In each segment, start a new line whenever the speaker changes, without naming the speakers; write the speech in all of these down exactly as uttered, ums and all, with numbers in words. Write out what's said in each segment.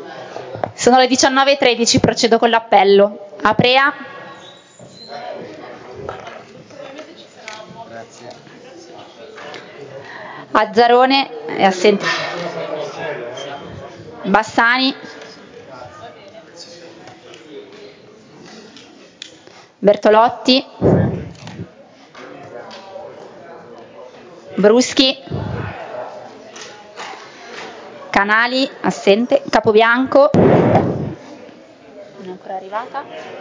Sono le diciannove e tredici, procedo con l'appello. Aprea. Azzarone è assente. Bassani. Bertolotti. Bruschi. Canali, assente. Capobianco. Non è ancora arrivata.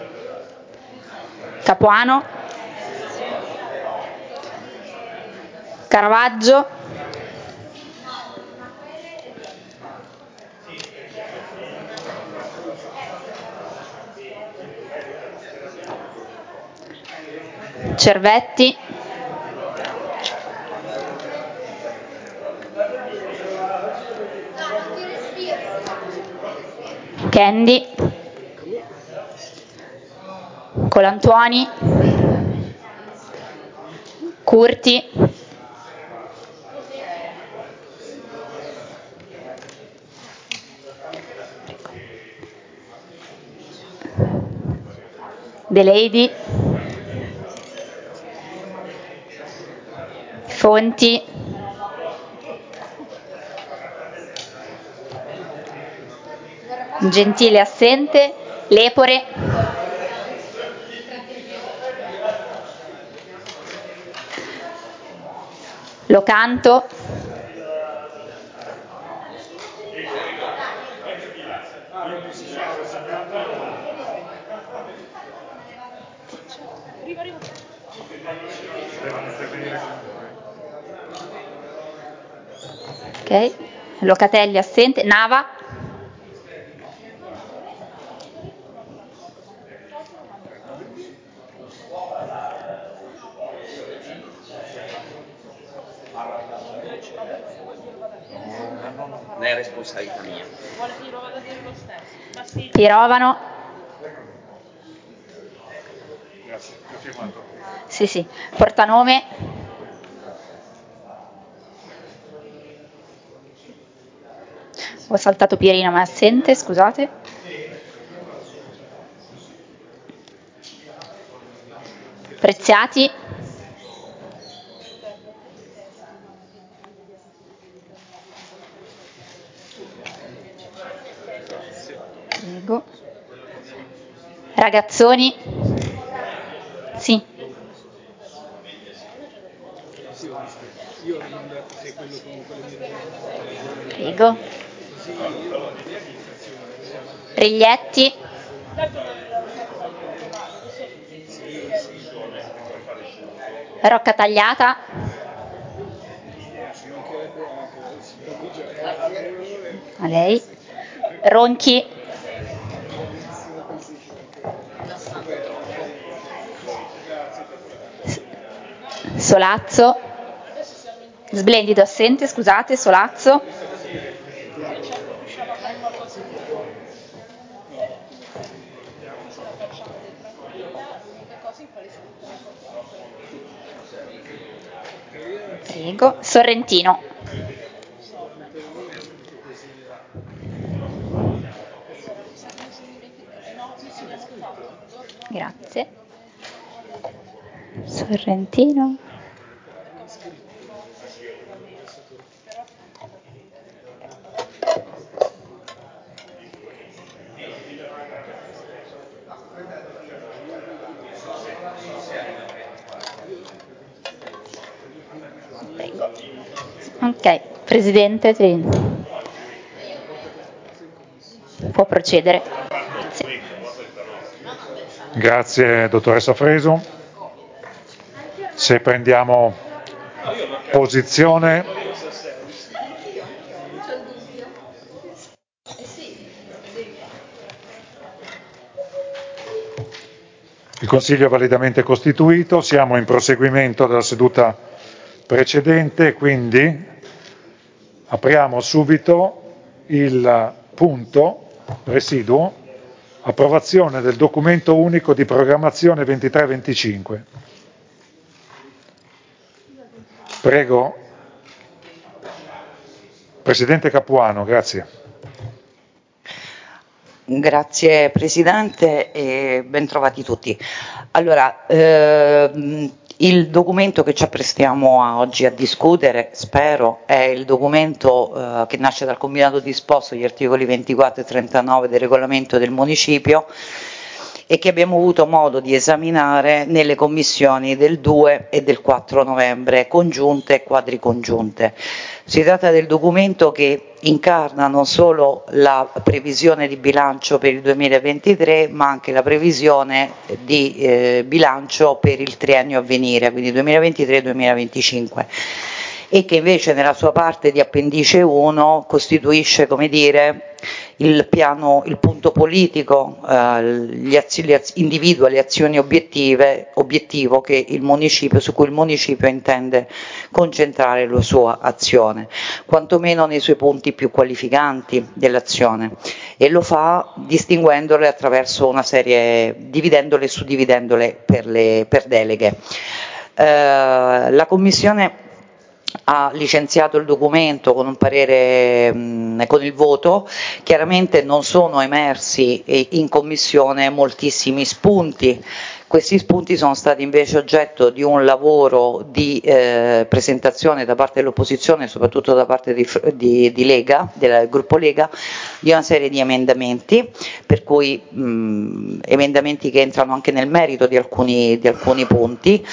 Capuano. Caravaggio. Cervetti. Kendi. Colantuoni. Curti. De Lady. Fonti. Gentile assente. Lepore. Locanto. Ok. Locatelli assente. Nava.
Non è responsabilità mia.
Pirovano.
Grazie, ho firmato.
Sì, sì. Portanome. Ho saltato Pierino ma è assente, scusate. Preziati. Prego. Ragazzoni. Sì. Prego. Riglietti. Rocca Tagliata. A lei. Ronchi. Solazzo. Splendido assente, scusate, Solazzo. Prego. Sorrentino. Grazie. Sorrentino. Prego. Ok, Presidente, sì. Può procedere. Grazie.
Grazie, dottoressa Fresu. Se prendiamo posizione. Il Consiglio è validamente costituito, siamo in proseguimento della seduta precedente, quindi apriamo subito il punto residuo, approvazione del documento unico di programmazione ventitré venticinque. Prego. Presidente Capuano, grazie.
Grazie Presidente e bentrovati tutti. Allora, ehm, il documento che ci apprestiamo a oggi a discutere, spero, è il documento eh, che nasce dal combinato disposto degli articoli ventiquattro e trentanove del regolamento del municipio e che abbiamo avuto modo di esaminare nelle commissioni del due e del quattro novembre, congiunte e quadricongiunte. Si tratta del documento che incarna non solo la previsione di bilancio per il duemilaventitré, ma anche la previsione di eh, bilancio per il triennio a venire, quindi duemilaventitré duemilaventicinque, e che invece nella sua parte di appendice uno costituisce, come dire, il piano, il punto politico, eh, gli azio, gli az, individua le azioni obiettive, obiettivo che il municipio, su cui il municipio intende concentrare la sua azione, quantomeno nei suoi punti più qualificanti dell'azione, e lo fa distinguendole attraverso una serie, dividendole e suddividendole per, le, per deleghe. Eh, la Commissione ha licenziato il documento con un parere, mh, con il voto. Chiaramente non sono emersi in Commissione moltissimi spunti. Questi spunti sono stati invece oggetto di un lavoro di eh, presentazione da parte dell'opposizione, soprattutto da parte di, di, di Lega, del gruppo Lega, di una serie di emendamenti, per cui mh, emendamenti che entrano anche nel merito di alcuni, di alcuni punti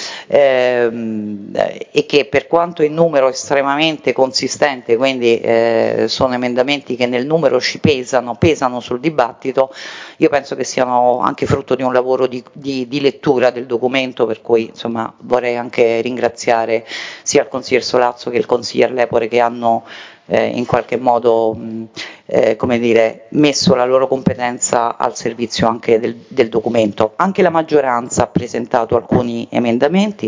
ehm, e che, per quanto in numero estremamente consistente, quindi eh, sono emendamenti che nel numero ci pesano, pesano sul dibattito, io penso che siano anche frutto di un lavoro di, di, di lettura del documento, per cui insomma vorrei anche ringraziare sia il consiglier Solazzo che il consiglier Lepore, che hanno eh, in qualche modo mh, eh, come dire, messo la loro competenza al servizio anche del, del documento. Anche la maggioranza ha presentato alcuni emendamenti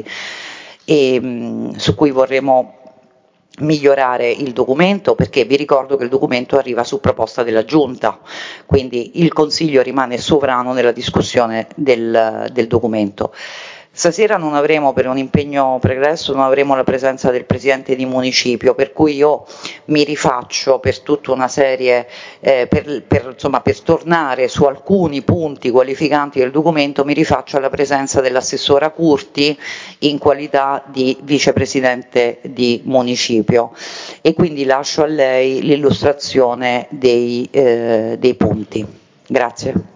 e, mh, su cui vorremmo migliorare il documento, perché vi ricordo che il documento arriva su proposta della Giunta, quindi il Consiglio rimane sovrano nella discussione del, del documento. Stasera non avremo, per un impegno pregresso, non avremo la presenza del Presidente di Municipio, per cui io mi rifaccio per tutta una serie, eh, per, per, insomma, per tornare su alcuni punti qualificanti del documento, mi rifaccio alla presenza dell'assessora Curti in qualità di Vicepresidente di Municipio, e quindi lascio a lei l'illustrazione dei, eh, dei punti. Grazie.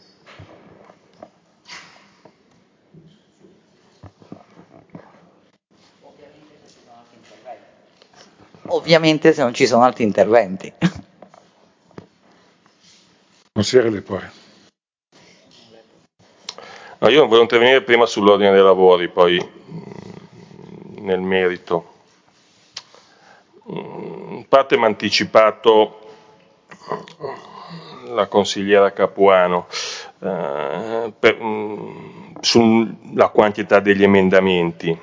Ovviamente se non ci sono altri interventi.
Consigliere Lepore.
No, io volevo intervenire prima sull'ordine dei lavori, poi nel merito. In parte mi ha anticipato la consigliera Capuano eh, per, mh, sulla quantità degli emendamenti,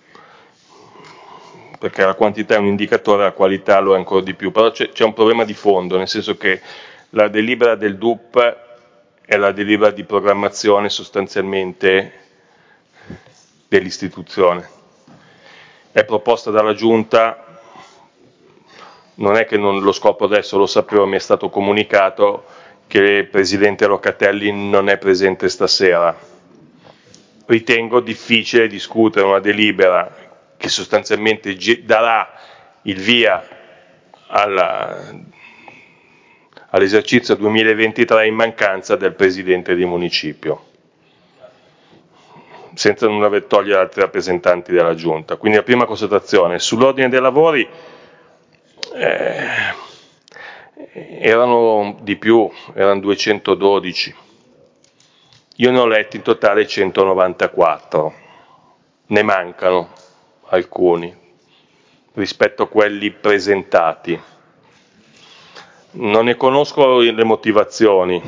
perché la quantità è un indicatore, la qualità lo è ancora di più, però c'è, c'è un problema di fondo, nel senso che la delibera del D U P è la delibera di programmazione sostanzialmente dell'istituzione, è proposta dalla Giunta, non è che non lo scopro adesso, lo sapevo, mi è stato comunicato che il Presidente Locatelli non è presente stasera. Ritengo difficile discutere una delibera che sostanzialmente darà il via alla, all'esercizio duemilaventitré in mancanza del Presidente di Municipio, senza non aver togliere altri rappresentanti della Giunta. Quindi la prima constatazione, sull'ordine dei lavori eh, erano di più, erano duecentododici, io ne ho letti in totale centonovantaquattro, ne mancano alcuni rispetto a quelli presentati. Non ne conosco le motivazioni,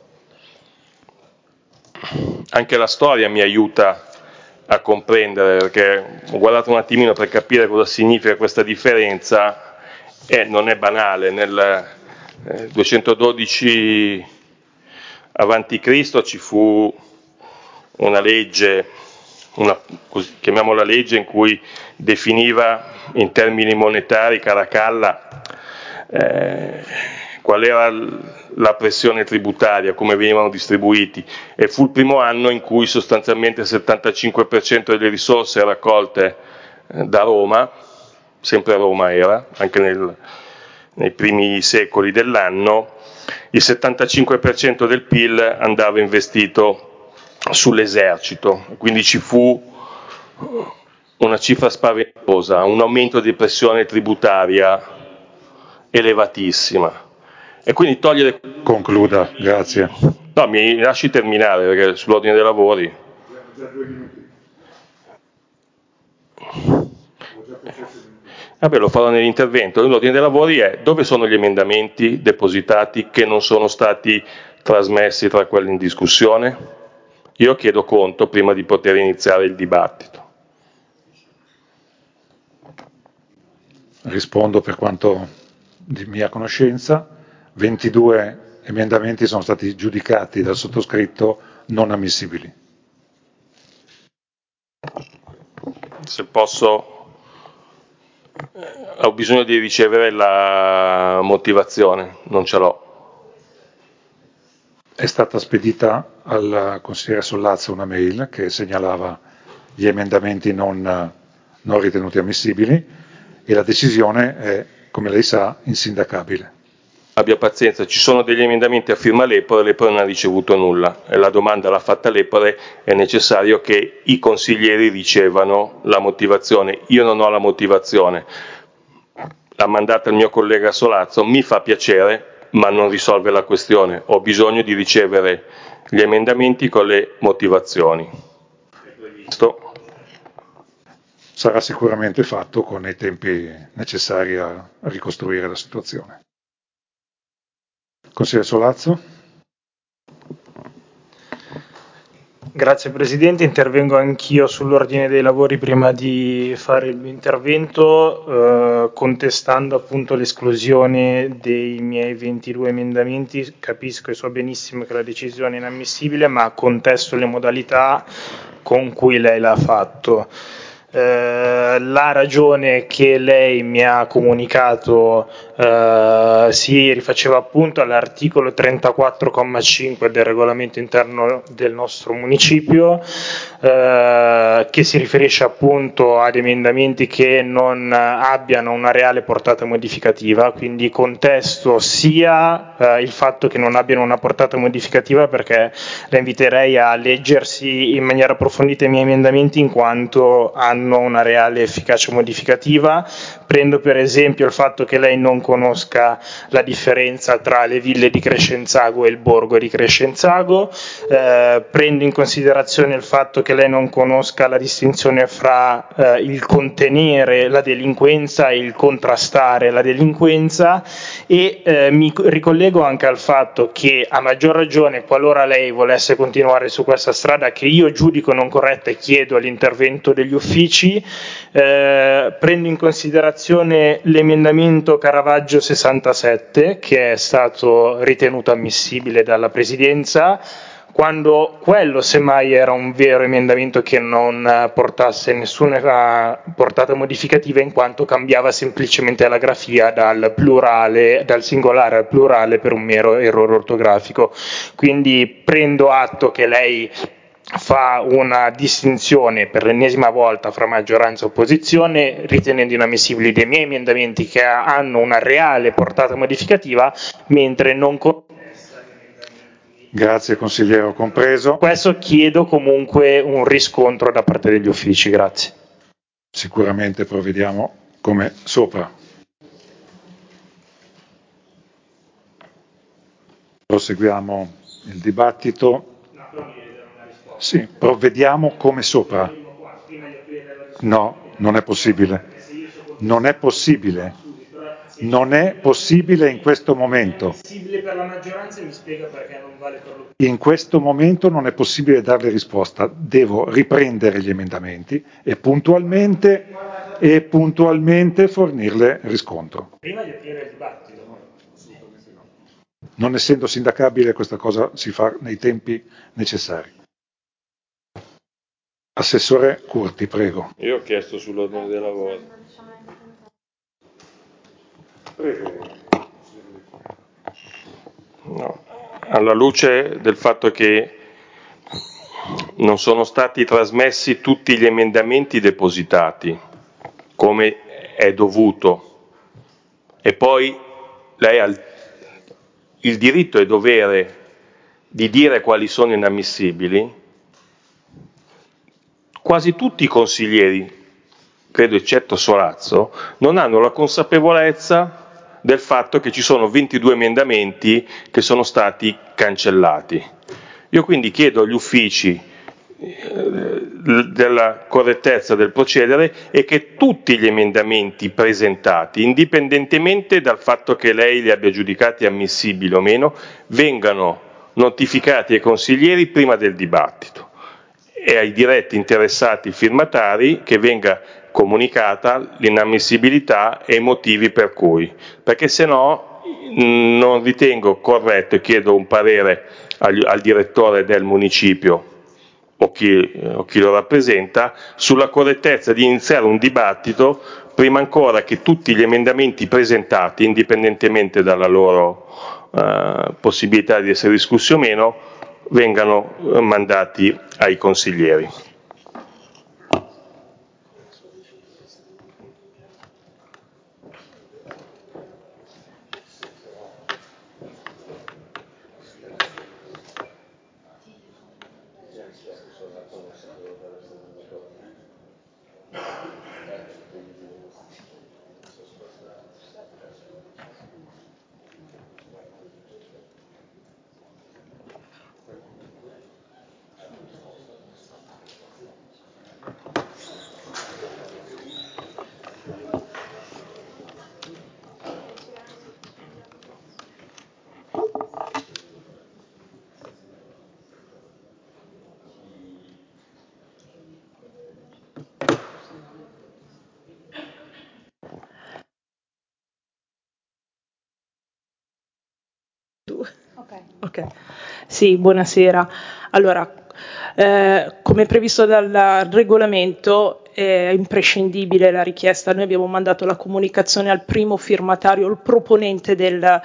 anche la storia mi aiuta a comprendere, perché ho guardato un attimino per capire cosa significa questa differenza e non è banale. Nel eh, duecentododici avanti Cristo ci fu una legge, una, così, chiamiamola legge, in cui definiva in termini monetari Caracalla eh, qual era la pressione tributaria, come venivano distribuiti, e fu il primo anno in cui sostanzialmente il settantacinque per cento delle risorse raccolte da Roma, sempre Roma era, anche nel, nei primi secoli dell'anno, il settantacinque per cento del P I L andava investito sull'esercito, quindi ci fu una cifra spaventosa, un aumento di pressione tributaria elevatissima. E quindi togliere...
Concluda, grazie.
No, mi lasci terminare perché sull'ordine dei lavori. Vabbè, lo farò nell'intervento. L'ordine dei lavori è: dove sono gli emendamenti depositati che non sono stati trasmessi tra quelli in discussione? Io chiedo conto prima di poter iniziare il dibattito.
Rispondo per quanto di mia conoscenza: ventidue emendamenti sono stati giudicati dal sottoscritto non ammissibili.
Se posso, ho bisogno di ricevere la motivazione, non ce l'ho.
È stata spedita al consigliere Sollazzo una mail che segnalava gli emendamenti non, non ritenuti ammissibili, e la decisione è, come lei sa, insindacabile.
Abbia pazienza, ci sono degli emendamenti a firma Lepore, Lepore non ha ricevuto nulla, e la domanda l'ha fatta Lepore, è necessario che i consiglieri ricevano la motivazione. Io non ho la motivazione, l'ha mandata il mio collega Solazzo, mi fa piacere, ma non risolve la questione. Ho bisogno di ricevere gli emendamenti con le motivazioni. Sto.
Sarà sicuramente fatto con i tempi necessari a ricostruire la situazione. Consigliere Solazzo.
Grazie Presidente, intervengo anch'io sull'ordine dei lavori prima di fare il mio intervento, eh, contestando appunto l'esclusione dei miei ventidue emendamenti. Capisco e so benissimo che la decisione è inammissibile, ma contesto le modalità con cui lei l'ha fatto. Eh, la ragione che lei mi ha comunicato eh, si rifaceva appunto all'articolo trentaquattro comma cinque del regolamento interno del nostro municipio, eh, che si riferisce appunto ad emendamenti che non abbiano una reale portata modificativa. Quindi contesto sia eh, il fatto che non abbiano una portata modificativa, perché la inviterei a leggersi in maniera approfondita i miei emendamenti, in quanto hanno una reale efficacia modificativa. Prendo per esempio il fatto che lei non conosca la differenza tra le ville di Crescenzago e il borgo di Crescenzago, eh, prendo in considerazione il fatto che lei non conosca la distinzione fra eh, il contenere la delinquenza e il contrastare la delinquenza, e eh, mi ricollego anche al fatto che, a maggior ragione, qualora lei volesse continuare su questa strada che io giudico non corretta e chiedo l'intervento degli uffici, Eh, prendo in considerazione l'emendamento Caravaggio sessantasette, che è stato ritenuto ammissibile dalla Presidenza, quando quello semmai era un vero emendamento che non portasse nessuna portata modificativa, in quanto cambiava semplicemente la grafia dal plurale, dal singolare al plurale, per un mero errore ortografico. Quindi prendo atto che lei fa una distinzione per l'ennesima volta fra maggioranza e opposizione, ritenendo inammissibili dei miei emendamenti che hanno una reale portata modificativa, mentre non contesta gli emendamenti.
Grazie consigliere, ho compreso.
Questo chiedo comunque un riscontro da parte degli uffici, grazie.
Sicuramente provvediamo come sopra. Proseguiamo il dibattito. Sì, provvediamo come sopra. No, non è possibile. Non è possibile. Non è possibile in questo momento.
Per la maggioranza mi spiega perché non vale per l'opposizione.
In questo momento non è possibile darle risposta. Devo riprendere gli emendamenti e puntualmente, e puntualmente fornirle riscontro.
Prima di aprire il dibattito.
Non essendo sindacabile, questa cosa si fa nei tempi necessari. Assessore Curti, prego.
Io ho chiesto sull'ordine dei lavori.
Prego.
No. Alla luce del fatto che non sono stati trasmessi tutti gli emendamenti depositati, come è dovuto, e poi lei ha il diritto e dovere di dire quali sono inammissibili, quasi tutti i consiglieri, credo eccetto Sorazzo, non hanno la consapevolezza del fatto che ci sono ventidue emendamenti che sono stati cancellati. Io quindi chiedo agli uffici eh, della correttezza del procedere e che tutti gli emendamenti presentati, indipendentemente dal fatto che lei li abbia giudicati ammissibili o meno, vengano notificati ai consiglieri prima del dibattito e ai diretti interessati firmatari che venga comunicata l'inammissibilità e i motivi per cui, perché se no non ritengo corretto e chiedo un parere al, al direttore del municipio o chi, o chi lo rappresenta sulla correttezza di iniziare un dibattito prima ancora che tutti gli emendamenti presentati, indipendentemente dalla loro eh, possibilità di essere discussi o meno, vengano mandati ai consiglieri.
Okay. Ok, sì, buonasera. Allora, eh, come previsto dal regolamento è imprescindibile la richiesta. Noi abbiamo mandato la comunicazione al primo firmatario, il proponente del,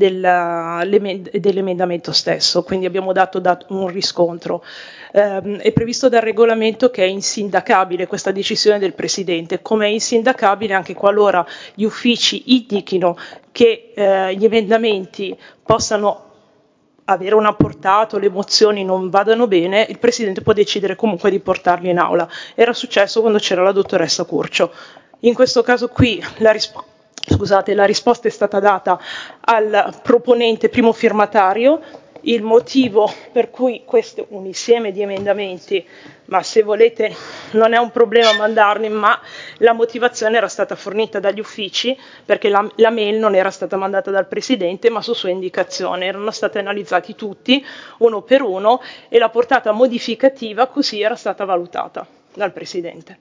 del, dell'emendamento stesso, quindi abbiamo dato, dato un riscontro. Eh, è previsto dal regolamento che è insindacabile questa decisione del Presidente, come è insindacabile anche qualora gli uffici indichino che eh, gli emendamenti possano avere una portata, le mozioni non vadano bene, il Presidente può decidere comunque di portarli in aula. Era successo quando c'era la dottoressa Curcio. In questo caso qui la, risp- scusate, la risposta è stata data al proponente primo firmatario. Il motivo per cui questo è un insieme di emendamenti, ma se volete non è un problema mandarli, ma la motivazione era stata fornita dagli uffici perché la, la mail non era stata mandata dal Presidente ma su sua indicazione, erano stati analizzati tutti uno per uno e la portata modificativa così era stata valutata dal Presidente.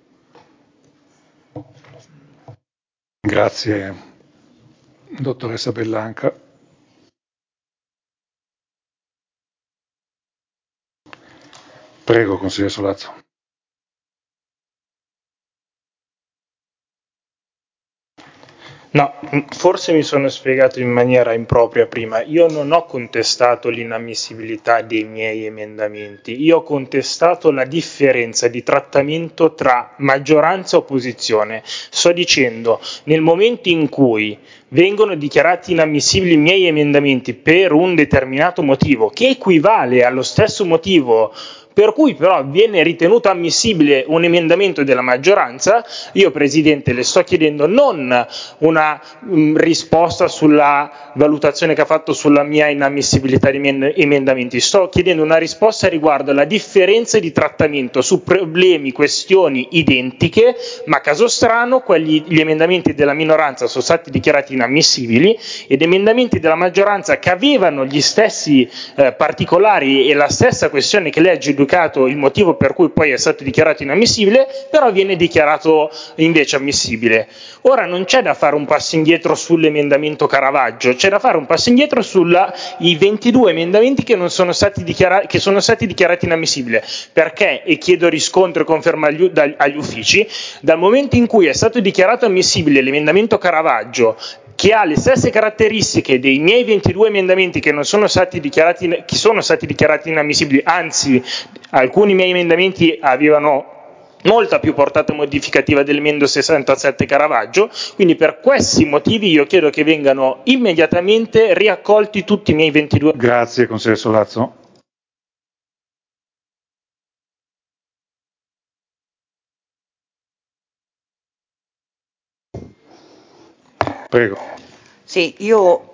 Grazie, dottoressa Bellanca. Prego, consigliere Solazzo.
No, forse mi sono spiegato in maniera impropria prima. Io non ho contestato l'inammissibilità dei miei emendamenti, io ho contestato la differenza di trattamento tra maggioranza e opposizione. Sto dicendo, nel momento in cui vengono dichiarati inammissibili i miei emendamenti per un determinato motivo, che equivale allo stesso motivo per cui però viene ritenuto ammissibile un emendamento della maggioranza, io Presidente le sto chiedendo non una mh, risposta sulla valutazione che ha fatto sulla mia inammissibilità di emendamenti, sto chiedendo una risposta riguardo alla differenza di trattamento su problemi, questioni identiche, ma caso strano quelli, gli emendamenti della minoranza sono stati dichiarati inammissibili ed emendamenti della maggioranza che avevano gli stessi eh, particolari e la stessa questione che lei ha giudicato il motivo per cui poi è stato dichiarato inammissibile, però viene dichiarato invece ammissibile. Ora non c'è da fare un passo indietro sull'emendamento Caravaggio, c'è da fare un passo indietro sui ventidue emendamenti che, non sono stati dichiarati, che sono stati dichiarati inammissibili. Perché, e chiedo riscontro e conferma agli, agli uffici, dal momento in cui è stato dichiarato ammissibile l'emendamento Caravaggio che ha le stesse caratteristiche dei miei ventidue emendamenti che non sono stati dichiarati, che sono stati dichiarati inammissibili, anzi alcuni miei emendamenti avevano molta più portata modificativa dell'emendo sessantasette Caravaggio, quindi per questi motivi io chiedo che vengano immediatamente riaccolti tutti i miei ventidue.
Grazie, consigliere Solazzo. Prego.
Sì, io,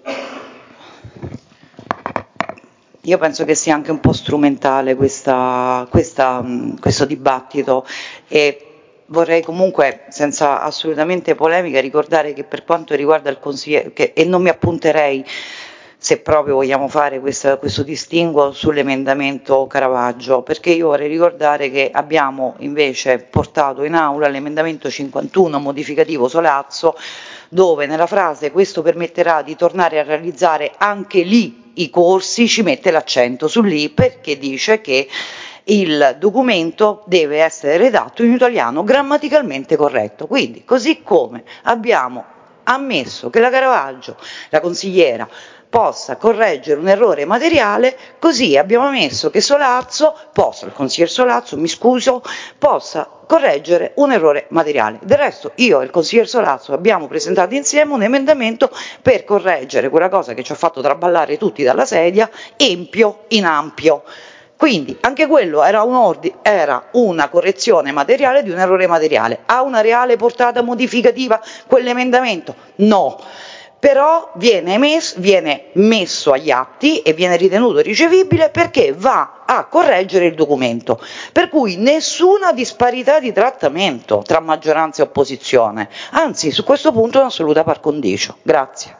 io penso che sia anche un po' strumentale questa, questa, questo dibattito e vorrei comunque, senza assolutamente polemica, ricordare che per quanto riguarda il consigliere, che, e non mi appunterei se proprio vogliamo fare questa, questo distinguo sull'emendamento Caravaggio, perché io vorrei ricordare che abbiamo invece portato in aula l'emendamento cinquantuno modificativo Solazzo, dove nella frase questo permetterà di tornare a realizzare anche lì i corsi, ci mette l'accento su lì perché dice che il documento deve essere redatto in italiano grammaticalmente corretto. Quindi, così come abbiamo ammesso che la Caravaggio, la consigliera, possa correggere un errore materiale, così abbiamo ammesso che Solazzo possa, il consigliere Solazzo, mi scuso, possa correggere un errore materiale. Del resto io e il consigliere Solazzo abbiamo presentato insieme un emendamento per correggere quella cosa che ci ha fatto traballare tutti dalla sedia, empio in ampio. Quindi anche quello era, un ordi- era una correzione materiale di un errore materiale. Ha una reale portata modificativa quell'emendamento? No. Però viene messo, viene messo agli atti e viene ritenuto ricevibile perché va a correggere il documento, per cui nessuna disparità di trattamento tra maggioranza e opposizione, anzi su questo punto un'assoluta par condicio. Grazie.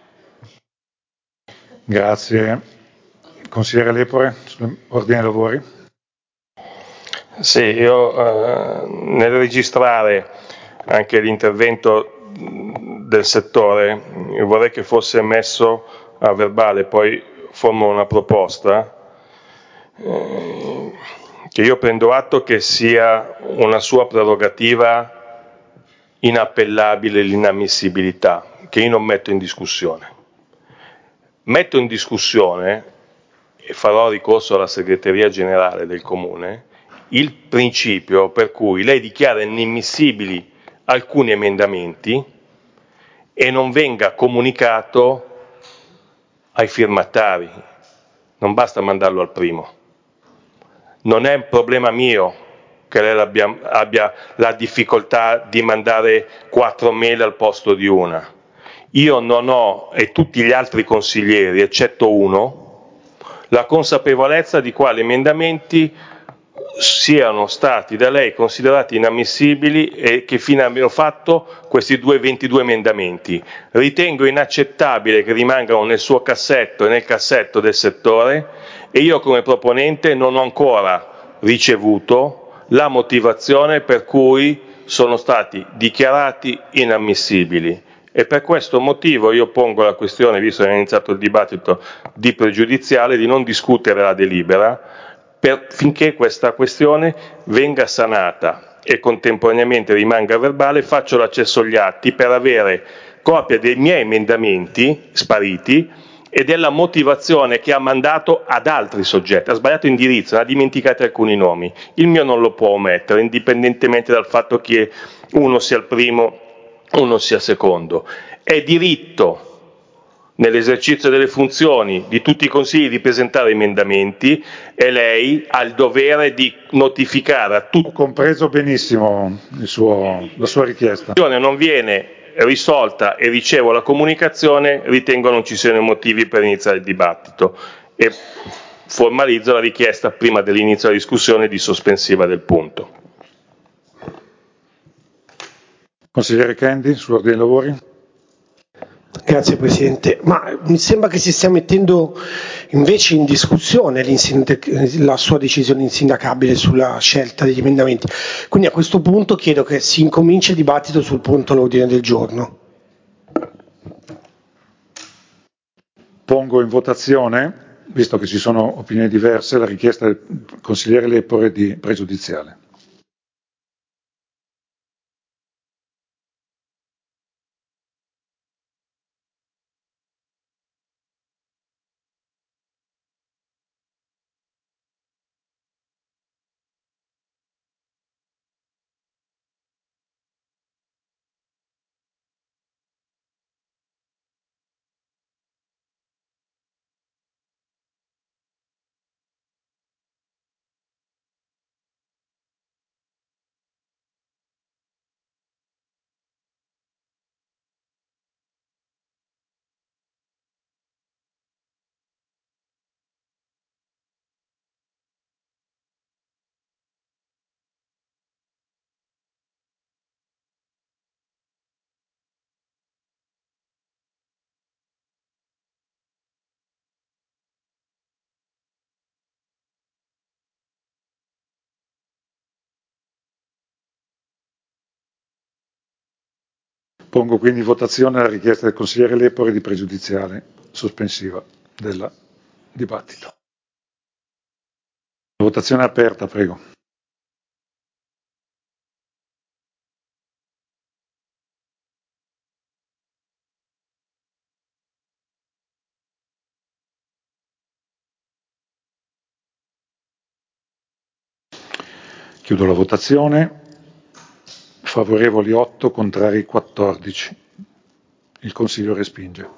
Grazie. Consigliere Lepore, sull'ordine dei lavori.
Sì, io eh, nel registrare anche l'intervento del settore vorrei che fosse messo a verbale, poi formo una proposta eh, che io prendo atto che sia una sua prerogativa inappellabile l'inammissibilità, che io non metto in discussione. Metto in discussione e farò ricorso alla segreteria generale del Comune il principio per cui lei dichiara inammissibili alcuni emendamenti e non venga comunicato ai firmatari, non basta mandarlo al primo. Non è un problema mio che lei abbia, abbia la difficoltà di mandare quattro mail al posto di una. Io non ho, e tutti gli altri consiglieri, eccetto uno, la consapevolezza di quali emendamenti siano stati da lei considerati inammissibili e che fine abbiano fatto questi due ventidue emendamenti. Ritengo inaccettabile che rimangano nel suo cassetto e nel cassetto del settore e io come proponente non ho ancora ricevuto la motivazione per cui sono stati dichiarati inammissibili. E per questo motivo io pongo la questione, visto che è iniziato il dibattito di pregiudiziale, di non discutere la delibera per, finché questa questione venga sanata e contemporaneamente rimanga verbale. Faccio l'accesso agli atti per avere copia dei miei emendamenti spariti e della motivazione che ha mandato ad altri soggetti. Ha sbagliato indirizzo, ha dimenticato alcuni nomi. Il mio non lo può omettere, indipendentemente dal fatto che uno sia il primo uno sia secondo. È diritto nell'esercizio delle funzioni di tutti i consigli di presentare emendamenti e lei ha il dovere di notificare a tutti.
Ho compreso benissimo il suo, la sua richiesta.
Non viene risolta e ricevo la comunicazione, ritengo non ci siano motivi per iniziare il dibattito e formalizzo la richiesta prima dell'inizio della discussione di sospensiva del punto.
Consigliere Kendi, sull'ordine dei lavori.
Grazie Presidente, ma mi sembra che si stia mettendo invece in discussione la sua decisione insindacabile sulla scelta degli emendamenti. Quindi a questo punto chiedo che si incominci il dibattito sul punto all'ordine del giorno.
Pongo in votazione, visto che ci sono opinioni diverse, la richiesta del consigliere Lepore di pregiudiziale. Pongo quindi in votazione la richiesta del consigliere Lepore di pregiudiziale sospensiva del dibattito. La votazione è aperta, prego. Chiudo la votazione. Favorevoli otto, contrari quattordici. Il Consiglio respinge.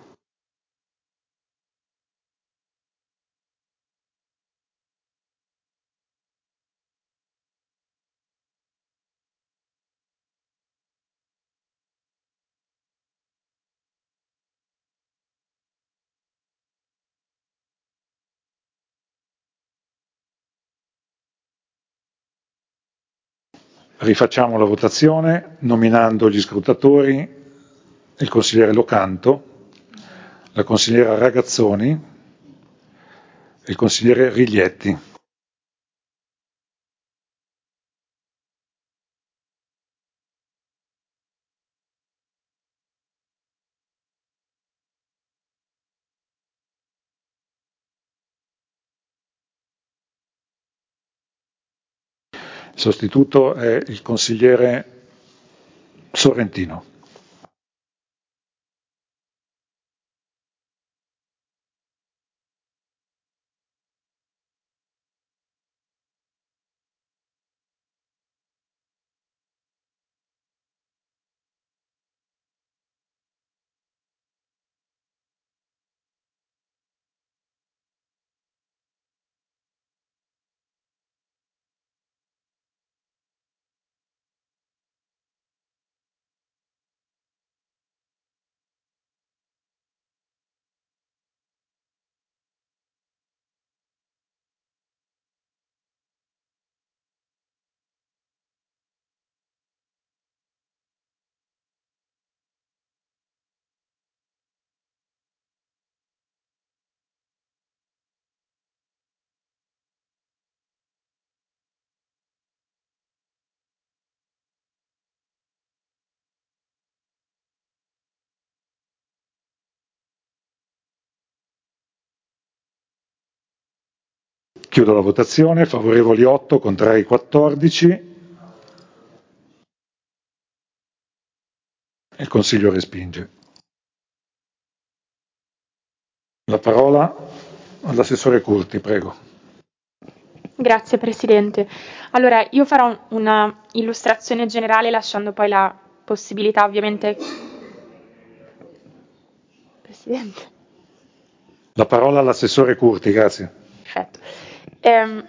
Rifacciamo la votazione nominando gli scrutatori, il consigliere Locanto, la consigliera Ragazzoni e il consigliere Riglietti. Il sostituto è il consigliere Sorrentino. Chiudo la votazione, favorevoli otto, contrari quattordici. Il Consiglio respinge. La parola all'assessore Curti, prego.
Grazie Presidente. Allora, io farò una illustrazione generale lasciando poi la possibilità ovviamente... Presidente.
La parola all'assessore Curti, grazie.
Perfetto. Ehm,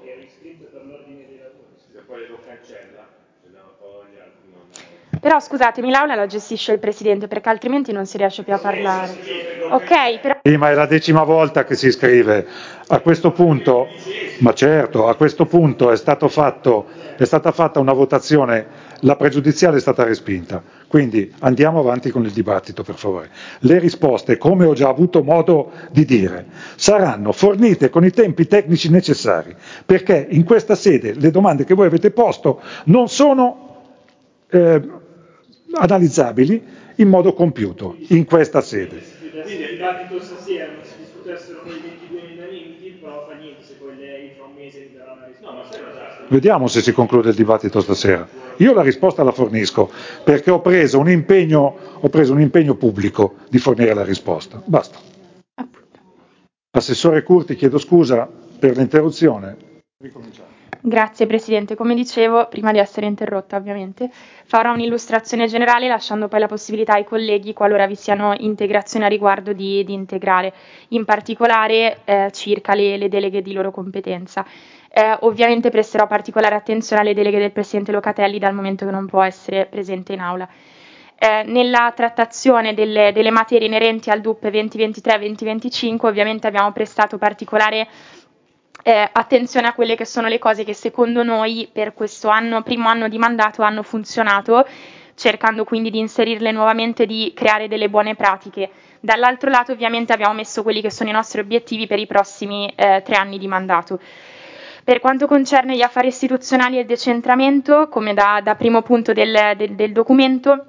Però scusatemi, l'aula la gestisce il Presidente perché altrimenti non si riesce più a parlare. Ok, però...
Sì, ma è la decima volta che si iscrive. A questo punto, ma certo, a questo punto è, stato fatto, è stata fatta una votazione, la pregiudiziale è stata respinta. Quindi andiamo avanti con il dibattito, per favore. Le risposte, come ho già avuto modo di dire, saranno fornite con i tempi tecnici necessari, perché in questa sede le domande che voi avete posto non sono eh, analizzabili in modo compiuto, in questa sede.
Quindi il dibattito stasera non si discutessero quei ventidue emendamenti, però fa niente se poi lei fra un mese mi darà una risposta.
Vediamo se si conclude il dibattito stasera. Io la risposta la fornisco perché ho preso un impegno, ho preso un impegno pubblico di fornire la risposta. Basta. Assessore Curti, chiedo scusa per l'interruzione. Ricominciamo.
Grazie Presidente, come dicevo, prima di essere interrotta ovviamente, farò un'illustrazione generale lasciando poi la possibilità ai colleghi, qualora vi siano integrazioni a riguardo, di, di integrare, in particolare eh, circa le, le deleghe di loro competenza. Eh, ovviamente presterò particolare attenzione alle deleghe del Presidente Locatelli dal momento che non può essere presente in aula. Eh, nella trattazione delle, delle materie inerenti al D U P venti ventitré venti venticinque ovviamente abbiamo prestato particolare Eh, attenzione a quelle che sono le cose che secondo noi per questo anno, primo anno di mandato hanno funzionato, cercando quindi di inserirle nuovamente, di creare delle buone pratiche. Dall'altro lato ovviamente abbiamo messo quelli che sono i nostri obiettivi per i prossimi eh, tre anni di mandato. Per quanto concerne gli affari istituzionali e il decentramento, come da, da primo punto del, del, del documento,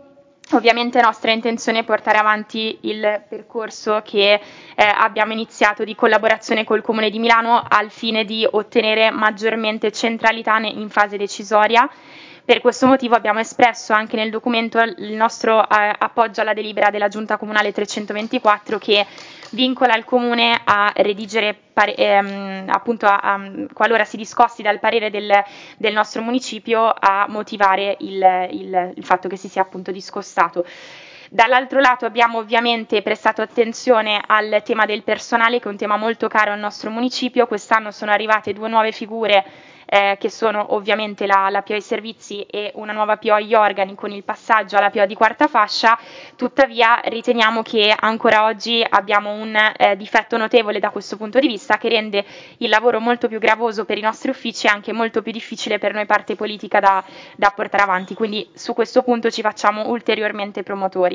Ovviamente è nostra intenzione portare avanti il percorso che eh, abbiamo iniziato di collaborazione col Comune di Milano al fine di ottenere maggiormente centralità in fase decisoria. Per questo motivo abbiamo espresso anche nel documento il nostro eh, appoggio alla delibera della Giunta Comunale trecentoventiquattro che vincola il Comune a redigere, pare, ehm, appunto a, a, qualora si discosti dal parere del, del nostro municipio, a motivare il, il, il fatto che si sia appunto discostato. Dall'altro lato abbiamo ovviamente prestato attenzione al tema del personale, che è un tema molto caro al nostro municipio. Quest'anno sono arrivate due nuove figure eh, che sono ovviamente la, la P O ai servizi e una nuova P O agli organi, con il passaggio alla P O di quarta fascia. Tuttavia riteniamo che ancora oggi abbiamo un eh, difetto notevole da questo punto di vista, che rende il lavoro molto più gravoso per i nostri uffici e anche molto più difficile per noi parte politica da, da portare avanti, quindi su questo punto ci facciamo ulteriormente promotori.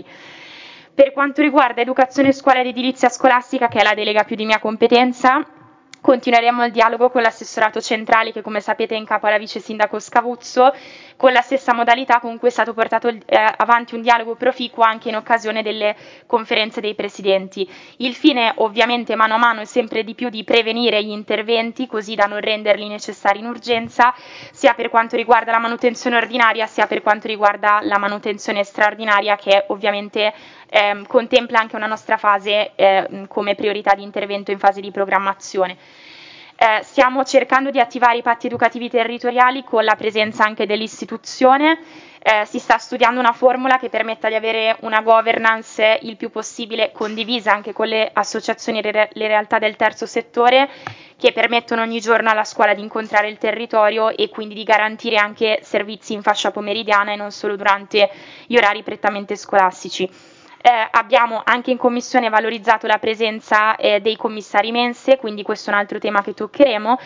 Per quanto riguarda educazione, scuola ed edilizia scolastica, che è la delega più di mia competenza, continueremo il dialogo con l'assessorato centrale, che come sapete è in capo alla vice sindaco Scavuzzo, con la stessa modalità con cui è stato portato eh, avanti un dialogo proficuo anche in occasione delle conferenze dei presidenti. Il fine ovviamente mano a mano è sempre di più di prevenire gli interventi, così da non renderli necessari in urgenza, sia per quanto riguarda la manutenzione ordinaria sia per quanto riguarda la manutenzione straordinaria, che ovviamente eh, contempla anche una nostra fase eh, come priorità di intervento in fase di programmazione. Eh, stiamo cercando di attivare i patti educativi territoriali con la presenza anche dell'istituzione. Eh, si sta studiando una formula che permetta di avere una governance il più possibile condivisa anche con le associazioni e le, le realtà del terzo settore, che permettono ogni giorno alla scuola di incontrare il territorio e quindi di garantire anche servizi in fascia pomeridiana e non solo durante gli orari prettamente scolastici. Eh, abbiamo anche in commissione valorizzato la presenza eh, dei commissari mense, quindi questo è un altro tema che toccheremo,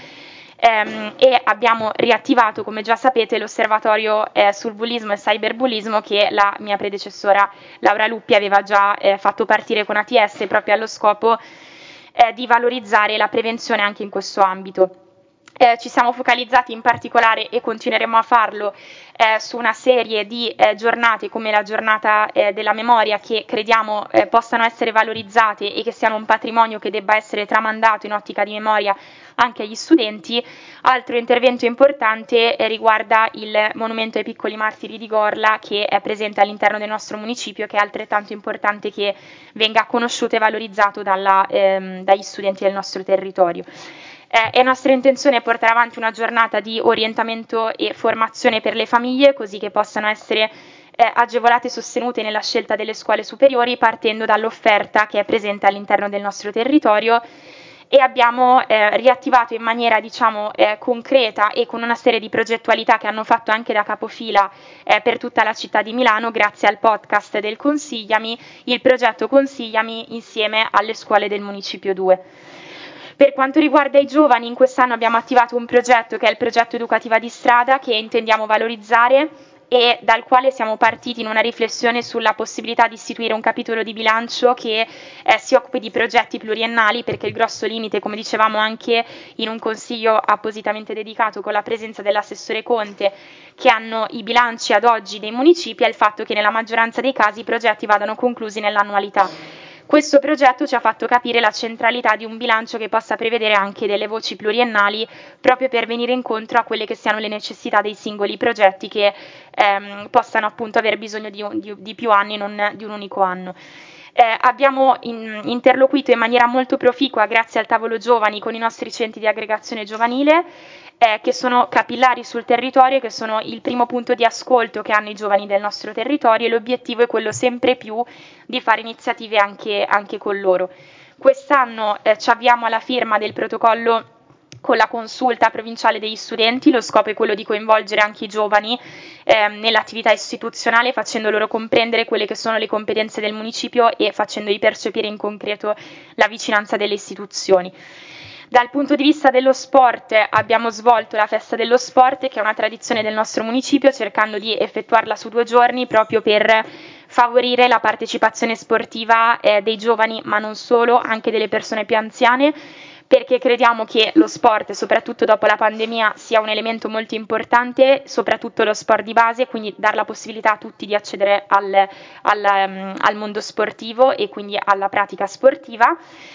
ehm, e abbiamo riattivato, come già sapete, l'osservatorio eh, sul bullismo e cyberbullismo, che la mia predecessora Laura Luppi aveva già eh, fatto partire con A T S proprio allo scopo eh, di valorizzare la prevenzione anche in questo ambito. Eh, ci siamo focalizzati in particolare, e continueremo a farlo, eh, su una serie di eh, giornate come la giornata eh, della memoria, che crediamo eh, possano essere valorizzate e che siano un patrimonio che debba essere tramandato in ottica di memoria anche agli studenti. Altro intervento importante eh, riguarda il monumento ai piccoli martiri di Gorla, che è presente all'interno del nostro municipio, che è altrettanto importante che venga conosciuto e valorizzato dalla, ehm, dagli studenti del nostro territorio. Eh, è nostra intenzione portare avanti una giornata di orientamento e formazione per le famiglie, così che possano essere eh, agevolate e sostenute nella scelta delle scuole superiori, partendo dall'offerta che è presente all'interno del nostro territorio. E abbiamo eh, riattivato in maniera diciamo eh, concreta e con una serie di progettualità che hanno fatto anche da capofila eh, per tutta la città di Milano, grazie al podcast del Consigliami, il progetto Consigliami insieme alle scuole del Municipio due. Per quanto riguarda i giovani, in quest'anno abbiamo attivato un progetto che è il progetto Educativa di Strada, che intendiamo valorizzare e dal quale siamo partiti in una riflessione sulla possibilità di istituire un capitolo di bilancio che eh, si occupi di progetti pluriennali, perché il grosso limite, come dicevamo anche in un consiglio appositamente dedicato con la presenza dell'assessore Conte, che hanno i bilanci ad oggi dei municipi, è il fatto che nella maggioranza dei casi i progetti vadano conclusi nell'annualità. Questo progetto ci ha fatto capire la centralità di un bilancio che possa prevedere anche delle voci pluriennali, proprio per venire incontro a quelle che siano le necessità dei singoli progetti che ehm, possano appunto aver bisogno di, un, di, di più anni, non di un unico anno. Eh, abbiamo in, interloquito in maniera molto proficua, grazie al tavolo giovani, con i nostri centri di aggregazione giovanile, eh, che sono capillari sul territorio, che sono il primo punto di ascolto che hanno i giovani del nostro territorio, e l'obiettivo è quello sempre più di fare iniziative anche, anche con loro. Quest'anno eh, ci avviamo alla firma del protocollo con la consulta provinciale degli studenti. Lo scopo è quello di coinvolgere anche i giovani eh, nell'attività istituzionale, facendo loro comprendere quelle che sono le competenze del municipio e facendogli percepire in concreto la vicinanza delle istituzioni. Dal punto di vista dello sport abbiamo svolto la festa dello sport, che è una tradizione del nostro municipio, cercando di effettuarla su due giorni proprio per favorire la partecipazione sportiva eh, dei giovani, ma non solo, anche delle persone più anziane, perché crediamo che lo sport, soprattutto dopo la pandemia, sia un elemento molto importante, soprattutto lo sport di base, quindi dar la possibilità a tutti di accedere al, al, um, al mondo sportivo e quindi alla pratica sportiva.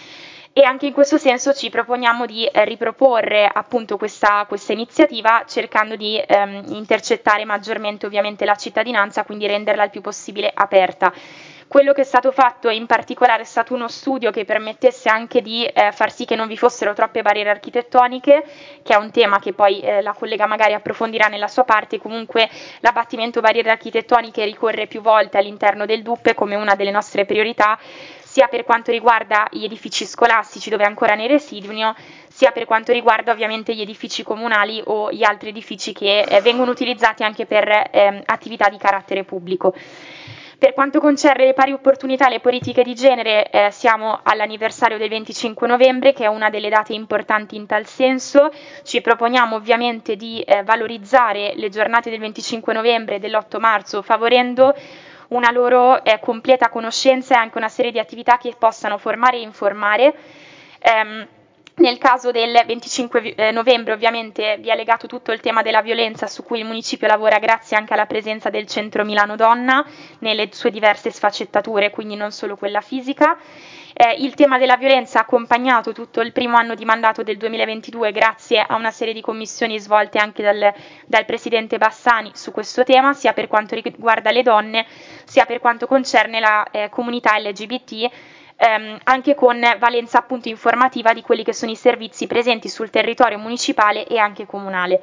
E anche in questo senso ci proponiamo di eh, riproporre appunto questa, questa iniziativa, cercando di ehm, intercettare maggiormente ovviamente la cittadinanza, quindi renderla il più possibile aperta. Quello che è stato fatto in particolare è stato uno studio che permettesse anche di eh, far sì che non vi fossero troppe barriere architettoniche, che è un tema che poi eh, la collega magari approfondirà nella sua parte. Comunque l'abbattimento barriere architettoniche ricorre più volte all'interno del D U P come una delle nostre priorità, sia per quanto riguarda gli edifici scolastici dove ancora ne residuino, sia per quanto riguarda ovviamente gli edifici comunali o gli altri edifici che eh, vengono utilizzati anche per eh, attività di carattere pubblico. Per quanto concerne le pari opportunità e le politiche di genere, eh, siamo all'anniversario del venticinque novembre, che è una delle date importanti in tal senso. Ci proponiamo ovviamente di eh, valorizzare le giornate del venticinque novembre e dell'otto marzo, favorendo una loro eh, completa conoscenza e anche una serie di attività che possano formare e informare. Ehm, Nel caso del venticinque novembre ovviamente vi è legato tutto il tema della violenza, su cui il municipio lavora grazie anche alla presenza del Centro Milano Donna nelle sue diverse sfaccettature, quindi non solo quella fisica. Eh, il tema della violenza ha accompagnato tutto il primo anno di mandato del duemilaventidue grazie a una serie di commissioni svolte anche dal, dal Presidente Bassani su questo tema, sia per quanto riguarda le donne, sia per quanto concerne la eh, comunità L G B T, Ehm, anche con valenza appunto informativa di quelli che sono i servizi presenti sul territorio municipale e anche comunale.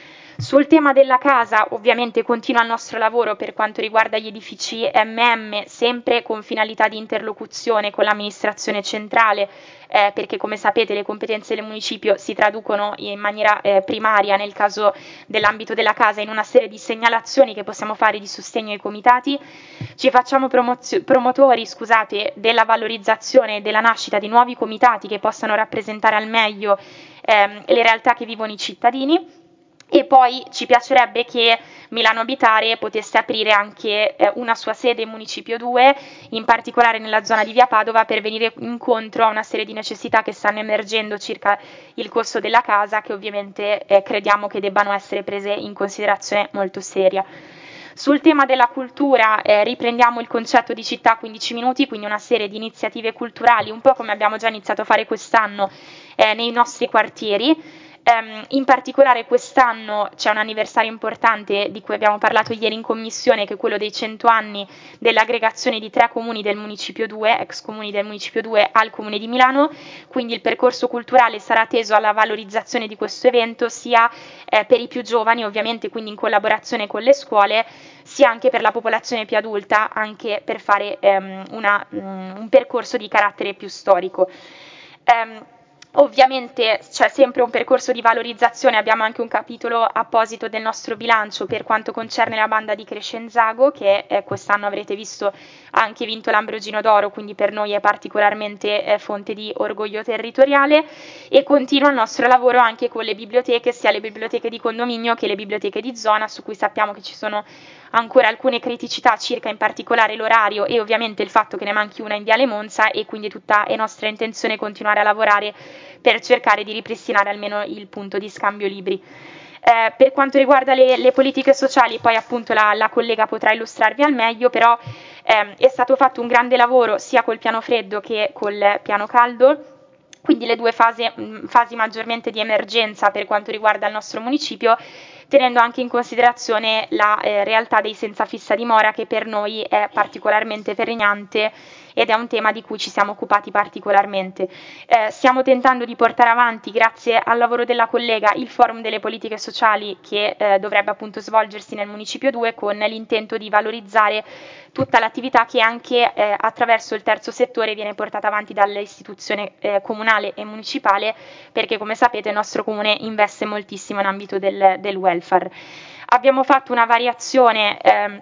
Sul tema della casa ovviamente continua il nostro lavoro per quanto riguarda gli edifici M M, sempre con finalità di interlocuzione con l'amministrazione centrale, eh, perché come sapete le competenze del municipio si traducono in maniera eh, primaria nel caso dell'ambito della casa in una serie di segnalazioni che possiamo fare di sostegno ai comitati. Ci facciamo promozio- promotori scusate, della valorizzazione e della nascita di nuovi comitati che possano rappresentare al meglio ehm, le realtà che vivono i cittadini. E poi ci piacerebbe che Milano Abitare potesse aprire anche eh, una sua sede in Municipio due, in particolare nella zona di Via Padova, per venire incontro a una serie di necessità che stanno emergendo circa il costo della casa, che ovviamente eh, crediamo che debbano essere prese in considerazione molto seria. Sul tema della cultura eh, riprendiamo il concetto di città quindici minuti, quindi una serie di iniziative culturali, un po' come abbiamo già iniziato a fare quest'anno eh, nei nostri quartieri. Um, in particolare quest'anno c'è un anniversario importante di cui abbiamo parlato ieri in commissione, che è quello dei cento anni dell'aggregazione di tre comuni del Municipio due, ex comuni del Municipio due, al Comune di Milano, quindi il percorso culturale sarà teso alla valorizzazione di questo evento sia eh, per i più giovani ovviamente, quindi in collaborazione con le scuole, sia anche per la popolazione più adulta, anche per fare um, una, um, un percorso di carattere più storico. Um, Ovviamente c'è sempre un percorso di valorizzazione, abbiamo anche un capitolo apposito del nostro bilancio per quanto concerne la banda di Crescenzago, che eh, quest'anno avrete visto ha anche vinto l'Ambrogino d'Oro, quindi per noi è particolarmente eh, fonte di orgoglio territoriale, e continua il nostro lavoro anche con le biblioteche, sia le biblioteche di condominio che le biblioteche di zona, su cui sappiamo che ci sono ancora alcune criticità circa in particolare l'orario e ovviamente il fatto che ne manchi una in Viale Monza, e quindi tutta è nostra intenzione continuare a lavorare per cercare di ripristinare almeno il punto di scambio libri. Eh, per quanto riguarda le, le politiche sociali, poi appunto la, la collega potrà illustrarvi al meglio, però ehm, è stato fatto un grande lavoro sia col piano freddo che col piano caldo, quindi le due fasi, fasi maggiormente di emergenza per quanto riguarda il nostro municipio, tenendo anche in considerazione la eh, realtà dei senza fissa dimora, che per noi è particolarmente pregnante ed è un tema di cui ci siamo occupati particolarmente. Eh, stiamo tentando di portare avanti, grazie al lavoro della collega, il forum delle politiche sociali che eh, dovrebbe appunto svolgersi nel Municipio due, con l'intento di valorizzare tutta l'attività che anche eh, attraverso il terzo settore viene portata avanti dall'istituzione eh, comunale e municipale, perché come sapete il nostro comune investe moltissimo in ambito del, del welfare. Abbiamo fatto una variazione eh,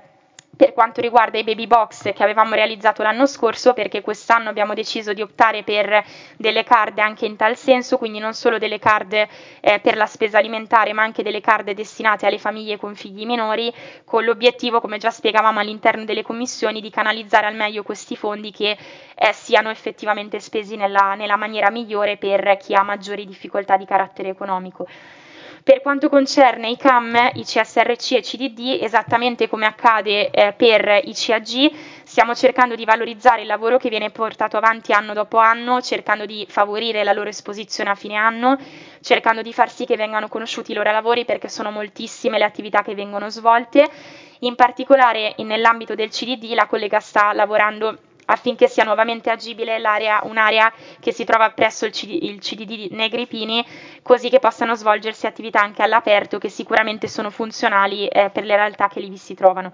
per quanto riguarda i baby box che avevamo realizzato l'anno scorso, perché quest'anno abbiamo deciso di optare per delle card anche in tal senso, quindi non solo delle card eh, per la spesa alimentare, ma anche delle card destinate alle famiglie con figli minori, con l'obiettivo, come già spiegavamo all'interno delle commissioni, di canalizzare al meglio questi fondi che eh, siano effettivamente spesi nella, nella maniera migliore per chi ha maggiori difficoltà di carattere economico. Per quanto concerne i C A M, i C S R C e i C D D, esattamente come accade eh, per i C A G, stiamo cercando di valorizzare il lavoro che viene portato avanti anno dopo anno, cercando di favorire la loro esposizione a fine anno, cercando di far sì che vengano conosciuti i loro lavori, perché sono moltissime le attività che vengono svolte. In particolare nell'ambito del C D D la collega sta lavorando affinché sia nuovamente agibile l'area, un'area che si trova presso il, C D, il C D D di Negri Pini, così che possano svolgersi attività anche all'aperto che sicuramente sono funzionali eh, per le realtà che lì vi si trovano.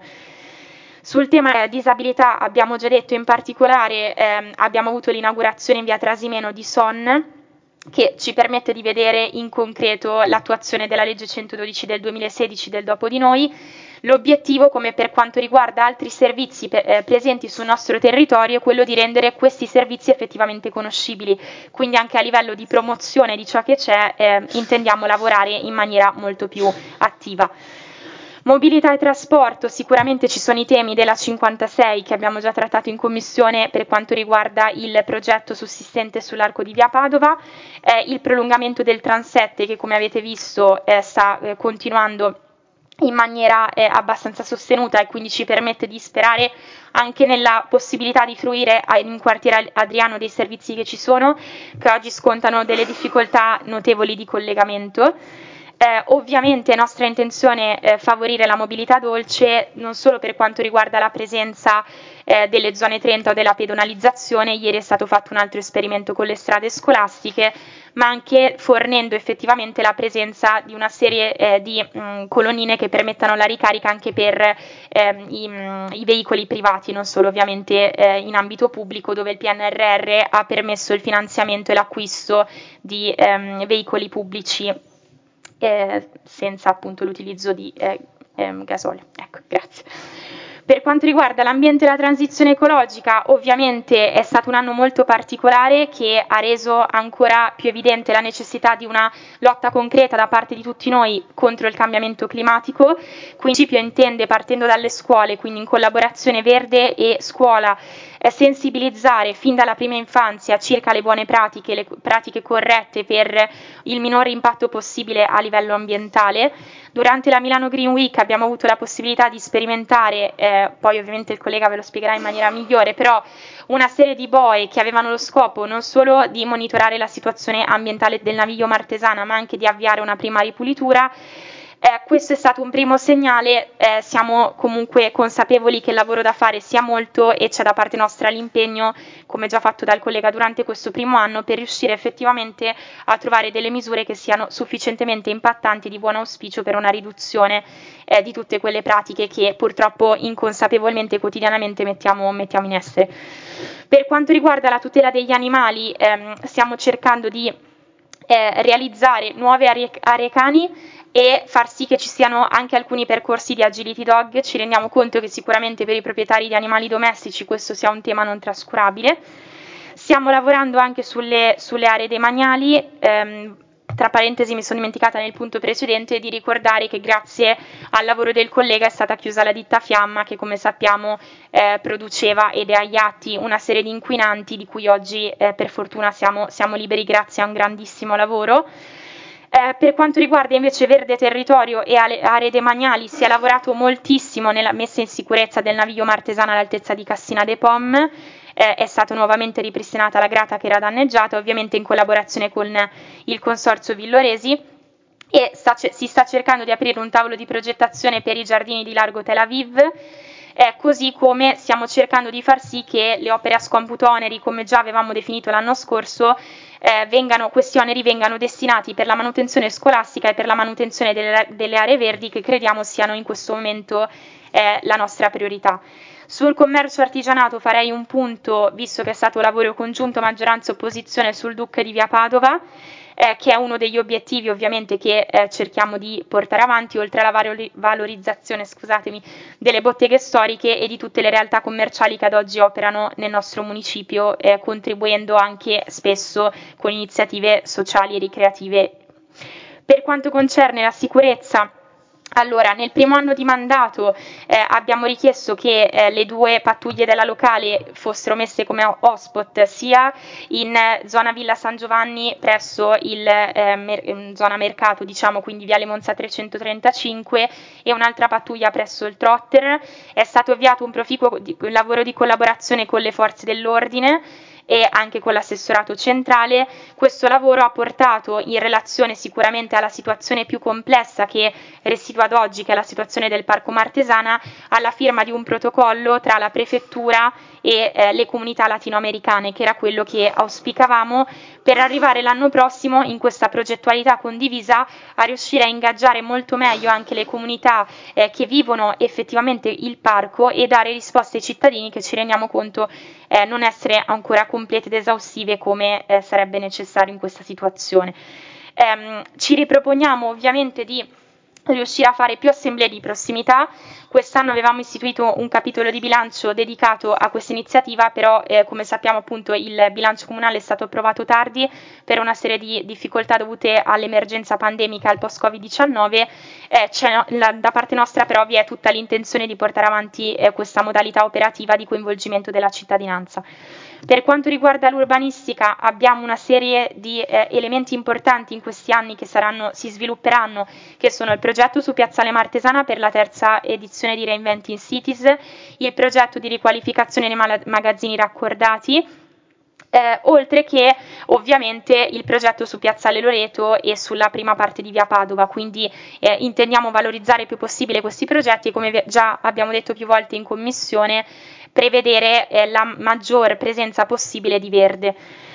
Sul tema eh, disabilità abbiamo già detto, in particolare ehm, abbiamo avuto l'inaugurazione in via Trasimeno di S O N, che ci permette di vedere in concreto l'attuazione della legge centododici del duemilasedici del Dopo di Noi. L'obiettivo, come per quanto riguarda altri servizi pe- eh, presenti sul nostro territorio, è quello di rendere questi servizi effettivamente conoscibili, quindi anche a livello di promozione di ciò che c'è eh, intendiamo lavorare in maniera molto più attiva. Mobilità e trasporto, sicuramente ci sono i temi della cinquantasei che abbiamo già trattato in commissione per quanto riguarda il progetto sussistente sull'arco di via Padova, eh, il prolungamento del Transette che come avete visto eh, sta eh, continuando in maniera eh, abbastanza sostenuta e quindi ci permette di sperare anche nella possibilità di fruire in quartiere Adriano dei servizi che ci sono, che oggi scontano delle difficoltà notevoli di collegamento. Eh, ovviamente è nostra intenzione eh, favorire la mobilità dolce non solo per quanto riguarda la presenza eh, delle zone trenta o della pedonalizzazione. Ieri è stato fatto un altro esperimento con le strade scolastiche, ma anche fornendo effettivamente la presenza di una serie eh, di mh, colonnine che permettano la ricarica anche per eh, i, mh, i veicoli privati, non solo ovviamente eh, in ambito pubblico, dove il P N R R ha permesso il finanziamento e l'acquisto di ehm, veicoli pubblici eh, senza appunto l'utilizzo di eh, ehm, gasolio. Ecco, grazie. Per quanto riguarda l'ambiente e la transizione ecologica, ovviamente è stato un anno molto particolare che ha reso ancora più evidente la necessità di una lotta concreta da parte di tutti noi contro il cambiamento climatico. Quindi il principio intende, partendo dalle scuole, quindi in collaborazione Verde e scuola, eh, sensibilizzare fin dalla prima infanzia circa le buone pratiche, le pratiche corrette per il minore impatto possibile a livello ambientale. Durante la Milano Green Week abbiamo avuto la possibilità di sperimentare, eh, poi ovviamente il collega ve lo spiegherà in maniera migliore, però una serie di boe che avevano lo scopo non solo di monitorare la situazione ambientale del naviglio Martesana, ma anche di avviare una prima ripulitura. Eh, questo è stato un primo segnale, eh, siamo comunque consapevoli che il lavoro da fare sia molto e c'è da parte nostra l'impegno, come già fatto dal collega durante questo primo anno, per riuscire effettivamente a trovare delle misure che siano sufficientemente impattanti, di buon auspicio per una riduzione eh, di tutte quelle pratiche che purtroppo inconsapevolmente quotidianamente mettiamo, mettiamo in essere. Per quanto riguarda la tutela degli animali, ehm, stiamo cercando di eh, realizzare nuove aree, aree cani e far sì che ci siano anche alcuni percorsi di agility dog. Ci rendiamo conto che sicuramente per i proprietari di animali domestici questo sia un tema non trascurabile. Stiamo lavorando anche sulle, sulle aree demaniali. Ehm, tra parentesi, mi sono dimenticata nel punto precedente di ricordare che grazie al lavoro del collega è stata chiusa la ditta Fiamma, che come sappiamo eh, produceva ed è agli atti una serie di inquinanti di cui oggi eh, per fortuna siamo, siamo liberi grazie a un grandissimo lavoro. Eh, per quanto riguarda invece Verde Territorio e aree demaniali, si è lavorato moltissimo nella messa in sicurezza del naviglio Martesana all'altezza di Cassina de Pom. Eh, è stata nuovamente ripristinata la grata che era danneggiata, ovviamente in collaborazione con il Consorzio Villoresi, e sta, si sta cercando di aprire un tavolo di progettazione per i giardini di Largo Tel Aviv. Eh, così come stiamo cercando di far sì che le opere a scomputo oneri, come già avevamo definito l'anno scorso, eh, vengano, questi oneri vengano destinati per la manutenzione scolastica e per la manutenzione delle, delle aree verdi, che crediamo siano in questo momento eh, la nostra priorità. Sul commercio artigianato farei un punto, visto che è stato un lavoro congiunto maggioranza e opposizione, sul D U C di via Padova. eh, che è uno degli obiettivi ovviamente che eh, cerchiamo di portare avanti, oltre alla valori- valorizzazione scusatemi, delle botteghe storiche e di tutte le realtà commerciali che ad oggi operano nel nostro municipio, eh, contribuendo anche spesso con iniziative sociali e ricreative. Per quanto concerne la sicurezza, allora, nel primo anno di mandato eh, abbiamo richiesto che eh, le due pattuglie della locale fossero messe come hotspot sia in eh, zona Villa San Giovanni presso il eh, mer- zona mercato, diciamo, quindi Viale Monza trecentotrentacinque, e un'altra pattuglia presso il Trotter. È stato avviato un proficuo di- un lavoro di collaborazione con le forze dell'ordine e anche con l'assessorato centrale. Questo lavoro ha portato, in relazione sicuramente alla situazione più complessa che residua ad oggi, che è la situazione del Parco Martesana, alla firma di un protocollo tra la prefettura e eh, le comunità latinoamericane, che era quello che auspicavamo, per arrivare l'anno prossimo in questa progettualità condivisa a riuscire a ingaggiare molto meglio anche le comunità eh, che vivono effettivamente il parco e dare risposte ai cittadini che ci rendiamo conto eh, non essere ancora complete ed esaustive come eh, sarebbe necessario in questa situazione. Ehm, ci riproponiamo ovviamente di riuscire a fare più assemblee di prossimità. Quest'anno avevamo istituito un capitolo di bilancio dedicato a questa iniziativa, però eh, come sappiamo appunto il bilancio comunale è stato approvato tardi per una serie di difficoltà dovute all'emergenza pandemica, al post-Covid diciannove. Eh, c'è, la, da parte nostra però vi è tutta l'intenzione di portare avanti eh, questa modalità operativa di coinvolgimento della cittadinanza. Per quanto riguarda l'urbanistica, abbiamo una serie di eh, elementi importanti in questi anni che saranno, si svilupperanno, che sono il progetto su Piazzale Martesana per la terza edizione di Reinventing Cities, il progetto di riqualificazione dei magazzini raccordati, Eh, oltre che ovviamente il progetto su Piazzale Loreto e sulla prima parte di Via Padova, quindi eh, intendiamo valorizzare il più possibile questi progetti e, come già abbiamo detto più volte in commissione, prevedere eh, la maggior presenza possibile di verde.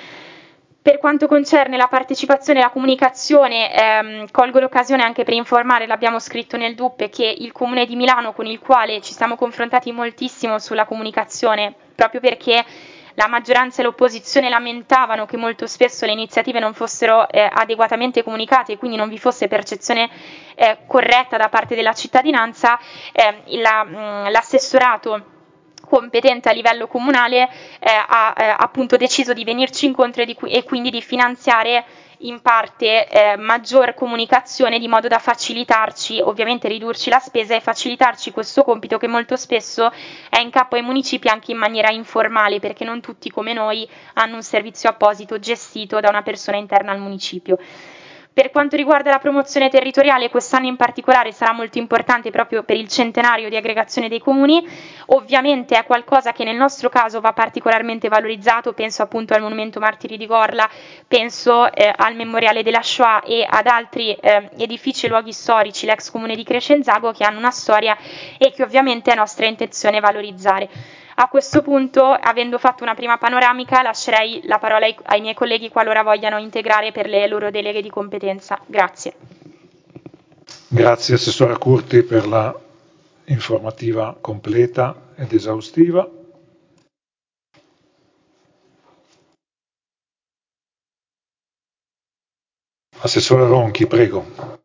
Per quanto concerne la partecipazione e la comunicazione, ehm, colgo l'occasione anche per informare, l'abbiamo scritto nel D U P, che il Comune di Milano, con il quale ci siamo confrontati moltissimo sulla comunicazione, proprio perché la maggioranza e l'opposizione lamentavano che molto spesso le iniziative non fossero eh, adeguatamente comunicate e quindi non vi fosse percezione eh, corretta da parte della cittadinanza, eh, la, mh, l'assessorato competente a livello comunale eh, ha eh, appunto deciso di venirci incontro e, di, e quindi di finanziare in parte eh, maggior comunicazione, di modo da facilitarci, ovviamente ridurci la spesa e facilitarci questo compito che molto spesso è in capo ai municipi anche in maniera informale, perché non tutti come noi hanno un servizio apposito gestito da una persona interna al municipio. Per quanto riguarda la promozione territoriale, quest'anno in particolare sarà molto importante proprio per il centenario di aggregazione dei comuni. Ovviamente è qualcosa che nel nostro caso va particolarmente valorizzato, penso appunto al Monumento Martiri di Gorla, penso eh, al Memoriale della Shoah e ad altri eh, edifici e luoghi storici, l'ex comune di Crescenzago, che hanno una storia e che ovviamente è nostra intenzione valorizzare. A questo punto, avendo fatto una prima panoramica, lascerei la parola ai, ai miei colleghi qualora vogliano integrare per le loro deleghe di competenza. Grazie.
Grazie Assessora Curti per la informativa completa ed esaustiva. Assessore Ronchi, prego.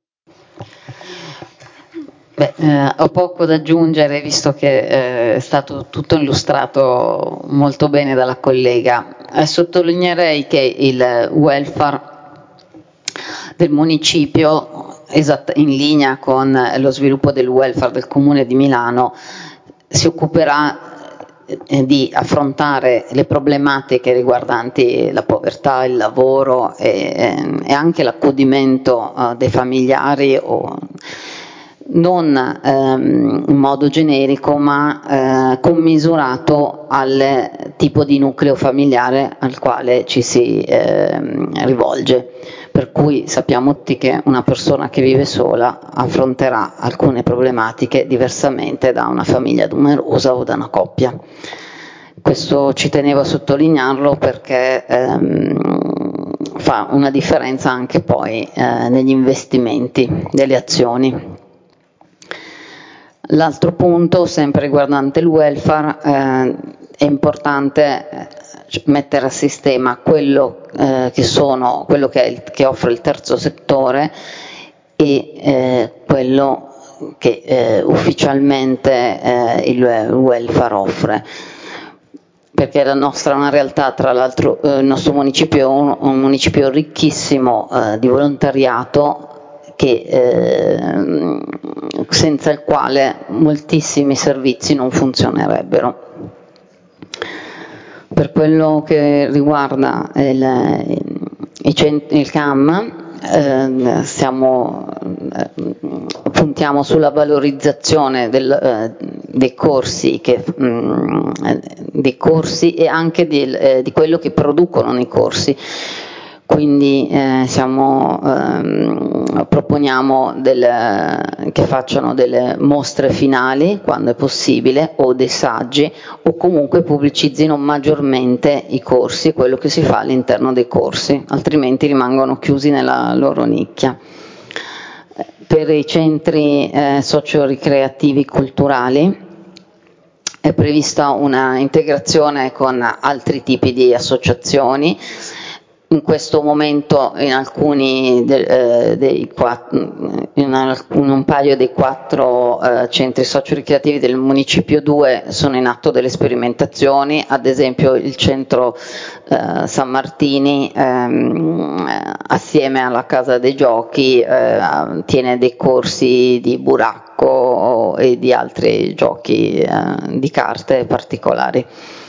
Beh, eh, ho poco da aggiungere visto che eh, è stato tutto illustrato molto bene dalla collega. Eh, sottolineerei che il welfare del municipio, esatt- in linea con lo sviluppo del welfare del Comune di Milano, si occuperà eh, di affrontare le problematiche riguardanti la povertà, il lavoro e, e anche l'accudimento eh, dei familiari o non ehm, in modo generico ma eh, commisurato al tipo di nucleo familiare al quale ci si eh, rivolge, per cui sappiamo tutti che una persona che vive sola affronterà alcune problematiche diversamente da una famiglia numerosa o da una coppia. Questo ci tenevo a sottolinearlo perché ehm, fa una differenza anche poi eh, negli investimenti delle azioni. L'altro punto, sempre riguardante il welfare, eh, è importante mettere a sistema quello, eh, che, sono, quello che, è il, che offre il terzo settore e eh, quello che eh, ufficialmente eh, il welfare offre, perché la nostra è una realtà, tra l'altro eh, il nostro municipio è un, un municipio ricchissimo eh, di volontariato, che, eh, senza il quale moltissimi servizi non funzionerebbero. Per quello che riguarda il, il, il C A M, eh, siamo, eh, puntiamo sulla valorizzazione del, eh, dei corsi, che, mh, dei corsi e anche di, eh, di quello che producono nei corsi. Quindi eh, siamo, ehm, proponiamo del, che facciano delle mostre finali quando è possibile, o dei saggi, o comunque pubblicizzino maggiormente i corsi e quello che si fa all'interno dei corsi, altrimenti rimangono chiusi nella loro nicchia. Per i centri eh, socio-ricreativi culturali è prevista una integrazione con altri tipi di associazioni. In questo momento in alcuni de, eh, dei quattro, in, alcun, in un paio dei quattro eh, centri socio-ricreativi del municipio due sono in atto delle sperimentazioni, ad esempio il centro eh, San Martini ehm, assieme alla Casa dei Giochi eh, tiene dei corsi di buracco e di altri giochi eh, di carte particolari.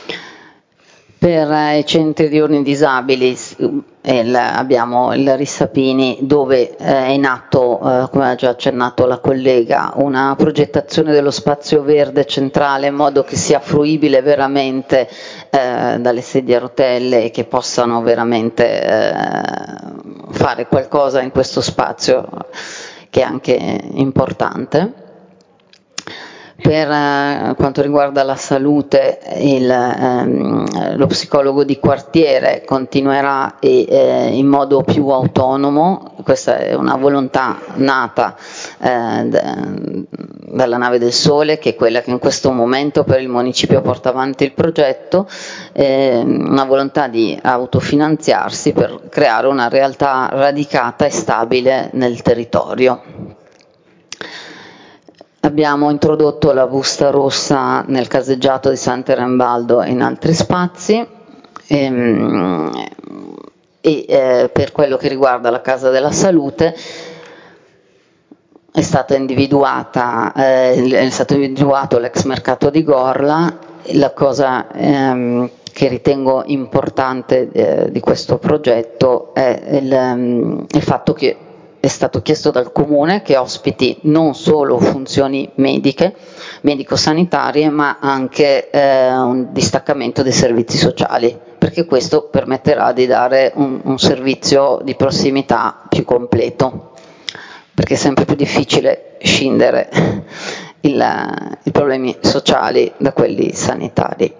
Per i centri diurni disabili il, abbiamo il Rissapini, dove è in atto, eh, come ha già accennato la collega, una progettazione dello spazio verde centrale in modo che sia fruibile veramente eh, dalle sedie a rotelle e che possano veramente eh, fare qualcosa in questo spazio che è anche importante. Per eh, quanto riguarda la salute, il, ehm, lo psicologo di quartiere continuerà e, eh, in modo più autonomo. Questa è una volontà nata eh, d- dalla Nave del Sole, che è quella che in questo momento per il municipio porta avanti il progetto, eh, una volontà di autofinanziarsi per creare una realtà radicata e stabile nel territorio. Abbiamo introdotto la busta rossa nel caseggiato di Sant'Erambaldo e in altri spazi ehm, e eh, per quello che riguarda la Casa della Salute è stata individuata, eh, è stato individuato l'ex mercato di Gorla. La cosa ehm, che ritengo importante eh, di questo progetto è il, um, il fatto che è stato chiesto dal Comune che ospiti non solo funzioni mediche, medico-sanitarie, ma anche eh, un distaccamento dei servizi sociali, perché questo permetterà di dare un, un servizio di prossimità più completo, perché è sempre più difficile scindere il, i problemi sociali da quelli sanitari.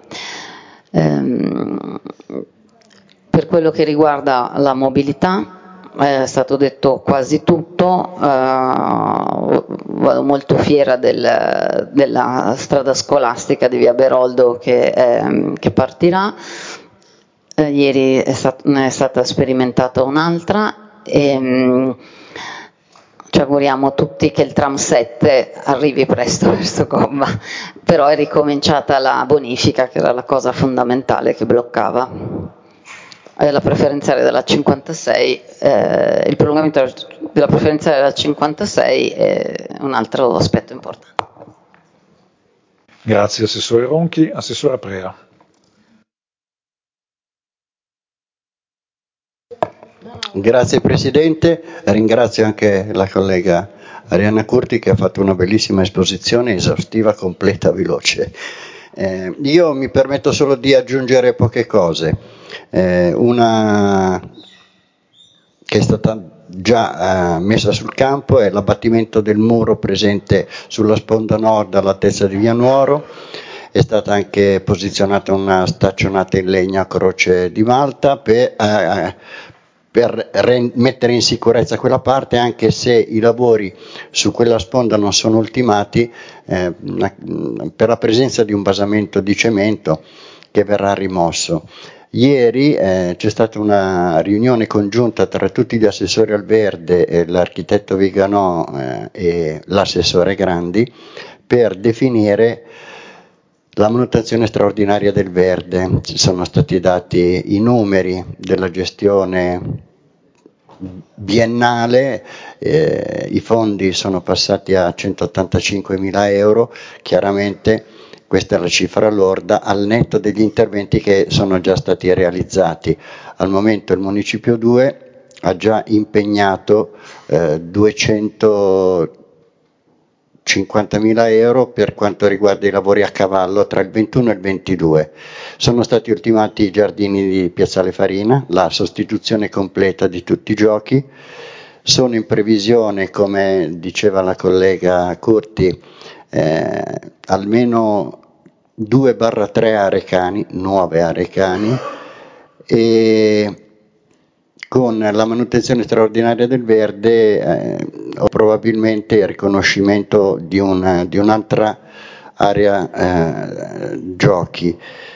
Ehm, per quello che riguarda la mobilità, è stato detto quasi tutto, eh, vado molto fiera del, della strada scolastica di via Beroldo che, eh, che partirà, eh, ieri è, stat- ne è stata sperimentata un'altra e mh, ci auguriamo tutti che il tram sette arrivi presto verso Gomma, però è ricominciata la bonifica che era la cosa fondamentale che bloccava. La preferenziale della cinquantasei, eh, il prolungamento della preferenziale della cinquantasei è un altro aspetto importante.
Grazie Assessore Ronchi. Assessore Aprea.
Grazie Presidente, ringrazio anche la collega Arianna Curti che ha fatto una bellissima esposizione, esaustiva, completa, veloce. Eh, io mi permetto solo di aggiungere poche cose. Eh, una che è stata già eh, messa sul campo è l'abbattimento del muro presente sulla sponda nord all'altezza di Via Nuoro. È stata anche posizionata una staccionata in legno a croce di Malta per, eh, per re- mettere in sicurezza quella parte, anche se i lavori su quella sponda non sono ultimati eh, per la presenza di un basamento di cemento che verrà rimosso. Ieri eh, c'è stata una riunione congiunta tra tutti gli assessori al verde, e l'architetto Viganò eh, e l'assessore Grandi per definire la manutenzione straordinaria del verde. Ci sono stati dati i numeri della gestione biennale, eh, i fondi sono passati a centottantacinquemila euro, chiaramente questa è la cifra lorda al netto degli interventi che sono già stati realizzati. Al momento il Municipio due ha già impegnato eh, duecentocinquantamila euro per quanto riguarda i lavori a cavallo tra il ventuno e il ventidue. Sono stati ultimati i giardini di Piazzale Farina, la sostituzione completa di tutti i giochi. Sono in previsione, come diceva la collega Curti, eh, almeno due barra tre aree cani, nuove aree cani, e con la manutenzione straordinaria del verde eh, o probabilmente il riconoscimento di, una, di un'altra area eh, giochi.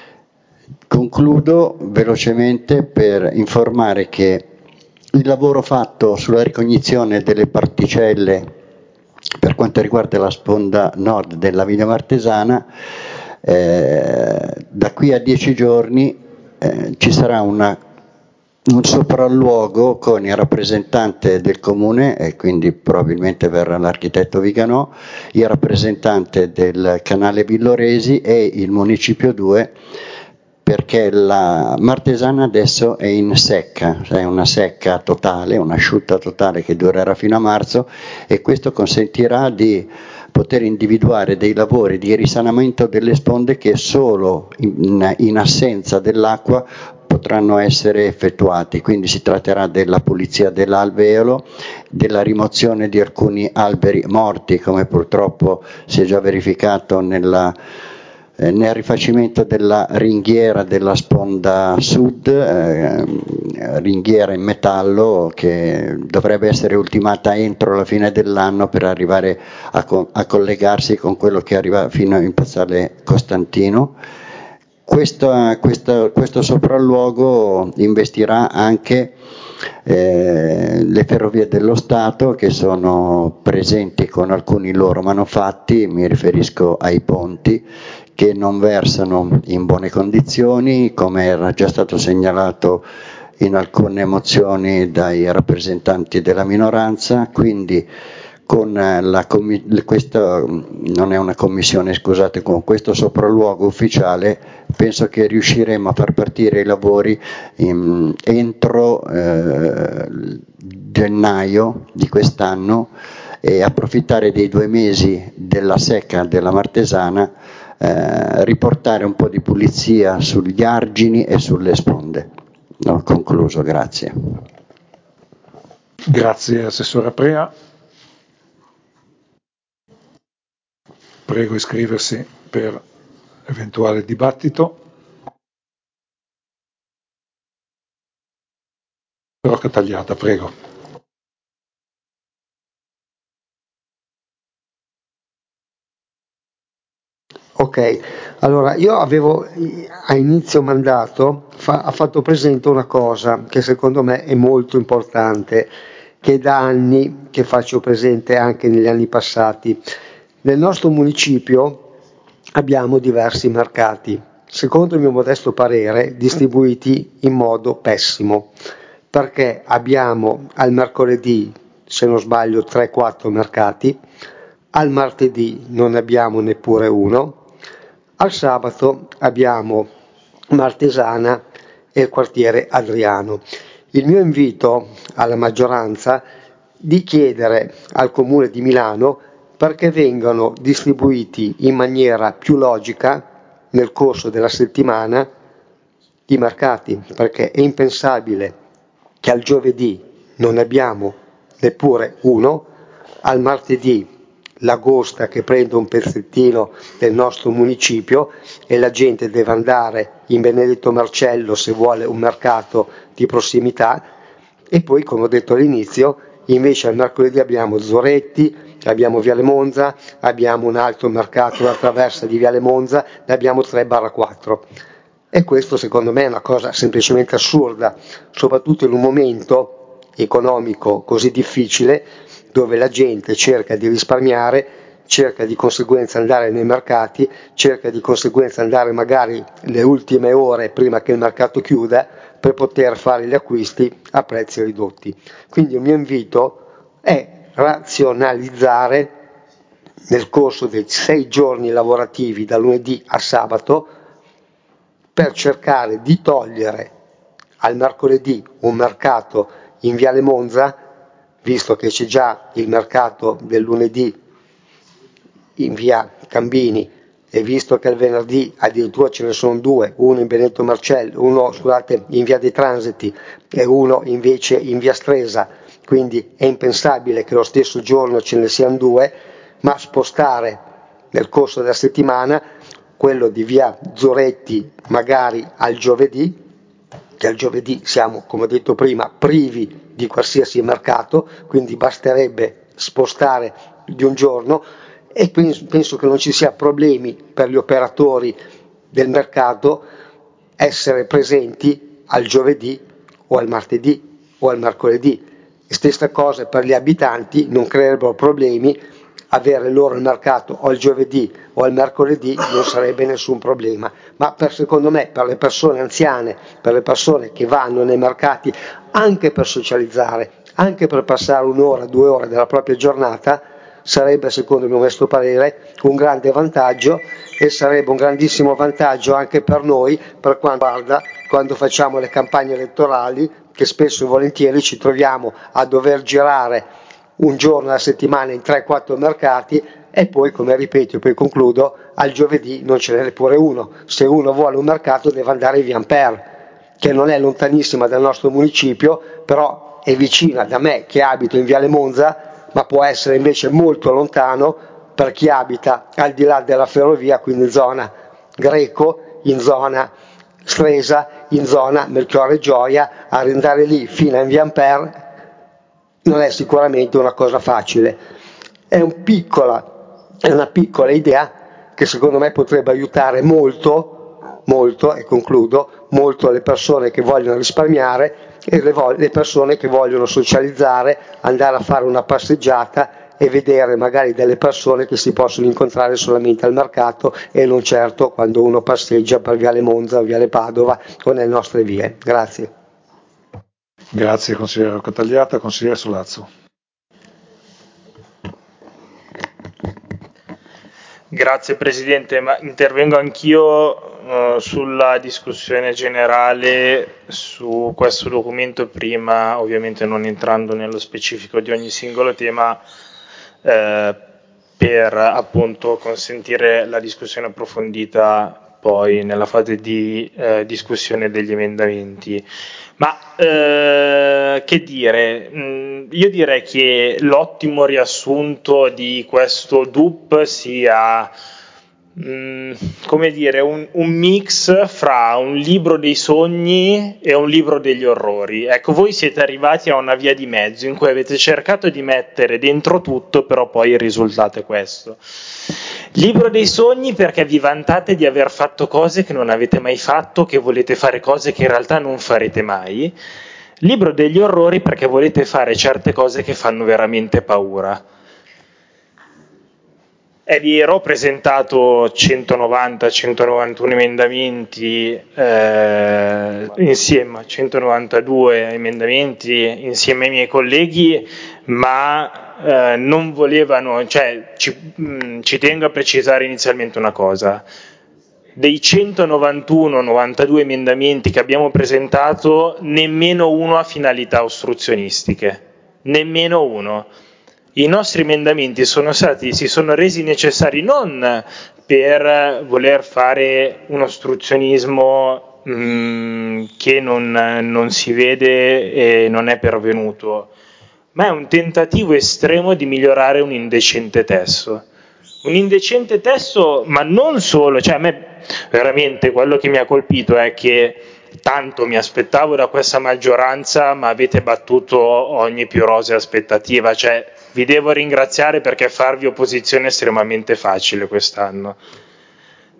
Concludo velocemente per informare che il lavoro fatto sulla ricognizione delle particelle per quanto riguarda la sponda nord della Vigna Martesana, eh, da qui a dieci giorni eh, ci sarà una, un sopralluogo con il rappresentante del comune, e quindi probabilmente verrà l'architetto Viganò, il rappresentante del canale Villoresi e il Municipio due, perché la Martesana adesso è in secca, è una secca totale, un'asciutta totale che durerà fino a marzo, e questo consentirà di poter individuare dei lavori di risanamento delle sponde che solo in, in assenza dell'acqua potranno essere effettuati. Quindi si tratterà della pulizia dell'alveolo, della rimozione di alcuni alberi morti, come purtroppo si è già verificato nella Eh, nel rifacimento della ringhiera della sponda sud, eh, ringhiera in metallo che dovrebbe essere ultimata entro la fine dell'anno per arrivare a, co- a collegarsi con quello che arriva fino in Piazzale Costantino. Questo, questo, questo sopralluogo investirà anche eh, le ferrovie dello Stato, che sono presenti con alcuni loro manufatti, mi riferisco ai ponti, che non versano in buone condizioni, come era già stato segnalato in alcune mozioni dai rappresentanti della minoranza. Quindi con la questa non è una commissione, scusate, con questo sopralluogo ufficiale penso che riusciremo a far partire i lavori in, entro eh, gennaio di quest'anno, e approfittare dei due mesi della secca della Martesana, eh, riportare un po' di pulizia sugli argini e sulle sponde. Ho concluso, grazie.
Grazie Assessore Aprea. Prego iscriversi per eventuale dibattito. Rocca Tagliata, prego.
Ok, allora io avevo a inizio mandato fa, ha fatto presente una cosa che secondo me è molto importante, che da anni che faccio presente anche negli anni passati. Nel nostro municipio abbiamo diversi mercati, secondo il mio modesto parere distribuiti in modo pessimo, perché abbiamo al mercoledì, se non sbaglio, tre quattro mercati, al martedì non ne abbiamo neppure uno, al sabato abbiamo Martesana e il quartiere Adriano. Il mio invito alla maggioranza di chiedere al Comune di Milano perché vengano distribuiti in maniera più logica nel corso della settimana i mercati, perché è impensabile che al giovedì non ne abbiamo neppure uno, al martedì l'agosta che prende un pezzettino del nostro municipio e la gente deve andare in Benedetto Marcello se vuole un mercato di prossimità, e poi, come ho detto all'inizio, invece al mercoledì abbiamo Zoretti, abbiamo Viale Monza, abbiamo un altro mercato, una traversa di Viale Monza, ne abbiamo tre barra quattro. E questo secondo me è una cosa semplicemente assurda, soprattutto in un momento economico così difficile, dove la gente cerca di risparmiare, cerca di conseguenza andare nei mercati, cerca di conseguenza andare magari le ultime ore prima che il mercato chiuda per poter fare gli acquisti a prezzi ridotti. Quindi il mio invito è razionalizzare nel corso dei sei giorni lavorativi da lunedì a sabato, per cercare di togliere al mercoledì un mercato in Viale Monza, visto che c'è già il mercato del lunedì in via Cambini, e visto che il venerdì addirittura ce ne sono due, uno in Benedetto Marcello, uno scusate, in via dei Transiti e uno invece in via Stresa, quindi è impensabile che lo stesso giorno ce ne siano due, ma spostare nel corso della settimana quello di via Zoretti magari al giovedì, che al giovedì siamo, come ho detto prima, privi di qualsiasi mercato, quindi basterebbe spostare di un giorno, e quindi penso che non ci sia problemi per gli operatori del mercato essere presenti al giovedì o al martedì o al mercoledì. E stessa cosa per gli abitanti, non creerebbero problemi avere loro il mercato o il giovedì o il mercoledì, non sarebbe nessun problema. Ma per, secondo me, per le persone anziane, per le persone che vanno nei mercati anche per socializzare, anche per passare un'ora, due ore della propria giornata, sarebbe, secondo il mio modesto parere, un grande vantaggio, e sarebbe un grandissimo vantaggio anche per noi, per quanto riguarda quando facciamo le campagne elettorali, che spesso e volentieri ci troviamo a dover girare un giorno alla settimana in tre quattro mercati, e poi, come ripeto e poi concludo, al giovedì non ce n'è neppure uno. Se uno vuole un mercato deve andare in via Ampère, che non è lontanissima dal nostro municipio, però è vicina da me che abito in Viale Monza, ma può essere invece molto lontano per chi abita al di là della ferrovia, quindi in zona Greco, in zona Stresa, in zona Melchiorre Gioia. Andare lì fino a via Ampère non è sicuramente una cosa facile. È, un piccola, è una piccola idea che secondo me potrebbe aiutare molto, molto, e concludo, molto le persone che vogliono risparmiare e le, vo- le persone che vogliono socializzare, andare a fare una passeggiata e vedere magari delle persone che si possono incontrare solamente al mercato e non certo quando uno passeggia per Viale Monza o Viale Padova o nelle nostre vie. Grazie.
Grazie consigliere Cottagliata. Consigliere Solazzo.
Grazie Presidente, ma intervengo anch'io uh, sulla discussione generale su questo documento, prima ovviamente non entrando nello specifico di ogni singolo tema, eh, per appunto consentire la discussione approfondita poi nella fase di eh, discussione degli emendamenti. Ma eh, che dire, mh, io direi che l'ottimo riassunto di questo D U P sia mh, come dire, un, un mix fra un libro dei sogni e un libro degli orrori. Ecco, voi siete arrivati a una via di mezzo in cui avete cercato di mettere dentro tutto, però poi il risultato è questo. Libro dei sogni perché vi vantate di aver fatto cose che non avete mai fatto, che volete fare cose che in realtà non farete mai. Libro degli orrori perché volete fare certe cose che fanno veramente paura. È vero, ho presentato centonovanta centonovantuno emendamenti eh, insieme, centonovantadue emendamenti insieme ai miei colleghi, ma eh, non volevano, cioè ci, mh, ci tengo a precisare inizialmente una cosa. Dei centonovantuno novantadue emendamenti che abbiamo presentato, nemmeno uno ha finalità ostruzionistiche, nemmeno uno. I nostri emendamenti sono stati, si sono resi necessari non per voler fare un ostruzionismo mh, che non, non si vede e non è pervenuto, ma è un tentativo estremo di migliorare un indecente testo. Un indecente testo, ma non solo, cioè a me veramente quello che mi ha colpito è che tanto mi aspettavo da questa maggioranza, ma avete battuto ogni più rosea aspettativa, cioè vi devo ringraziare perché farvi opposizione è estremamente facile quest'anno.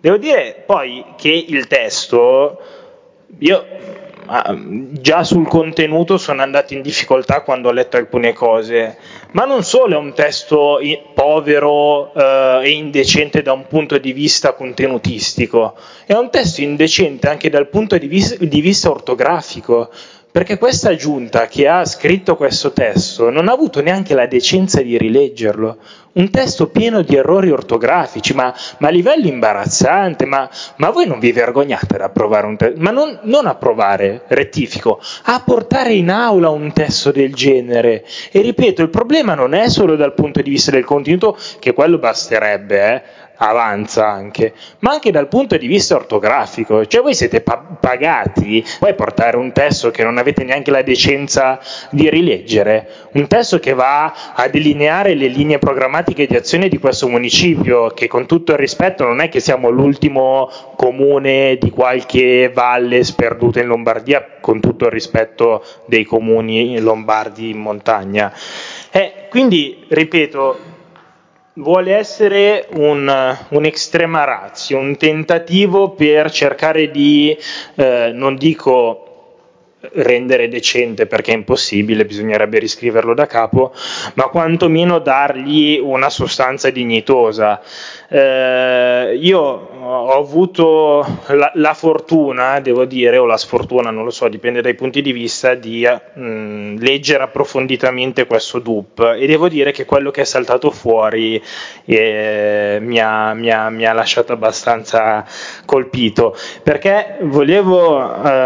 Devo dire poi che il testo, io già sul contenuto sono andato in difficoltà quando ho letto alcune cose, ma non solo è un testo povero eh, e indecente da un punto di vista contenutistico, è un testo indecente anche dal punto di vista, di vista ortografico, perché questa giunta che ha scritto questo testo non ha avuto neanche la decenza di rileggerlo. Un testo pieno di errori ortografici, ma, ma a livello imbarazzante, ma, ma voi non vi vergognate ad approvare un testo? Ma non, non approvare, rettifico, a portare in aula un testo del genere. E ripeto, il problema non è solo dal punto di vista del contenuto, che quello basterebbe, eh, avanza anche, ma anche dal punto di vista ortografico. Cioè voi siete pa- pagati, puoi portare un testo che non avete neanche la decenza di rileggere, un testo che va a delineare le linee programmatiche di azione di questo municipio, che con tutto il rispetto non è che siamo l'ultimo comune di qualche valle sperduta in Lombardia, con tutto il rispetto dei comuni lombardi in montagna. Eh, quindi, ripeto, vuole essere un, un extrema ratio, un tentativo per cercare di, eh, non dico rendere decente perché è impossibile, bisognerebbe riscriverlo da capo, ma quantomeno dargli una sostanza dignitosa. Eh, io ho avuto la, la fortuna, devo dire, o la sfortuna, non lo so, dipende dai punti di vista, di mh, leggere approfonditamente questo D U P, e devo dire che quello che è saltato fuori eh, mi, ha, mi, ha, mi ha lasciato abbastanza colpito, perché volevo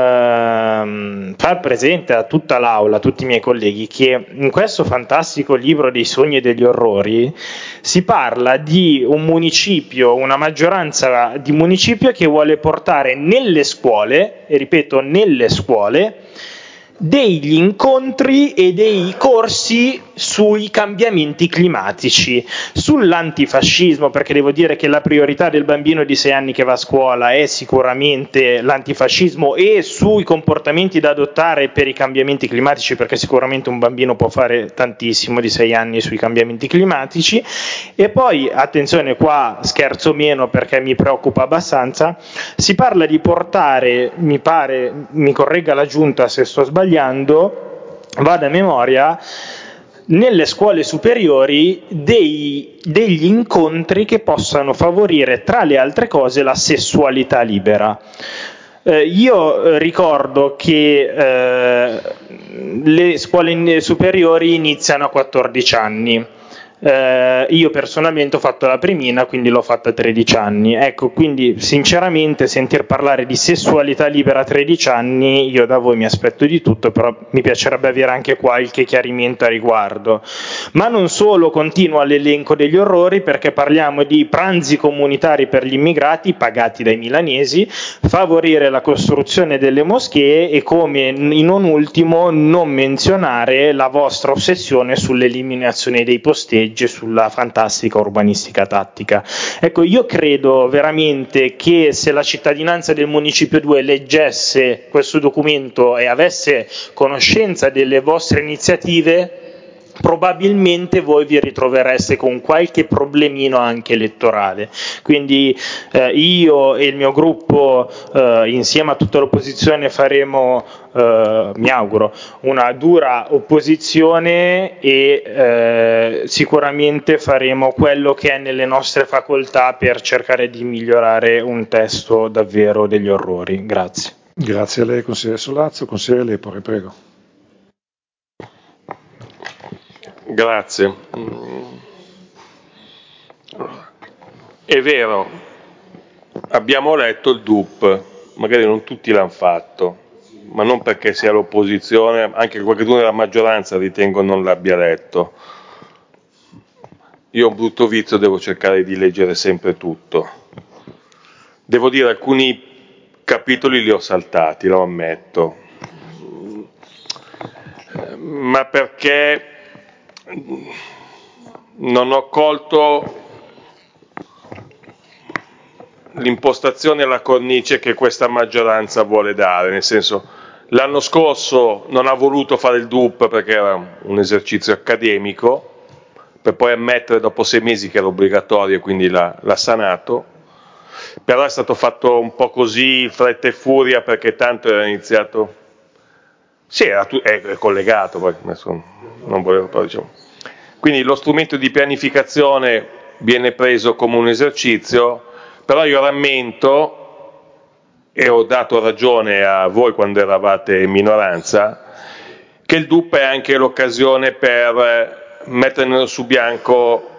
ehm, far presente a tutta l'aula, a tutti i miei colleghi, che in questo fantastico libro dei sogni e degli orrori si parla di un municipio, una maggioranza di municipio che vuole portare nelle scuole, e ripeto nelle scuole, degli incontri e dei corsi sui cambiamenti climatici, sull'antifascismo, perché devo dire che la priorità del bambino di sei anni che va a scuola è sicuramente l'antifascismo, e sui comportamenti da adottare per i cambiamenti climatici, perché sicuramente un bambino può fare tantissimo di sei anni sui cambiamenti climatici. E poi, attenzione, qua scherzo meno perché mi preoccupa abbastanza, si parla di portare, mi pare, mi corregga la giunta se sto sbagliando, vado a memoria, nelle scuole superiori dei, degli incontri che possano favorire, tra le altre cose, la sessualità libera. Eh, io ricordo che eh, le scuole superiori iniziano a quattordici anni. Eh, io personalmente ho fatto la primina, quindi l'ho fatta a tredici anni. Ecco, quindi sinceramente sentir parlare di sessualità libera a tredici anni, io da voi mi aspetto di tutto, però mi piacerebbe avere anche qualche chiarimento a riguardo. Ma non solo, continua l'elenco degli orrori, perché parliamo di pranzi comunitari per gli immigrati pagati dai milanesi, favorire la costruzione delle moschee e, come non ultimo, non menzionare la vostra ossessione sull'eliminazione dei posteggi, sulla fantastica urbanistica tattica. Ecco, io credo veramente che se la cittadinanza del Municipio due leggesse questo documento e avesse conoscenza delle vostre iniziative, probabilmente voi vi ritrovereste con qualche problemino anche elettorale. Quindi eh, io e il mio gruppo eh, insieme a tutta l'opposizione faremo, eh, mi auguro, una dura opposizione e eh, sicuramente faremo quello che è nelle nostre facoltà per cercare di migliorare un testo davvero degli orrori. Grazie.
Grazie a lei, consigliere Sollazzo. Consigliere Lepore, prego.
Grazie. È vero, abbiamo letto il D U P, magari non tutti l'hanno fatto, ma non perché sia l'opposizione, anche qualcuno della maggioranza ritengo non l'abbia letto. Io ho un brutto vizio, devo cercare di leggere sempre tutto. Devo dire, alcuni capitoli li ho saltati, lo ammetto, ma perché non ho colto l'impostazione e la cornice che questa maggioranza vuole dare, nel senso, l'anno scorso non ha voluto fare il D U P perché era un esercizio accademico, per poi ammettere dopo sei mesi che era obbligatorio e quindi l'ha, l'ha sanato. però è stato fatto un po' così, fretta e furia, perché tanto era iniziato, sì, era tu... è collegato, poi adesso non volevo, però, diciamo. Quindi lo strumento di pianificazione viene preso come un esercizio, però io rammento, e ho dato ragione a voi quando eravate in minoranza, che il D U P è anche l'occasione per mettere nero su bianco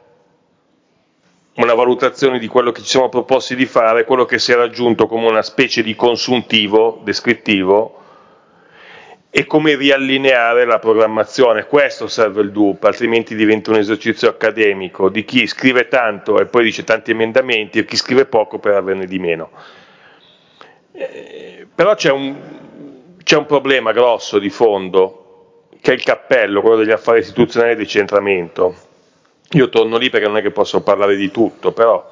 una valutazione di quello che ci siamo proposti di fare, quello che si è raggiunto come una specie di consuntivo descrittivo e come riallineare la programmazione. Questo serve il D U P, altrimenti diventa un esercizio accademico di chi scrive tanto e poi dice tanti emendamenti e chi scrive poco per averne di meno. Eh, però c'è un, c'è un problema grosso di fondo, che è il cappello, quello degli affari istituzionali e decentramento. Io torno lì perché non è che posso parlare di tutto, però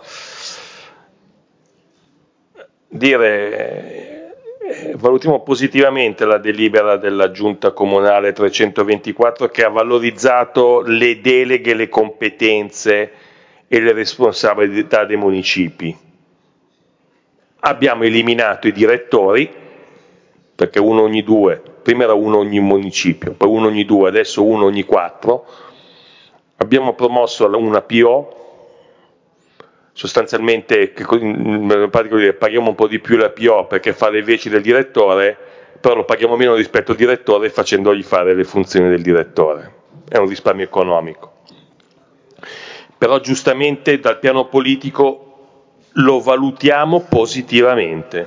dire eh, valutiamo positivamente la delibera della Giunta Comunale trecentoventiquattro che ha valorizzato le deleghe, le competenze e le responsabilità dei municipi. Abbiamo eliminato i direttori, perché uno ogni due, prima era uno ogni municipio, poi uno ogni due, adesso uno ogni quattro. Abbiamo promosso una P O, sostanzialmente in pratica paghiamo un po' di più la P O perché fa le veci del direttore, però lo paghiamo meno rispetto al direttore facendogli fare le funzioni del direttore. È un risparmio economico. Però giustamente dal piano politico lo valutiamo positivamente.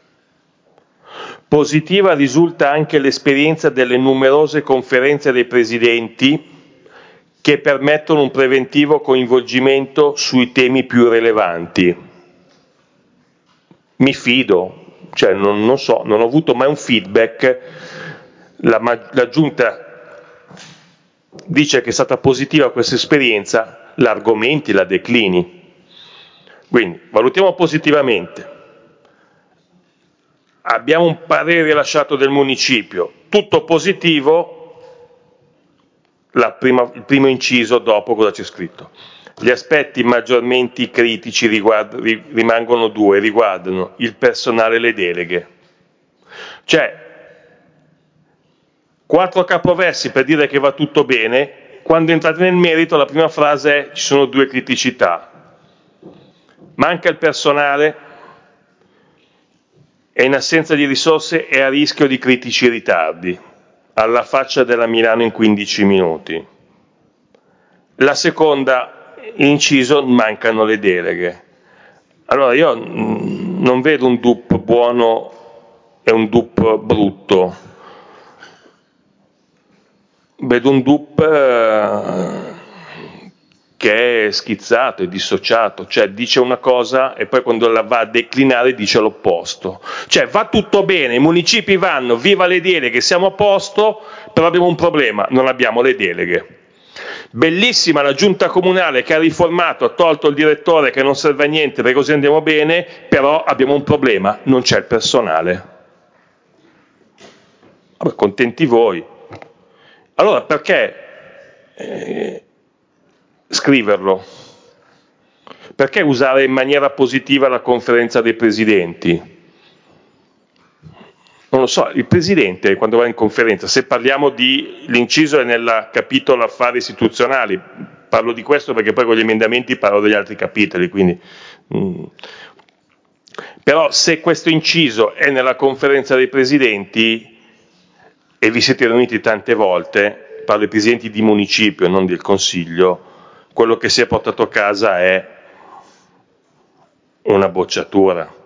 Positiva risulta anche l'esperienza delle numerose conferenze dei presidenti che permettono un preventivo coinvolgimento sui temi più rilevanti. Mi fido, cioè non, non so, non ho avuto mai un feedback, la, la Giunta dice che è stata positiva questa esperienza, la argomenti, la declini. Quindi valutiamo positivamente. Abbiamo un parere rilasciato del municipio, tutto positivo, la prima, il primo inciso dopo cosa c'è scritto. Gli aspetti maggiormente critici riguard, rimangono due, riguardano il personale e le deleghe. Cioè, quattro capoversi per dire che va tutto bene, quando entrate nel merito la prima frase è ci sono due criticità. Manca il personale e in assenza di risorse è a rischio di critici ritardi, alla faccia della Milano in quindici minuti. La seconda, inciso, mancano le deleghe. Allora io non vedo un D U P buono e un D U P brutto, vedo un D U P eh, che è schizzato, è dissociato, cioè dice una cosa e poi quando la va a declinare dice l'opposto. Cioè va tutto bene, i municipi vanno, viva le deleghe, siamo a posto, però abbiamo un problema, non abbiamo le deleghe. Bellissima la giunta comunale che ha riformato, ha tolto il direttore che non serve a niente perché così andiamo bene, però abbiamo un problema, non c'è il personale. Vabbè, contenti voi. Allora perché eh, scriverlo? Perché usare in maniera positiva la conferenza dei presidenti? Non lo so, il presidente quando va in conferenza, se parliamo di, l'inciso è nel capitolo affari istituzionali, parlo di questo perché poi con gli emendamenti parlo degli altri capitoli, quindi, mm. Però se questo inciso è nella conferenza dei presidenti e vi siete riuniti tante volte, parlo dei presidenti di municipio e non del consiglio, quello che si è portato a casa è una bocciatura.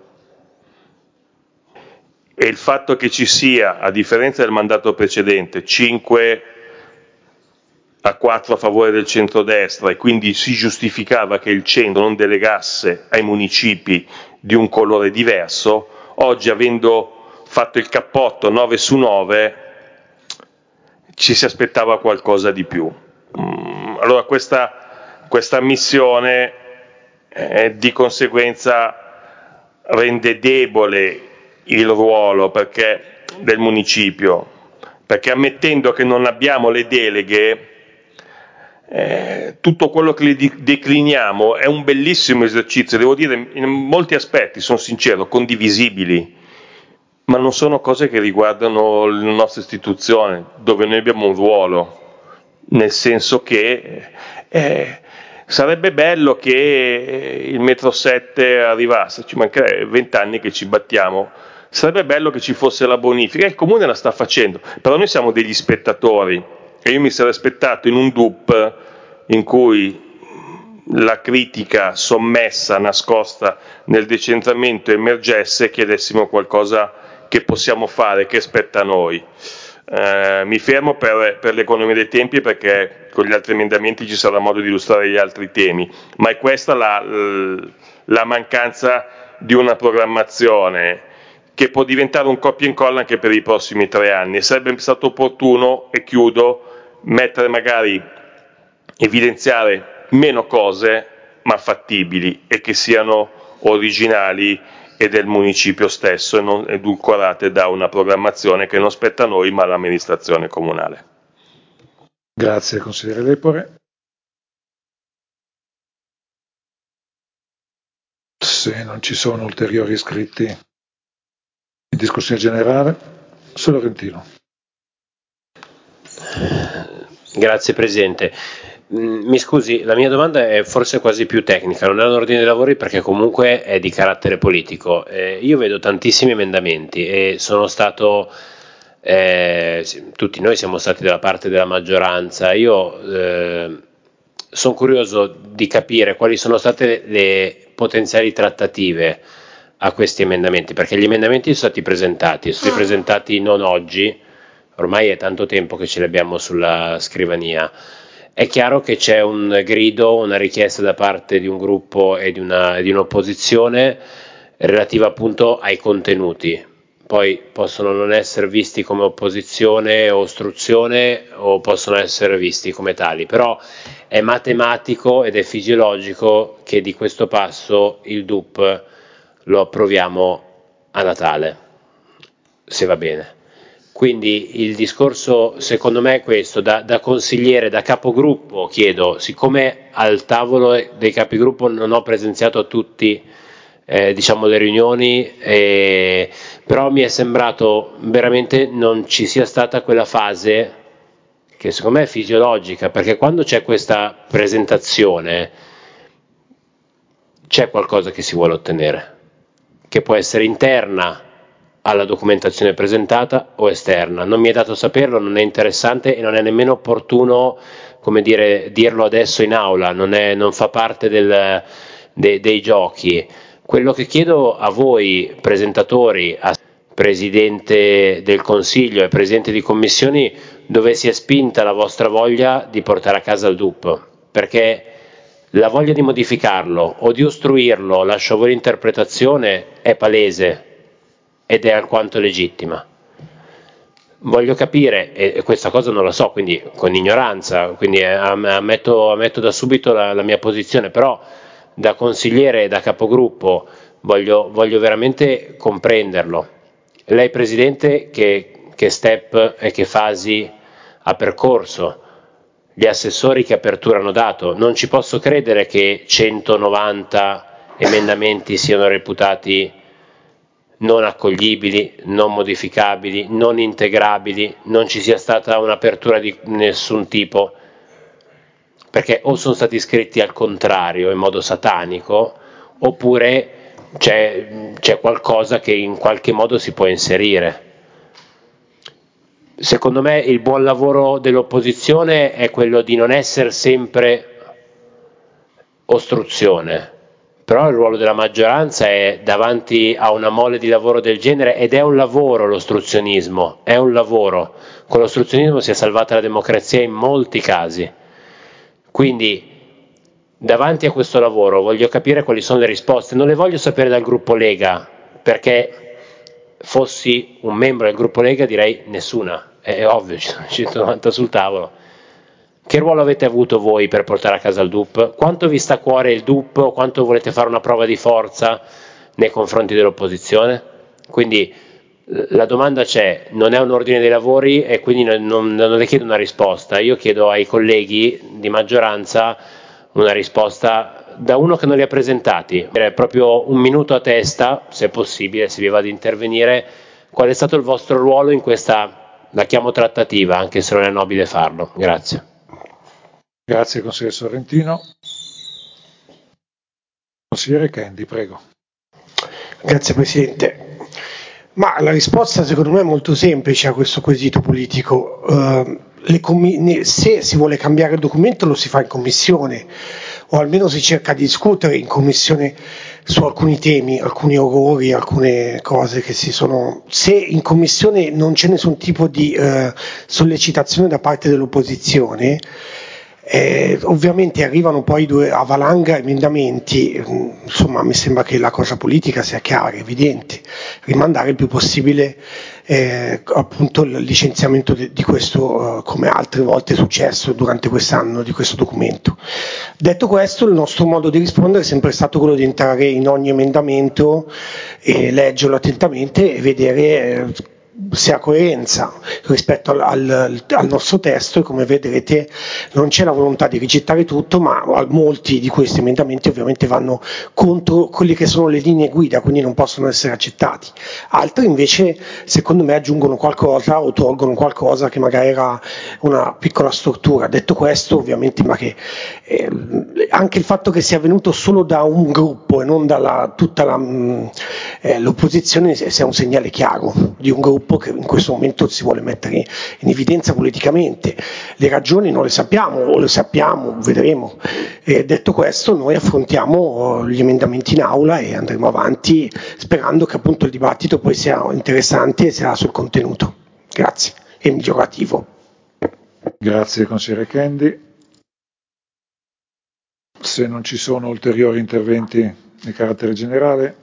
E il fatto che ci sia, a differenza del mandato precedente, cinque a quattro a favore del centrodestra e quindi si giustificava che il centro non delegasse ai municipi di un colore diverso, oggi avendo fatto il cappotto nove su nove ci si aspettava qualcosa di più. Allora questa, questa ammissione eh, di conseguenza rende debole il ruolo perché, del municipio, perché ammettendo che non abbiamo le deleghe eh, tutto quello che li decliniamo è un bellissimo esercizio, devo dire in molti aspetti, sono sincero, condivisibili, ma non sono cose che riguardano la nostra istituzione, dove noi abbiamo un ruolo, nel senso che eh, sarebbe bello che il metro sette arrivasse, ci mancherebbe vent'anni che ci battiamo, sarebbe bello che ci fosse la bonifica, e il Comune la sta facendo, però noi siamo degli spettatori, e io mi sarei aspettato in un D U P in cui la critica sommessa, nascosta nel decentramento emergesse e chiedessimo qualcosa che possiamo fare, che spetta a noi. Eh, mi fermo per, per l'economia dei tempi, perché con gli altri emendamenti ci sarà modo di illustrare gli altri temi, ma è questa la, la mancanza di una programmazione che può diventare un copia e incolla anche per i prossimi tre anni. Sarebbe stato opportuno, e chiudo, mettere magari, evidenziare meno cose ma fattibili e che siano originali e del municipio stesso, e non edulcorate da una programmazione che non spetta a noi ma all'amministrazione comunale.
Grazie consigliere Lepore. Se non ci sono ulteriori iscritti in discussione generale, Sorrentino.
Grazie Presidente. Mi scusi, la mia domanda è forse quasi più tecnica, non è un ordine dei lavori perché comunque è di carattere politico. Eh, io vedo tantissimi emendamenti e sono stato, eh, tutti noi siamo stati dalla parte della maggioranza, io eh, sono curioso di capire quali sono state le potenziali trattative a questi emendamenti, perché gli emendamenti sono stati presentati, sono stati presentati non oggi, ormai è tanto tempo che ce li abbiamo sulla scrivania. È chiaro che c'è un grido, una richiesta da parte di un gruppo e di, una, di un'opposizione relativa appunto ai contenuti. Poi possono non essere visti come opposizione o ostruzione, o possono essere visti come tali, però è matematico ed è fisiologico che di questo passo il D U P lo approviamo a Natale, se va bene. Quindi il discorso secondo me è questo, da, da consigliere, da capogruppo chiedo, siccome al tavolo dei capigruppo non ho presenziato a tutti eh, diciamo le riunioni, eh, però mi è sembrato veramente non ci sia stata quella fase che secondo me è fisiologica, perché quando c'è questa presentazione c'è qualcosa che si vuole ottenere, che può essere interna alla documentazione presentata o esterna. Non mi è dato saperlo, non è interessante e non è nemmeno opportuno, come dire, dirlo adesso in aula, non, è, non fa parte del, de, dei giochi. Quello che chiedo a voi presentatori, a Presidente del Consiglio e Presidente di Commissioni, dove si è spinta la vostra voglia di portare a casa il D U P, perché la voglia di modificarlo o di ostruirlo, lascio a voi l'interpretazione, è palese ed è alquanto legittima. Voglio capire, e questa cosa non la so, quindi con ignoranza, quindi ammetto, ammetto da subito la, la mia posizione, però da consigliere e da capogruppo voglio, voglio veramente comprenderlo. Lei Presidente che, che step e che fasi ha percorso, gli assessori che apertura hanno dato, non ci posso credere che centonovanta emendamenti siano reputati non accoglibili, non modificabili, non integrabili, non ci sia stata un'apertura di nessun tipo, perché o sono stati scritti al contrario in modo satanico, oppure c'è, c'è qualcosa che in qualche modo si può inserire. Secondo me il buon lavoro dell'opposizione è quello di non essere sempre ostruzione, però il ruolo della maggioranza è davanti a una mole di lavoro del genere, ed è un lavoro l'ostruzionismo, è un lavoro. Con l'ostruzionismo si è salvata la democrazia in molti casi. Quindi davanti a questo lavoro voglio capire quali sono le risposte, non le voglio sapere dal gruppo Lega, perché fossi un membro del gruppo Lega direi nessuna, è ovvio, ci sono centonovanta sul tavolo. Che ruolo avete avuto voi per portare a casa il D U P? Quanto vi sta a cuore il D U P o quanto volete fare una prova di forza nei confronti dell'opposizione? Quindi La domanda c'è, non è un ordine dei lavori e quindi non, non, non le chiedo una risposta, io chiedo ai colleghi di maggioranza una risposta da uno che non li ha presentati, proprio un minuto a testa, se è possibile, se vi va di intervenire, qual è stato il vostro ruolo in questa, la chiamo trattativa, anche se non è nobile farlo. Grazie.
Grazie consigliere Sorrentino. Consigliere Kendi, prego.
Grazie Presidente. Ma la risposta secondo me è molto semplice a questo quesito politico. Uh, le commi- se si vuole cambiare il documento lo si fa in commissione, o almeno si cerca di discutere in commissione su alcuni temi, alcuni orrori, alcune cose che si sono... Se in commissione non c'è nessun tipo di uh, sollecitazione da parte dell'opposizione, Eh, ovviamente arrivano poi due a valanga emendamenti, insomma mi sembra che la cosa politica sia chiara, evidente, rimandare il più possibile eh, appunto il licenziamento de- di questo, eh, come altre volte è successo durante quest'anno, di questo documento. Detto questo, il nostro modo di rispondere è sempre stato quello di entrare in ogni emendamento e leggerlo attentamente e vedere eh, se ha coerenza rispetto al, al, al nostro testo, e come vedrete non c'è la volontà di rigettare tutto, ma molti di questi emendamenti ovviamente vanno contro quelle che sono le linee guida, quindi non possono essere accettati. Altri invece secondo me aggiungono qualcosa o tolgono qualcosa che magari era una piccola stortura. Detto questo, ovviamente, ma che eh, anche il fatto che sia venuto solo da un gruppo e non da tutta la, eh, l'opposizione sia un segnale chiaro di un gruppo che in questo momento si vuole mettere in evidenza politicamente. Le ragioni non le sappiamo, o le sappiamo, vedremo. E detto questo, noi affrontiamo gli emendamenti in aula e andremo avanti sperando che appunto il dibattito poi sia interessante e sia sul contenuto. Grazie, e migliorativo.
Grazie consigliere Kendi. Se non ci sono ulteriori interventi di carattere generale,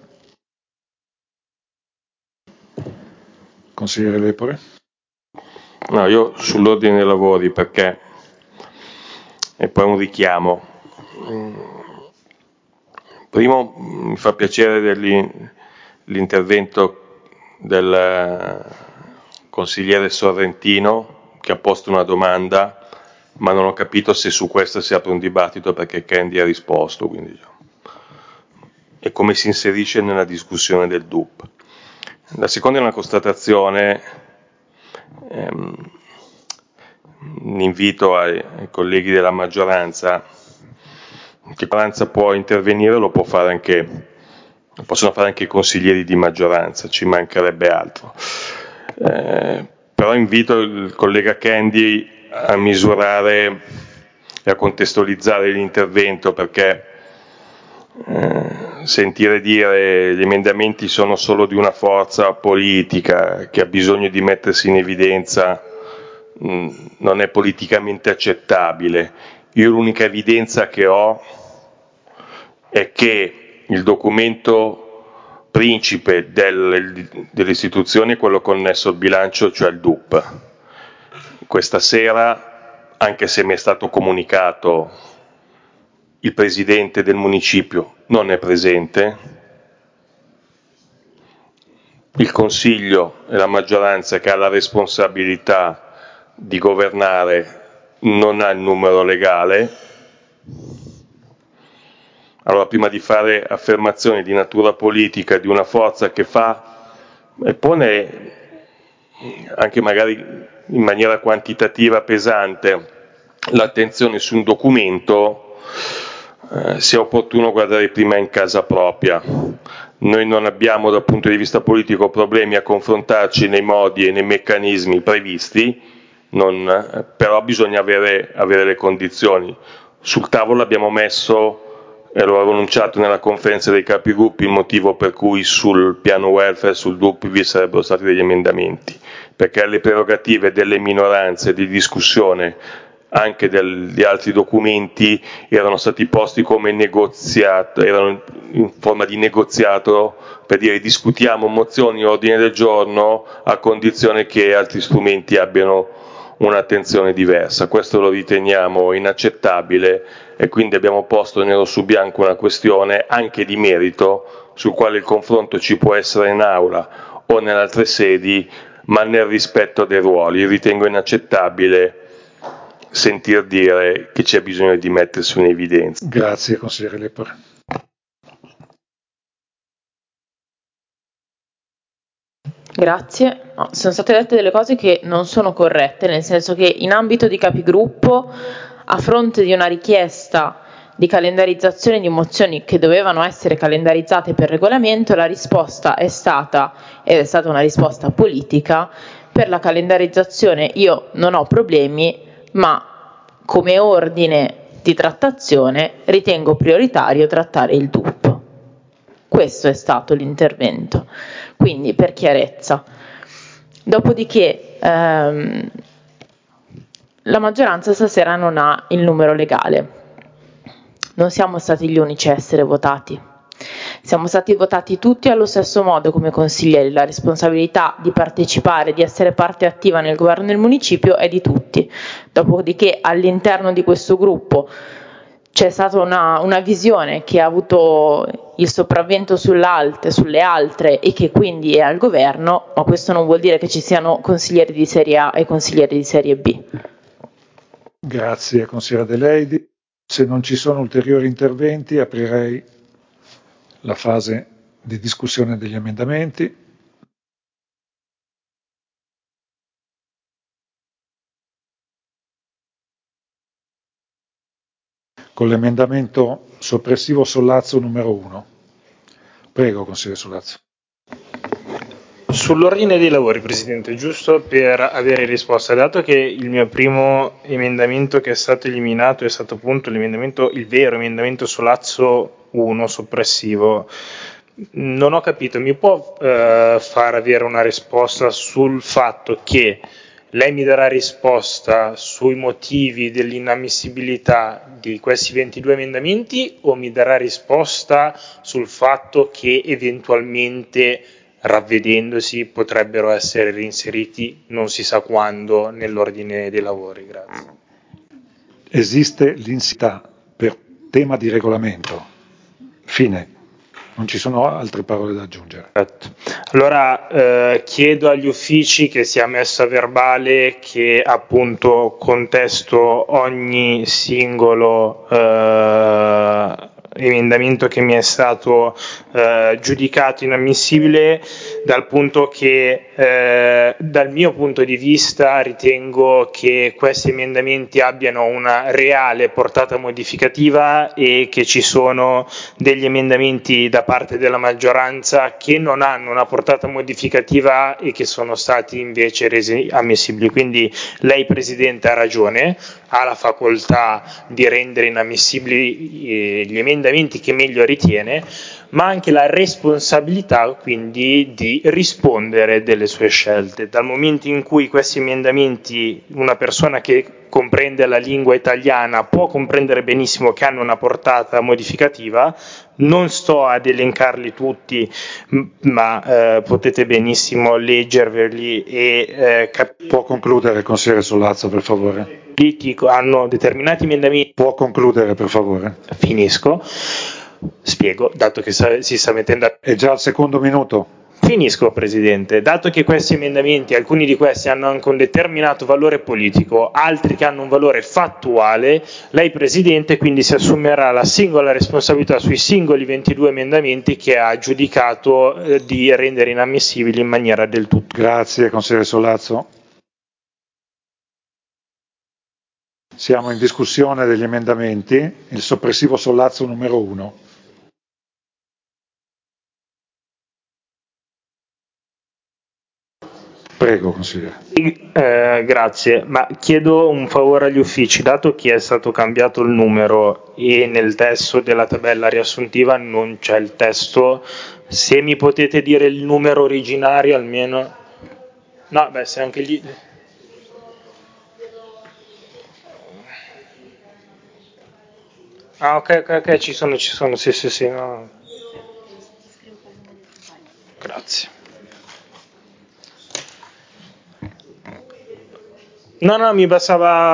consigliere Lepore.
No, io sull'ordine dei lavori, perché, e poi un richiamo. Primo mi fa piacere dell'intervento del consigliere Sorrentino che ha posto una domanda, ma non ho capito se su questo si apre un dibattito, perché Kendi ha risposto, quindi, e come si inserisce nella discussione del D U P. La seconda è una constatazione, ehm, un invito ai, ai colleghi della maggioranza, che la maggioranza può intervenire, lo può fare anche, lo possono fare anche i consiglieri di maggioranza, ci mancherebbe altro. Eh, però invito il collega Kendi a misurare e a contestualizzare l'intervento, perché eh, sentire dire gli emendamenti sono solo di una forza politica che ha bisogno di mettersi in evidenza mh, non è politicamente accettabile. Io l'unica evidenza che ho è che il documento principe del, delle istituzioni è quello connesso al bilancio, cioè il D U P. Questa sera, anche se mi è stato comunicato, il presidente del municipio non è presente, il Consiglio e la maggioranza che ha la responsabilità di governare non ha il numero legale. Allora, prima di fare affermazioni di natura politica di una forza che fa e pone anche magari in maniera quantitativa pesante l'attenzione su un documento, eh, sia opportuno guardare prima in casa propria. Noi non abbiamo dal punto di vista politico problemi a confrontarci nei modi e nei meccanismi previsti, non, però bisogna avere, avere le condizioni. Sul tavolo abbiamo messo, e lo avevo annunciato nella conferenza dei capigruppo, il motivo per cui sul piano welfare, sul D U P vi sarebbero stati degli emendamenti, perché le prerogative delle minoranze di discussione anche del, di altri documenti erano stati posti come negoziato, erano in forma di negoziato, per dire discutiamo mozioni e ordine del giorno a condizione che altri strumenti abbiano un'attenzione diversa. Questo lo riteniamo inaccettabile e quindi abbiamo posto nero su bianco una questione anche di merito sul quale il confronto ci può essere in aula o nelle altre sedi, ma nel rispetto dei ruoli. Ritengo inaccettabile sentir dire che c'è bisogno di mettersi in evidenza.
Grazie, consigliere Lepore.
Grazie. No, sono state dette delle cose che non sono corrette, nel senso che in ambito di capigruppo, a fronte di una richiesta di calendarizzazione di mozioni che dovevano essere calendarizzate per regolamento, la risposta è stata, ed è stata una risposta politica, per la calendarizzazione io non ho problemi, ma come ordine di trattazione ritengo prioritario trattare il D U P. Questo è stato l'intervento, quindi per chiarezza. Dopodiché ehm, la maggioranza stasera non ha il numero legale. Non siamo stati gli unici a essere votati. Siamo stati votati tutti allo stesso modo come consiglieri. La responsabilità di partecipare, di essere parte attiva nel governo del municipio è di tutti. Dopodiché all'interno di questo gruppo c'è stata una, una visione che ha avuto il sopravvento sull'alte, sulle altre e che quindi è al governo, ma questo non vuol dire che ci siano consiglieri di serie A e consiglieri di serie B.
Grazie, consigliere De Leidi. Se non ci sono ulteriori interventi, aprirei la fase di discussione degli emendamenti. Con l'emendamento soppressivo Sollazzo numero uno. Prego, consigliere Sollazzo.
Sull'ordine dei lavori, Presidente, giusto per avere risposta, dato che il mio primo emendamento che è stato eliminato è stato appunto l'emendamento, il vero emendamento Sollazzo uno soppressivo, non ho capito, mi può eh, far avere una risposta sul fatto che lei mi darà risposta sui motivi dell'inammissibilità di questi ventidue emendamenti o mi darà risposta sul fatto che eventualmente ravvedendosi potrebbero essere reinseriti non si sa quando nell'ordine dei lavori? Grazie.
Esiste l'insita per tema di regolamento. Fine. Non ci sono altre parole da aggiungere.
Allora eh, chiedo agli uffici che sia messo a verbale che appunto contesto ogni singolo eh, emendamento che mi è stato eh, giudicato inammissibile, dal punto che eh, dal mio punto di vista ritengo che questi emendamenti abbiano una reale portata modificativa e che ci sono degli emendamenti da parte della maggioranza che non hanno una portata modificativa e che sono stati invece resi ammissibili. Quindi lei, Presidente, ha ragione, ha la facoltà di rendere inammissibili eh, gli emendamenti che meglio ritiene, ma anche la responsabilità quindi di rispondere delle sue scelte. Dal momento in cui questi emendamenti, una persona che comprende la lingua italiana può comprendere benissimo che hanno una portata modificativa, non sto ad elencarli tutti, ma eh, potete benissimo leggerveli e eh, capire.
Può concludere, consigliere Sollazzo, per favore.
Politico, hanno determinati emendamenti.
Può concludere, per favore.
Finisco. Spiego, dato che si sta mettendo.
È già al secondo minuto.
Finisco, Presidente. Dato che questi emendamenti, alcuni di questi hanno anche un determinato valore politico, altri che hanno un valore fattuale, lei, Presidente, quindi si assumerà la singola responsabilità sui singoli ventidue emendamenti che ha giudicato eh, di rendere inammissibili in maniera del tutto.
Grazie, consigliere Sollazzo. Siamo in discussione degli emendamenti. Il soppressivo Sollazzo numero uno. Prego, consigliere.
Eh, grazie, ma chiedo un favore agli uffici, dato che è stato cambiato il numero e nel testo della tabella riassuntiva non c'è il testo, se mi potete dire il numero originario almeno. No, beh, se anche gli. Ah, ok, ok, ok, ci sono, ci sono, sì, sì, sì, no. Grazie. No, no, mi bastava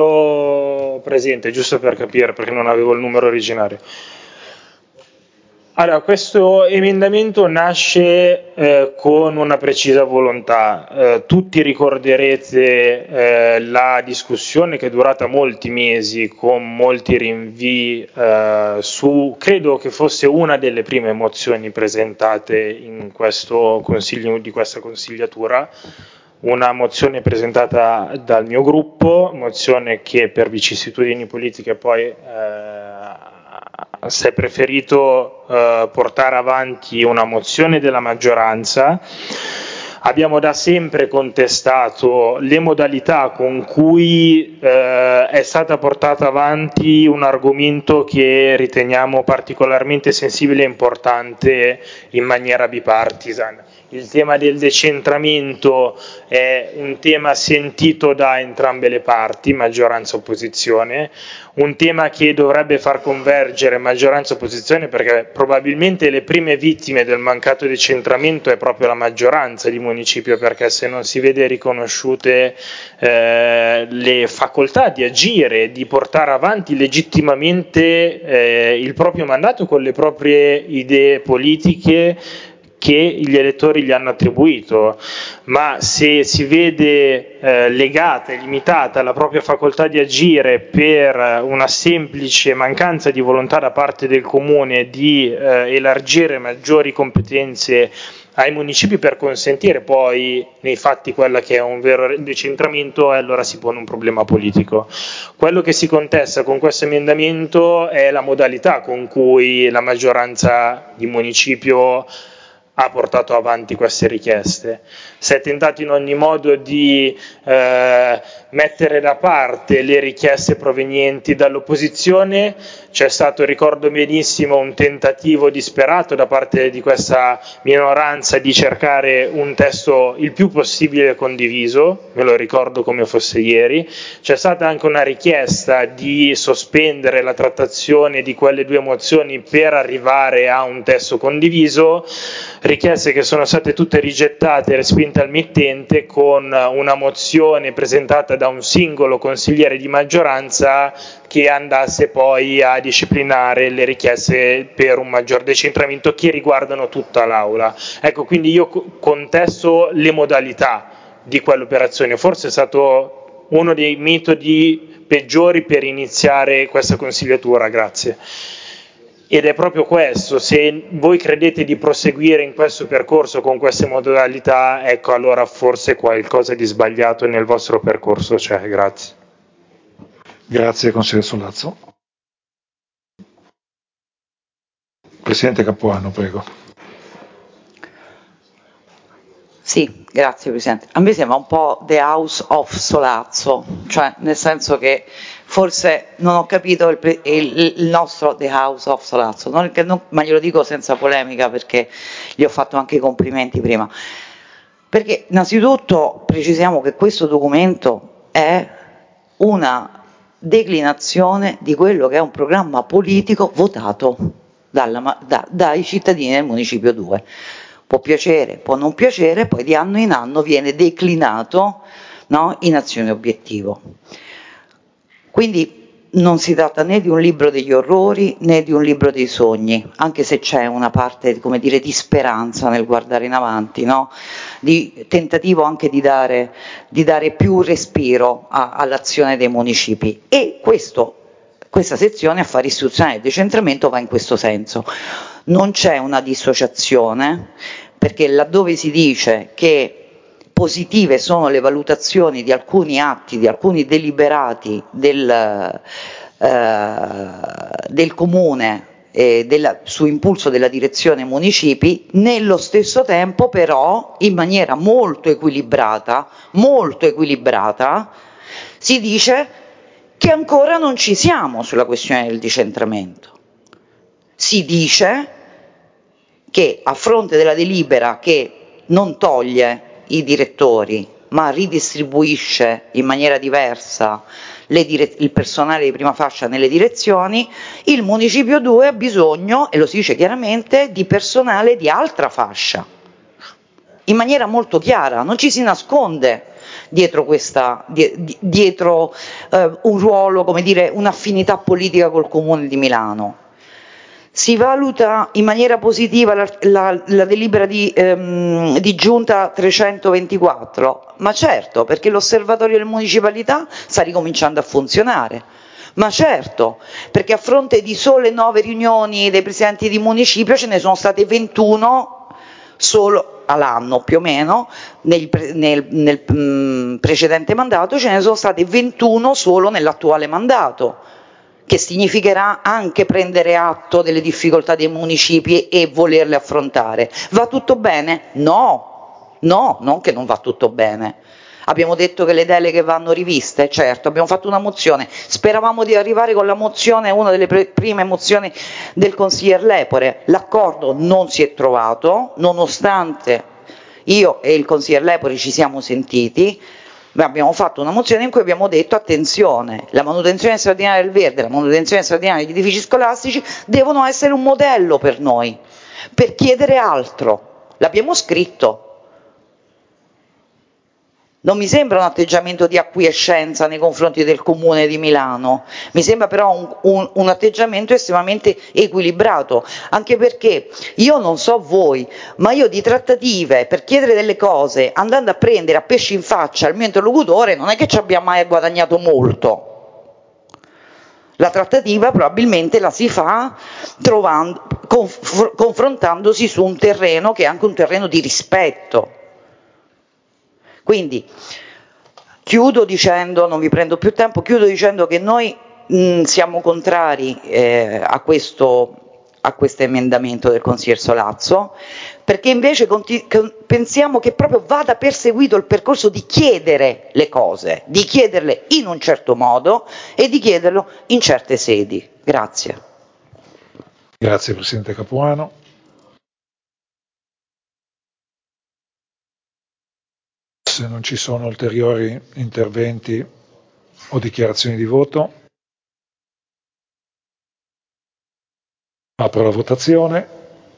avercelo presente, giusto per capire, perché non avevo il numero originario. Allora, questo emendamento nasce eh, con una precisa volontà. Eh, tutti ricorderete eh, la discussione che è durata molti mesi con molti rinvii eh, su, credo che fosse una delle prime mozioni presentate in questo consiglio, di questa consigliatura, una mozione presentata dal mio gruppo, mozione che per vicissitudini politiche poi eh, si è preferito eh, portare avanti una mozione della maggioranza. Abbiamo da sempre contestato le modalità con cui eh, è stata portata avanti un argomento che riteniamo particolarmente sensibile e importante in maniera bipartisan. Il tema del decentramento è un tema sentito da entrambe le parti, maggioranza e opposizione, un tema che dovrebbe far convergere maggioranza e opposizione, perché probabilmente le prime vittime del mancato decentramento è proprio la maggioranza di municipio, perché se non si vede riconosciute eh, le facoltà di agire, di portare avanti legittimamente eh, il proprio mandato con le proprie idee politiche che gli elettori gli hanno attribuito, ma se si vede eh, legata e limitata la propria facoltà di agire per una semplice mancanza di volontà da parte del comune di eh, elargire maggiori competenze ai municipi per consentire poi nei fatti quella che è un vero decentramento, e allora si pone un problema politico. Quello che si contesta con questo emendamento è la modalità con cui la maggioranza di municipio ha portato avanti queste richieste. Si è tentato in ogni modo di eh, mettere da parte le richieste provenienti dall'opposizione. C'è stato, ricordo benissimo, un tentativo disperato da parte di questa minoranza di cercare un testo il più possibile condiviso, me lo ricordo come fosse ieri. C'è stata anche una richiesta di sospendere la trattazione di quelle due mozioni per arrivare a un testo condiviso, richieste che sono state tutte rigettate e respinte al mittente con una mozione presentata da un singolo consigliere di maggioranza che andasse poi a disciplinare le richieste per un maggior decentramento che riguardano tutta l'Aula. Ecco, quindi io contesto le modalità di quell'operazione, forse è stato uno dei metodi peggiori per iniziare questa consigliatura, grazie. Ed è proprio questo, se voi credete di proseguire in questo percorso con queste modalità, ecco allora forse qualcosa di sbagliato nel vostro percorso c'è, grazie.
Grazie consigliere Sollazzo. Presidente Capuano, prego.
Sì, grazie Presidente. A me sembra un po' The House of Solazzo, cioè nel senso che forse non ho capito il, il, il nostro The House of Solazzo, non, non, ma glielo dico senza polemica perché gli ho fatto anche i complimenti prima. Perché innanzitutto precisiamo che questo documento è una declinazione di quello che è un programma politico votato dalla, da, dai cittadini del Municipio due. Può piacere, può non piacere, poi di anno in anno viene declinato, no, in azione obiettivo. Quindi non si tratta né di un libro degli orrori né di un libro dei sogni, anche se c'è una parte, come dire, di speranza nel guardare in avanti, no? Di tentativo anche di dare, di dare più respiro a, all'azione dei municipi. E questo, questa sezione affari istituzionali e decentramento va in questo senso. Non c'è una dissociazione, perché laddove si dice che positive sono le valutazioni di alcuni atti, di alcuni deliberati del, eh, del comune eh, della, su impulso della direzione municipi, nello stesso tempo però in maniera molto equilibrata, molto equilibrata, si dice che ancora non ci siamo sulla questione del decentramento. Si dice che a fronte della delibera che non toglie i direttori ma ridistribuisce in maniera diversa le dire- il personale di prima fascia nelle direzioni, il Municipio due ha bisogno, e lo si dice chiaramente, di personale di altra fascia, in maniera molto chiara, non ci si nasconde dietro, questa, dietro eh, un ruolo, come dire, un'affinità politica col Comune di Milano. Si valuta in maniera positiva la, la, la delibera di, ehm, di giunta trecentoventiquattro? Ma certo, perché l'osservatorio delle municipalità sta ricominciando a funzionare. Ma certo, perché a fronte di sole nove riunioni dei presidenti di municipio ce ne sono state ventuno solo all'anno più o meno, nel, nel, nel mh, precedente mandato ce ne sono state ventuno solo nell'attuale mandato, che significherà anche prendere atto delle difficoltà dei municipi e volerle affrontare. Va tutto bene? No, no, non che non va tutto bene. Abbiamo detto che le deleghe vanno riviste, certo, abbiamo fatto una mozione, speravamo di arrivare con la mozione, una delle pre- prime mozioni del consiglier Lepore, l'accordo non si è trovato, nonostante io e il consiglier Lepore ci siamo sentiti, abbiamo fatto una mozione in cui abbiamo detto attenzione, la manutenzione straordinaria del verde, la manutenzione straordinaria degli edifici scolastici devono essere un modello per noi, per chiedere altro, l'abbiamo scritto. Non mi sembra un atteggiamento di acquiescenza nei confronti del Comune di Milano, mi sembra però un, un, un atteggiamento estremamente equilibrato, anche perché io non so voi, ma io di trattative per chiedere delle cose, andando a prendere a pesci in faccia il mio interlocutore, non è che ci abbia mai guadagnato molto. La trattativa probabilmente la si fa trovando, conf- confrontandosi su un terreno che è anche un terreno di rispetto. Quindi chiudo dicendo, non vi prendo più tempo, chiudo dicendo che noi mh, siamo contrari eh, a questo a questo emendamento del consiglier Solazzo, perché invece conti- pensiamo che proprio vada perseguito il percorso di chiedere le cose, di chiederle in un certo modo e di chiederlo in certe sedi. Grazie.
Grazie Presidente Capuano. Se non ci sono ulteriori interventi o dichiarazioni di voto, apro la votazione.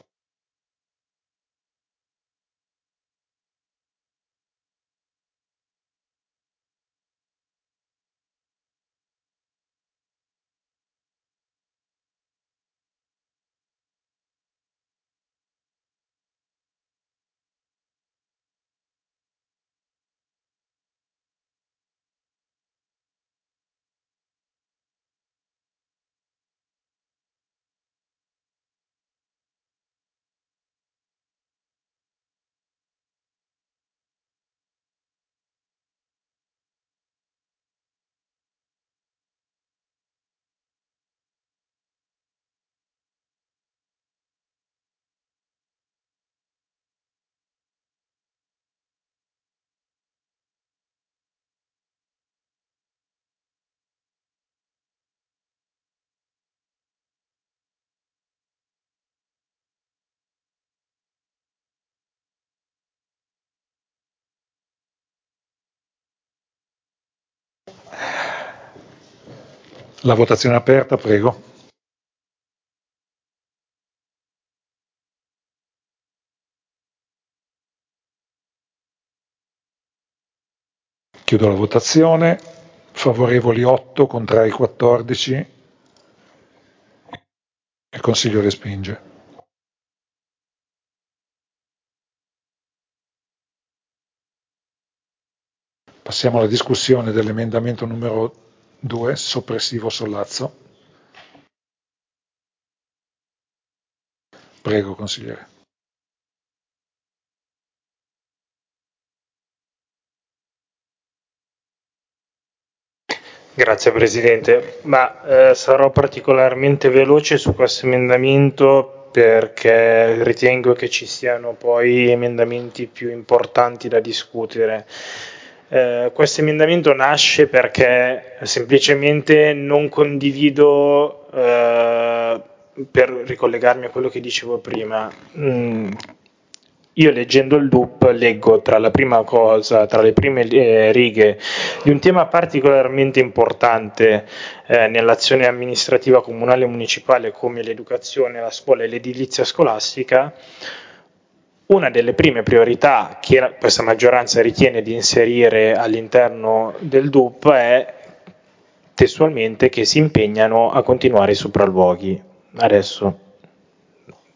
La votazione è aperta, prego. Chiudo la votazione. Favorevoli otto, contrari quattordici. Il Consiglio respinge. Passiamo alla discussione dell'emendamento numero due, soppressivo Sollazzo. Prego, consigliere.
Grazie Presidente, ma eh, sarò particolarmente veloce su questo emendamento perché ritengo che ci siano poi emendamenti più importanti da discutere. Eh, questo emendamento nasce perché semplicemente non condivido, eh, per ricollegarmi a quello che dicevo prima, mh, io leggendo il D U P leggo tra la prima cosa, tra le prime eh, righe di un tema particolarmente importante eh, nell'azione amministrativa comunale e municipale come l'educazione, la scuola e l'edilizia scolastica. Una delle prime priorità che questa maggioranza ritiene di inserire all'interno del D U P è testualmente che si impegnano a continuare i sopralluoghi. Adesso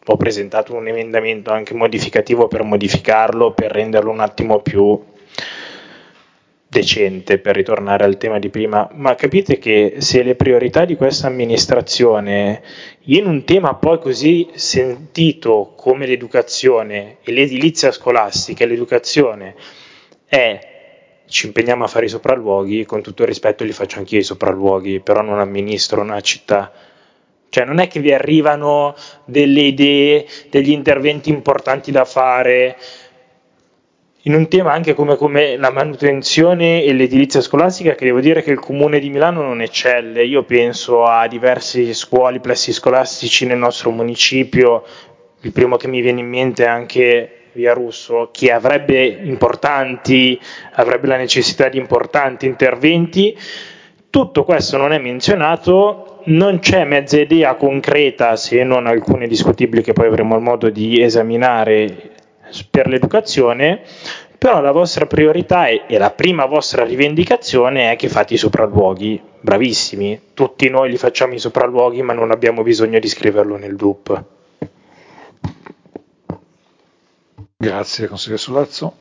ho presentato un emendamento anche modificativo per modificarlo, per renderlo un attimo più decente, per ritornare al tema di prima. Ma capite che se le priorità di questa amministrazione in un tema poi così sentito come l'educazione e l'edilizia scolastica e l'educazione è ci impegniamo a fare i sopralluoghi, con tutto il rispetto li faccio anch'io i sopralluoghi, però non amministro una città. Cioè non è che vi arrivano delle idee, degli interventi importanti da fare in un tema anche come, come la manutenzione e l'edilizia scolastica, che devo dire che il Comune di Milano non eccelle. Io penso a diversi scuole, plessi scolastici nel nostro municipio, il primo che mi viene in mente è anche Via Russo, che avrebbe importanti, avrebbe la necessità di importanti interventi. Tutto questo non è menzionato, non c'è mezza idea concreta, se non alcune discutibili che poi avremo il modo di esaminare per l'educazione, però la vostra priorità è, e la prima vostra rivendicazione è che fate i sopralluoghi. Bravissimi, tutti noi li facciamo i sopralluoghi, ma non abbiamo bisogno di scriverlo nel D U P.
Grazie, consigliere Sollazzo.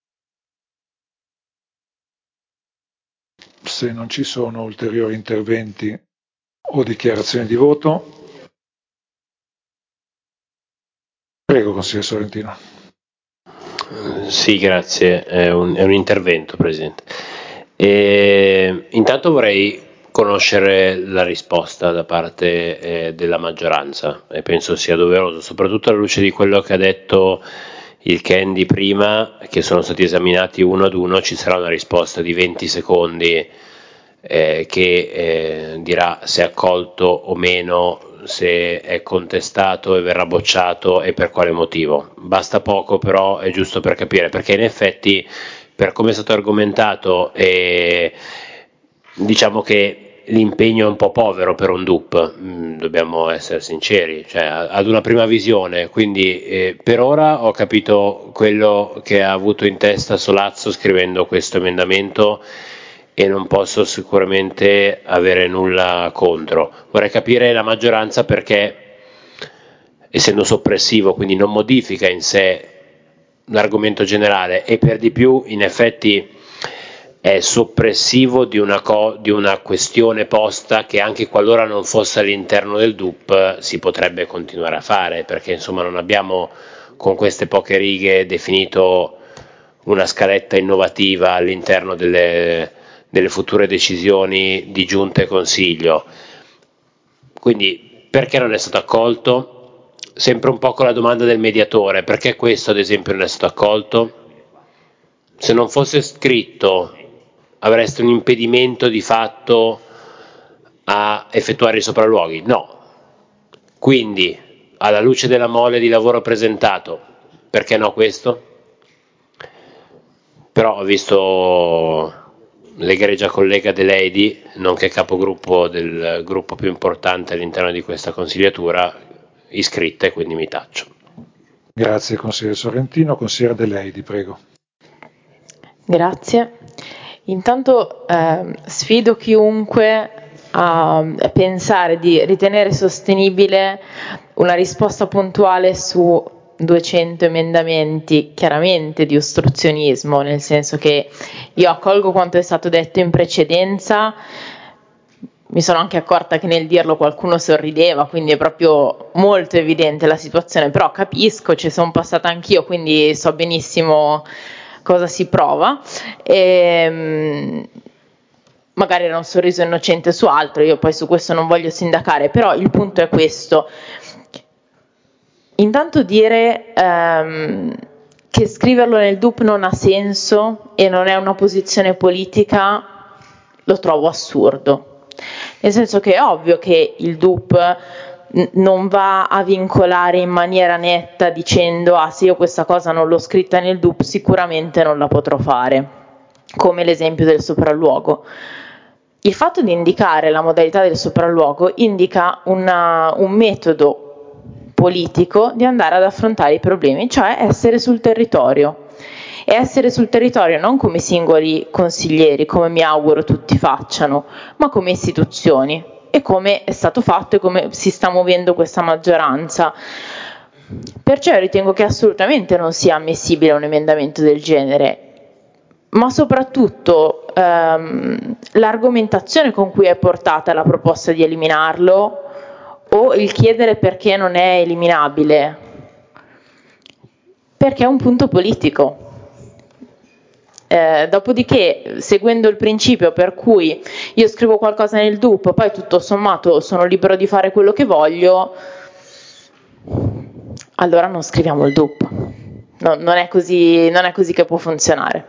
Se non ci sono ulteriori interventi o dichiarazioni di voto, prego, consigliere Sorrentino.
Sì, grazie, è un, è un intervento, Presidente. E, intanto vorrei conoscere la risposta da parte eh, della maggioranza e penso sia doveroso, soprattutto alla luce di quello che ha detto il Candy prima, che sono stati esaminati uno ad uno. Ci sarà una risposta di venti secondi eh, che eh, dirà se è accolto o meno, se è contestato e verrà bocciato e per quale motivo. Basta poco, però è giusto per capire, perché in effetti per come è stato argomentato eh, diciamo che l'impegno è un po' povero per un D U P, mm, dobbiamo essere sinceri, cioè ad una prima visione, quindi eh, per ora ho capito quello che ha avuto in testa Solazzo scrivendo questo emendamento e non posso sicuramente avere nulla contro. Vorrei capire la maggioranza perché, essendo soppressivo, quindi non modifica in sé l'argomento generale e per di più in effetti è soppressivo di una, co- di una questione posta che anche qualora non fosse all'interno del D U P si potrebbe continuare a fare, perché insomma non abbiamo con queste poche righe definito una scaletta innovativa all'interno delle, delle future decisioni di giunta e consiglio. Quindi perché non è stato accolto? Sempre un po' con la domanda del mediatore, perché questo ad esempio non è stato accolto? Se non fosse scritto avreste un impedimento di fatto a effettuare i sopralluoghi? No. Quindi, alla luce della mole di lavoro presentato, perché no questo? Però ho visto l'egregia collega De Lady, nonché capogruppo del gruppo più importante all'interno di questa consigliatura, iscritta e quindi mi taccio.
Grazie consigliere Sorrentino. Consigliere De Lady, prego.
Grazie. Intanto eh, sfido chiunque a pensare di ritenere sostenibile una risposta puntuale su duecento emendamenti, chiaramente di ostruzionismo, nel senso che io accolgo quanto è stato detto in precedenza. Mi sono anche accorta che nel dirlo qualcuno sorrideva, quindi è proprio molto evidente la situazione, però capisco, ci sono passata anch'io, quindi so benissimo cosa si prova. E, magari era un sorriso innocente su altro, io poi su questo non voglio sindacare, però il punto è questo. Intanto dire ehm, che scriverlo nel D U P non ha senso e non è una posizione politica lo trovo assurdo, nel senso che è ovvio che il D U P n- non va a vincolare in maniera netta dicendo ah se io questa cosa non l'ho scritta nel D U P sicuramente non la potrò fare, come l'esempio del sopralluogo. Il fatto di indicare la modalità del sopralluogo indica una, un metodo politico di andare ad affrontare i problemi, cioè essere sul territorio. E essere sul territorio non come singoli consiglieri, come mi auguro tutti facciano, ma come istituzioni, e come è stato fatto e come si sta muovendo questa maggioranza. Perciò io ritengo che assolutamente non sia ammissibile un emendamento del genere, ma soprattutto ehm, l'argomentazione con cui è portata la proposta di eliminarlo o il chiedere perché non è eliminabile, perché è un punto politico. Eh, dopodiché, seguendo il principio per cui io scrivo qualcosa nel D U P, poi tutto sommato sono libero di fare quello che voglio, allora non scriviamo il D U P. No, non è così, non è così che può funzionare.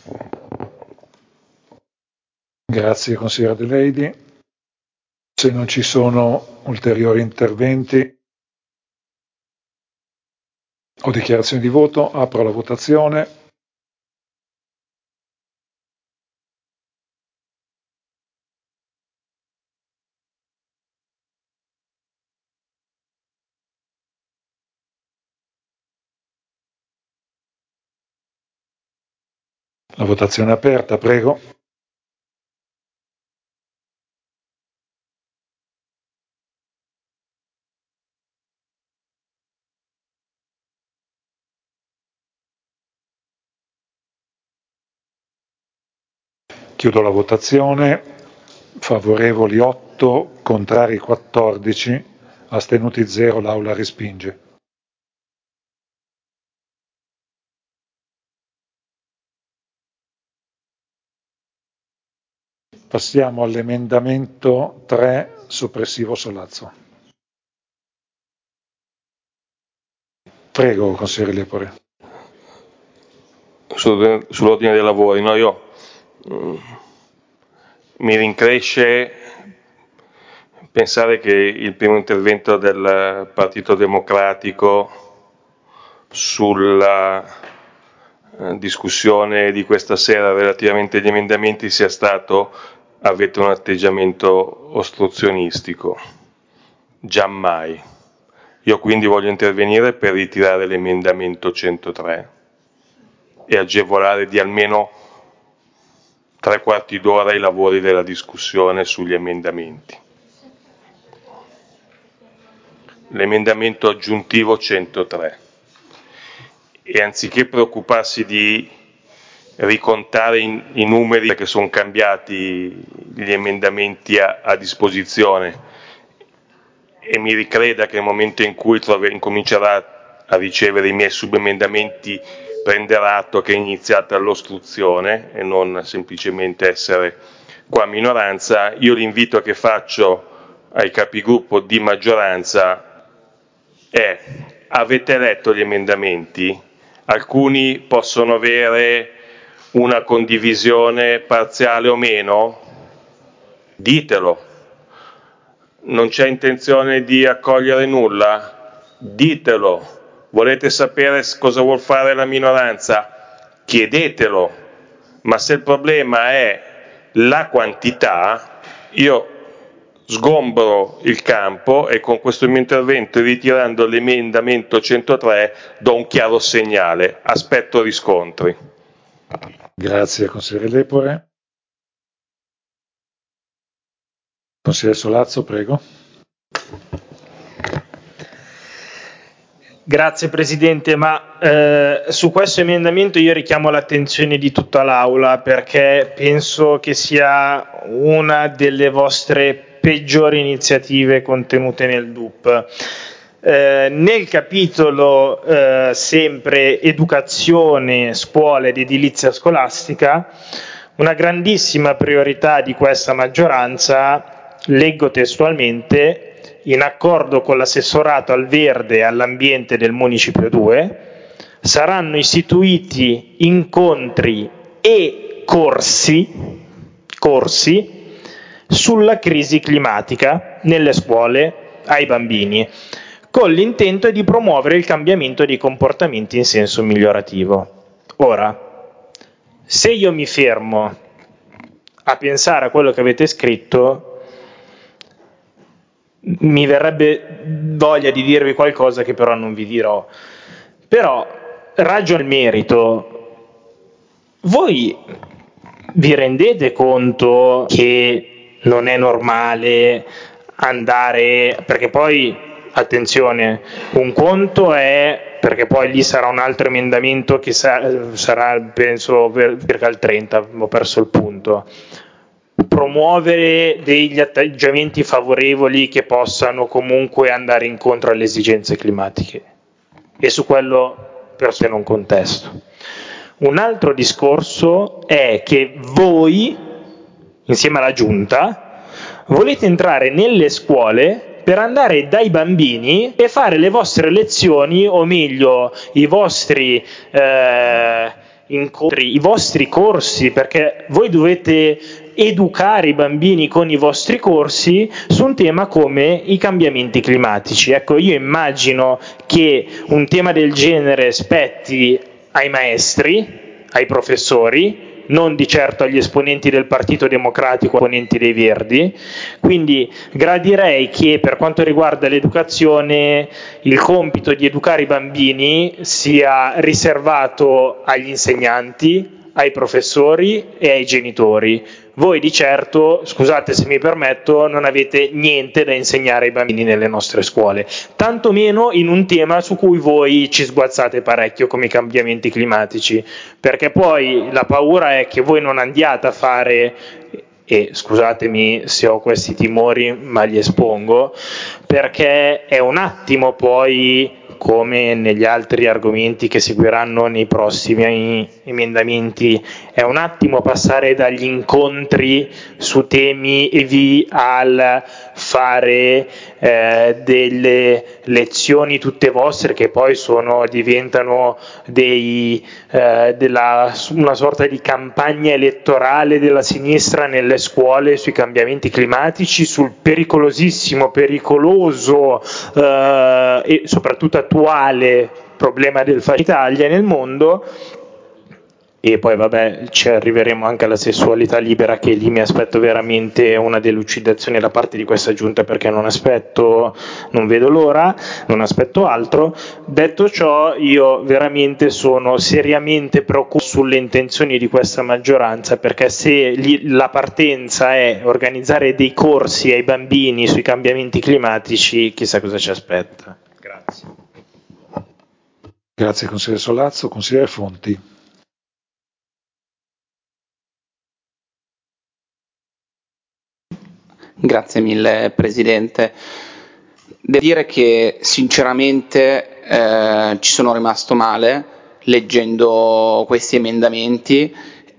Grazie consigliere De Leydi. Se non ci sono ulteriori interventi o dichiarazioni di voto, apro la votazione. La votazione è aperta, prego. Chiudo la votazione. Favorevoli otto, contrari quattordici, astenuti zero, l'Aula respinge. Passiamo all'emendamento tre, soppressivo Solazzo. Prego, consigliere Lepore.
Sull'ordine dei lavori, no, io mm, mi rincresce pensare che il primo intervento del Partito Democratico sulla eh, discussione di questa sera relativamente agli emendamenti sia stato: avete un atteggiamento ostruzionistico. Giammai. Io quindi voglio intervenire per ritirare l'emendamento centotré e agevolare di almeno tre quarti d'ora i lavori della discussione sugli emendamenti. L'emendamento aggiuntivo centotré. E anziché preoccuparsi di ricontare in, i numeri perché sono cambiati gli emendamenti a, a disposizione, e mi ricreda che nel momento in cui trove, incomincerà a ricevere i miei subemendamenti prenderà atto che è iniziata l'ostruzione e non semplicemente essere qua minoranza. Io l'invito che faccio ai capigruppo di maggioranza è: avete letto gli emendamenti? Alcuni possono avere una condivisione parziale o meno? Ditelo. Non c'è intenzione di accogliere nulla? Ditelo. Volete sapere cosa vuol fare la minoranza? Chiedetelo. Ma se il problema è la quantità, io sgombro il campo e con questo mio intervento, ritirando l'emendamento centotré, do un chiaro segnale. Aspetto riscontri.
Grazie consigliere Lepore. Consigliere Solazzo, prego.
Grazie Presidente, ma eh, su questo emendamento io richiamo l'attenzione di tutta l'Aula perché penso che sia una delle vostre peggiori iniziative contenute nel D U P. Eh, nel capitolo eh, sempre educazione, scuola ed edilizia scolastica, una grandissima priorità di questa maggioranza, leggo testualmente: in accordo con l'assessorato al verde e all'ambiente del Municipio due, saranno istituiti incontri e corsi, corsi sulla crisi climatica nelle scuole ai bambini, con l'intento di promuovere il cambiamento dei comportamenti in senso migliorativo. Ora, se io mi fermo a pensare a quello che avete scritto, mi verrebbe voglia di dirvi qualcosa che però non vi dirò. Però, raggio al merito, voi vi rendete conto che non è normale andare, perché poi attenzione, un conto è, perché poi lì sarà un altro emendamento che sa- sarà penso per circa il trenta, ho perso il punto, promuovere degli atteggiamenti favorevoli che possano comunque andare incontro alle esigenze climatiche, e su quello per sé non contesto. Un altro discorso è che voi, insieme alla Giunta, volete entrare nelle scuole per andare dai bambini e fare le vostre lezioni, o meglio i vostri eh, incontri, i vostri corsi, perché voi dovete educare i bambini con i vostri corsi su un tema come i cambiamenti climatici. Ecco, io immagino che un tema del genere spetti ai maestri, ai professori, non di certo agli esponenti del Partito Democratico, esponenti dei Verdi, quindi gradirei che per quanto riguarda l'educazione il compito di educare i bambini sia riservato agli insegnanti, ai professori e ai genitori. Voi di certo, scusate se mi permetto, non avete niente da insegnare ai bambini nelle nostre scuole, tanto meno in un tema su cui voi ci sguazzate parecchio come i cambiamenti climatici, perché poi la paura è che voi non andiate a fare, e scusatemi se ho questi timori ma li espongo, perché è un attimo poi, come negli altri argomenti che seguiranno nei prossimi emendamenti, è un attimo passare dagli incontri su temi evi al fare eh, delle lezioni tutte vostre che poi sono, diventano dei, eh, della, una sorta di campagna elettorale della sinistra nelle scuole sui cambiamenti climatici, sul pericolosissimo, pericoloso eh, e soprattutto attuale problema del fascismo in Italia e nel mondo. E poi vabbè, ci arriveremo anche alla sessualità libera, che lì mi aspetto veramente una delucidazione da parte di questa giunta, perché non aspetto, non vedo l'ora, non aspetto altro. Detto ciò, io veramente sono seriamente preoccupato sulle intenzioni di questa maggioranza, perché se gli, la partenza è organizzare dei corsi ai bambini sui cambiamenti climatici, chissà cosa ci aspetta. Grazie.
Grazie consigliere Sollazzo. Consigliere Fonti.
Grazie mille Presidente. Devo dire che sinceramente eh, ci sono rimasto male leggendo questi emendamenti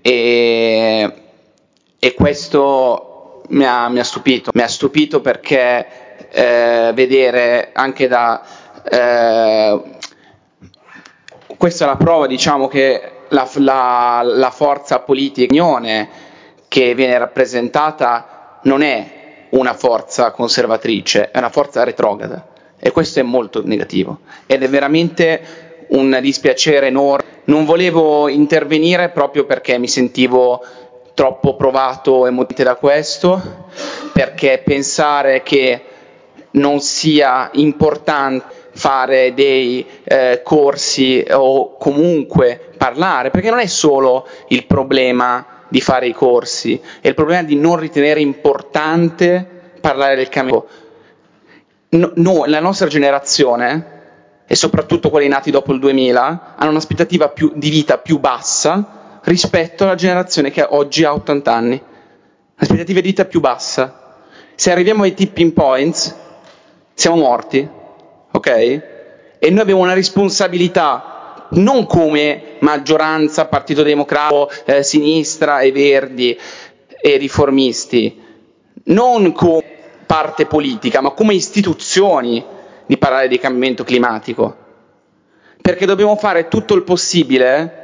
e, e questo mi ha, mi ha stupito. Mi ha stupito perché eh, vedere anche da... Eh, questa è la prova, diciamo, che la, la, la forza politica, l'unione che viene rappresentata non è una forza conservatrice, è una forza retrograda, e questo è molto negativo ed è veramente un dispiacere enorme. Non volevo intervenire proprio perché mi sentivo troppo provato emotivamente da questo, perché pensare che non sia importante fare dei eh, corsi o comunque parlare, perché non è solo il problema di fare i corsi, è il problema di non ritenere importante parlare del cambiamento. No, no, la nostra generazione, e soprattutto quelli nati dopo il duemila, hanno un'aspettativa più, di vita più bassa rispetto alla generazione che oggi ha ottanta anni. Un'aspettativa di vita più bassa. Se arriviamo ai tipping points, siamo morti, ok? E noi abbiamo una responsabilità, non come maggioranza, Partito Democratico, eh, sinistra e Verdi e riformisti, non come parte politica, ma come istituzioni, di parlare di cambiamento climatico, perché dobbiamo fare tutto il possibile,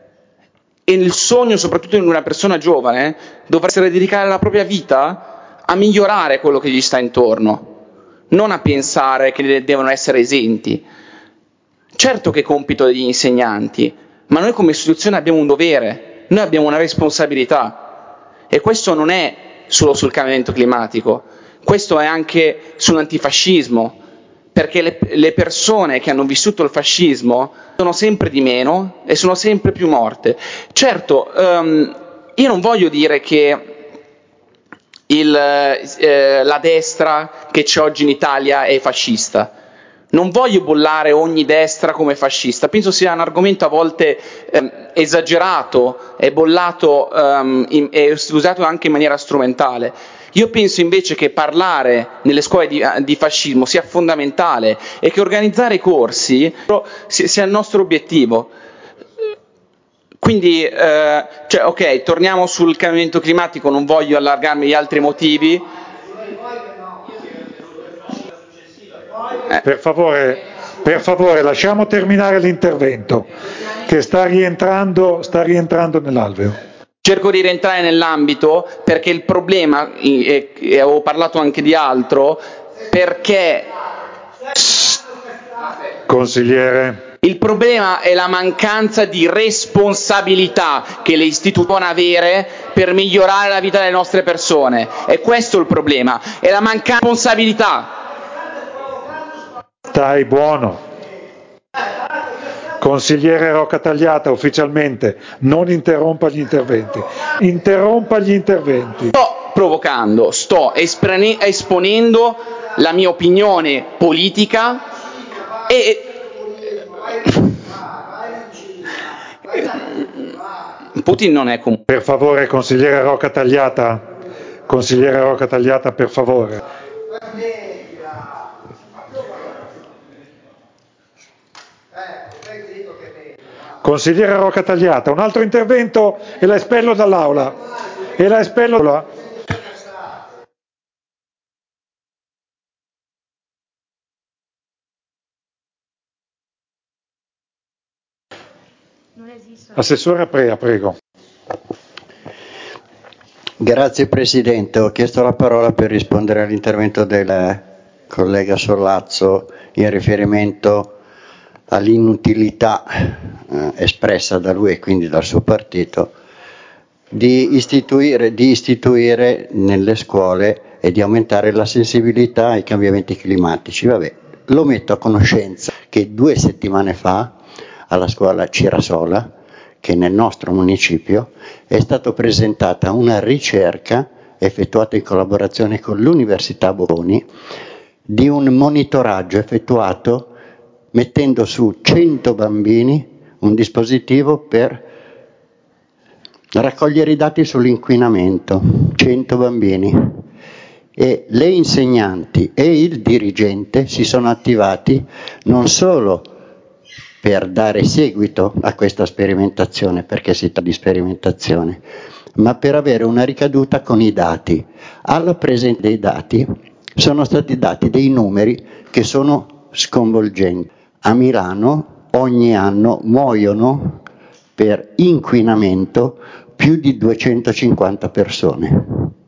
e il sogno soprattutto in una persona giovane dovrà essere dedicare la propria vita a migliorare quello che gli sta intorno, non a pensare che devono essere esenti. Certo che è compito degli insegnanti, ma noi come istituzione abbiamo un dovere, noi abbiamo una responsabilità, e questo non è solo sul cambiamento climatico, questo è anche sull'antifascismo, perché le, le persone che hanno vissuto il fascismo sono sempre di meno e sono sempre più morte. Certo, um, io non voglio dire che il, eh, la destra che c'è oggi in Italia è fascista. Non voglio bollare ogni destra come fascista, penso sia un argomento a volte eh, esagerato e bollato um, in, e usato anche in maniera strumentale. Io penso invece che parlare nelle scuole di, di fascismo sia fondamentale e che organizzare corsi sia, sia il nostro obiettivo. Quindi, eh, cioè, ok, torniamo sul cambiamento climatico, non voglio allargarmi agli altri motivi.
Per favore, per favore, lasciamo terminare l'intervento, che sta rientrando, sta rientrando nell'alveo.
Cerco di rientrare nell'ambito perché il problema, e, e avevo parlato anche di altro, perché...
Consigliere.
Il problema è la mancanza di responsabilità che le istituzioni devono avere per migliorare la vita delle nostre persone. E questo è il problema, è la mancanza di responsabilità.
Stai buono. Consigliere Rocca Tagliata, ufficialmente, non interrompa gli interventi. Interrompa gli interventi.
Sto provocando, sto espone- esponendo la mia opinione politica e... Putin non è comunque.
Per favore, consigliere Rocca Tagliata. Consigliere Rocca Tagliata, per favore. Consigliere Rocca Tagliata, un altro intervento e la espello dall'aula. E la espello dall'aula. Assessore Aprea, prego.
Grazie Presidente, ho chiesto la parola per rispondere all'intervento del collega Sollazzo in riferimento all'inutilità eh, espressa da lui e quindi dal suo partito di istituire, di istituire nelle scuole e di aumentare la sensibilità ai cambiamenti climatici. Vabbè, lo metto a conoscenza che due settimane fa alla scuola Cirasola, che nel nostro municipio, è stata presentata una ricerca effettuata in collaborazione con l'Università Bocconi di un monitoraggio effettuato mettendo su cento bambini un dispositivo per raccogliere i dati sull'inquinamento, cento bambini. E le insegnanti e il dirigente si sono attivati non solo per dare seguito a questa sperimentazione, perché si tratta di sperimentazione, ma per avere una ricaduta con i dati. Alla presenza dei dati sono stati dati dei numeri che sono sconvolgenti. A Milano ogni anno muoiono per inquinamento più di duecentocinquanta persone.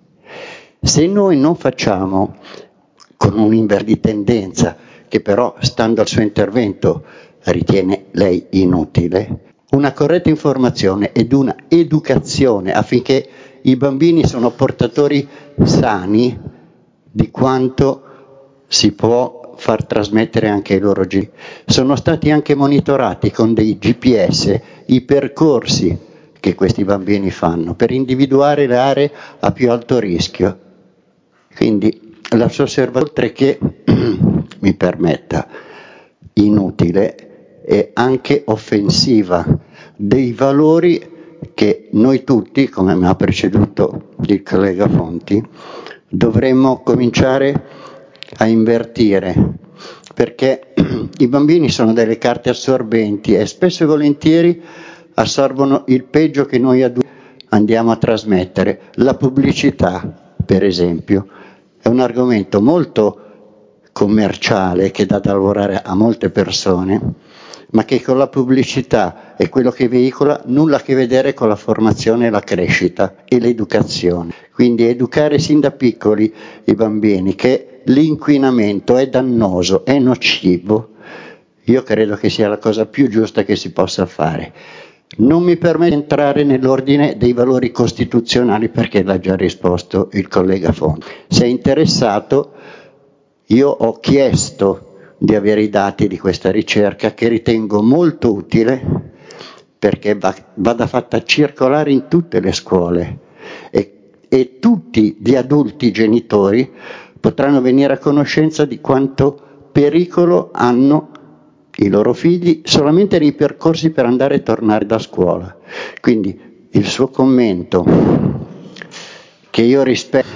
Se noi non facciamo, con un'inversione di tendenza, che però, stando al suo intervento, ritiene lei inutile, una corretta informazione ed una educazione affinché i bambini sono portatori sani di quanto si può far trasmettere anche ai loro genitori. Sono stati anche monitorati con dei G P S i percorsi che questi bambini fanno per individuare le aree a più alto rischio. Quindi la sua osservazione, oltre che, mi permetta, inutile, è anche offensiva dei valori che noi tutti, come mi ha preceduto il collega Fonti, dovremmo cominciare a invertire, perché i bambini sono delle carte assorbenti e spesso e volentieri assorbono il peggio che noi adulti andiamo a trasmettere. La pubblicità, per esempio, è un argomento molto commerciale che dà da lavorare a molte persone, ma che con la pubblicità e quello che veicola nulla a che vedere con la formazione e la crescita e l'educazione. Quindi educare sin da piccoli i bambini che l'inquinamento è dannoso, è nocivo, io credo che sia la cosa più giusta che si possa fare. Non mi permetto di entrare nell'ordine dei valori costituzionali perché l'ha già risposto il collega Fonti. Se è interessato, io ho chiesto di avere i dati di questa ricerca che ritengo molto utile perché va, vada fatta circolare in tutte le scuole e, e tutti gli adulti genitori potranno venire a conoscenza di quanto pericolo hanno i loro figli solamente nei percorsi per andare e tornare da scuola. Quindi il suo commento, che io rispetto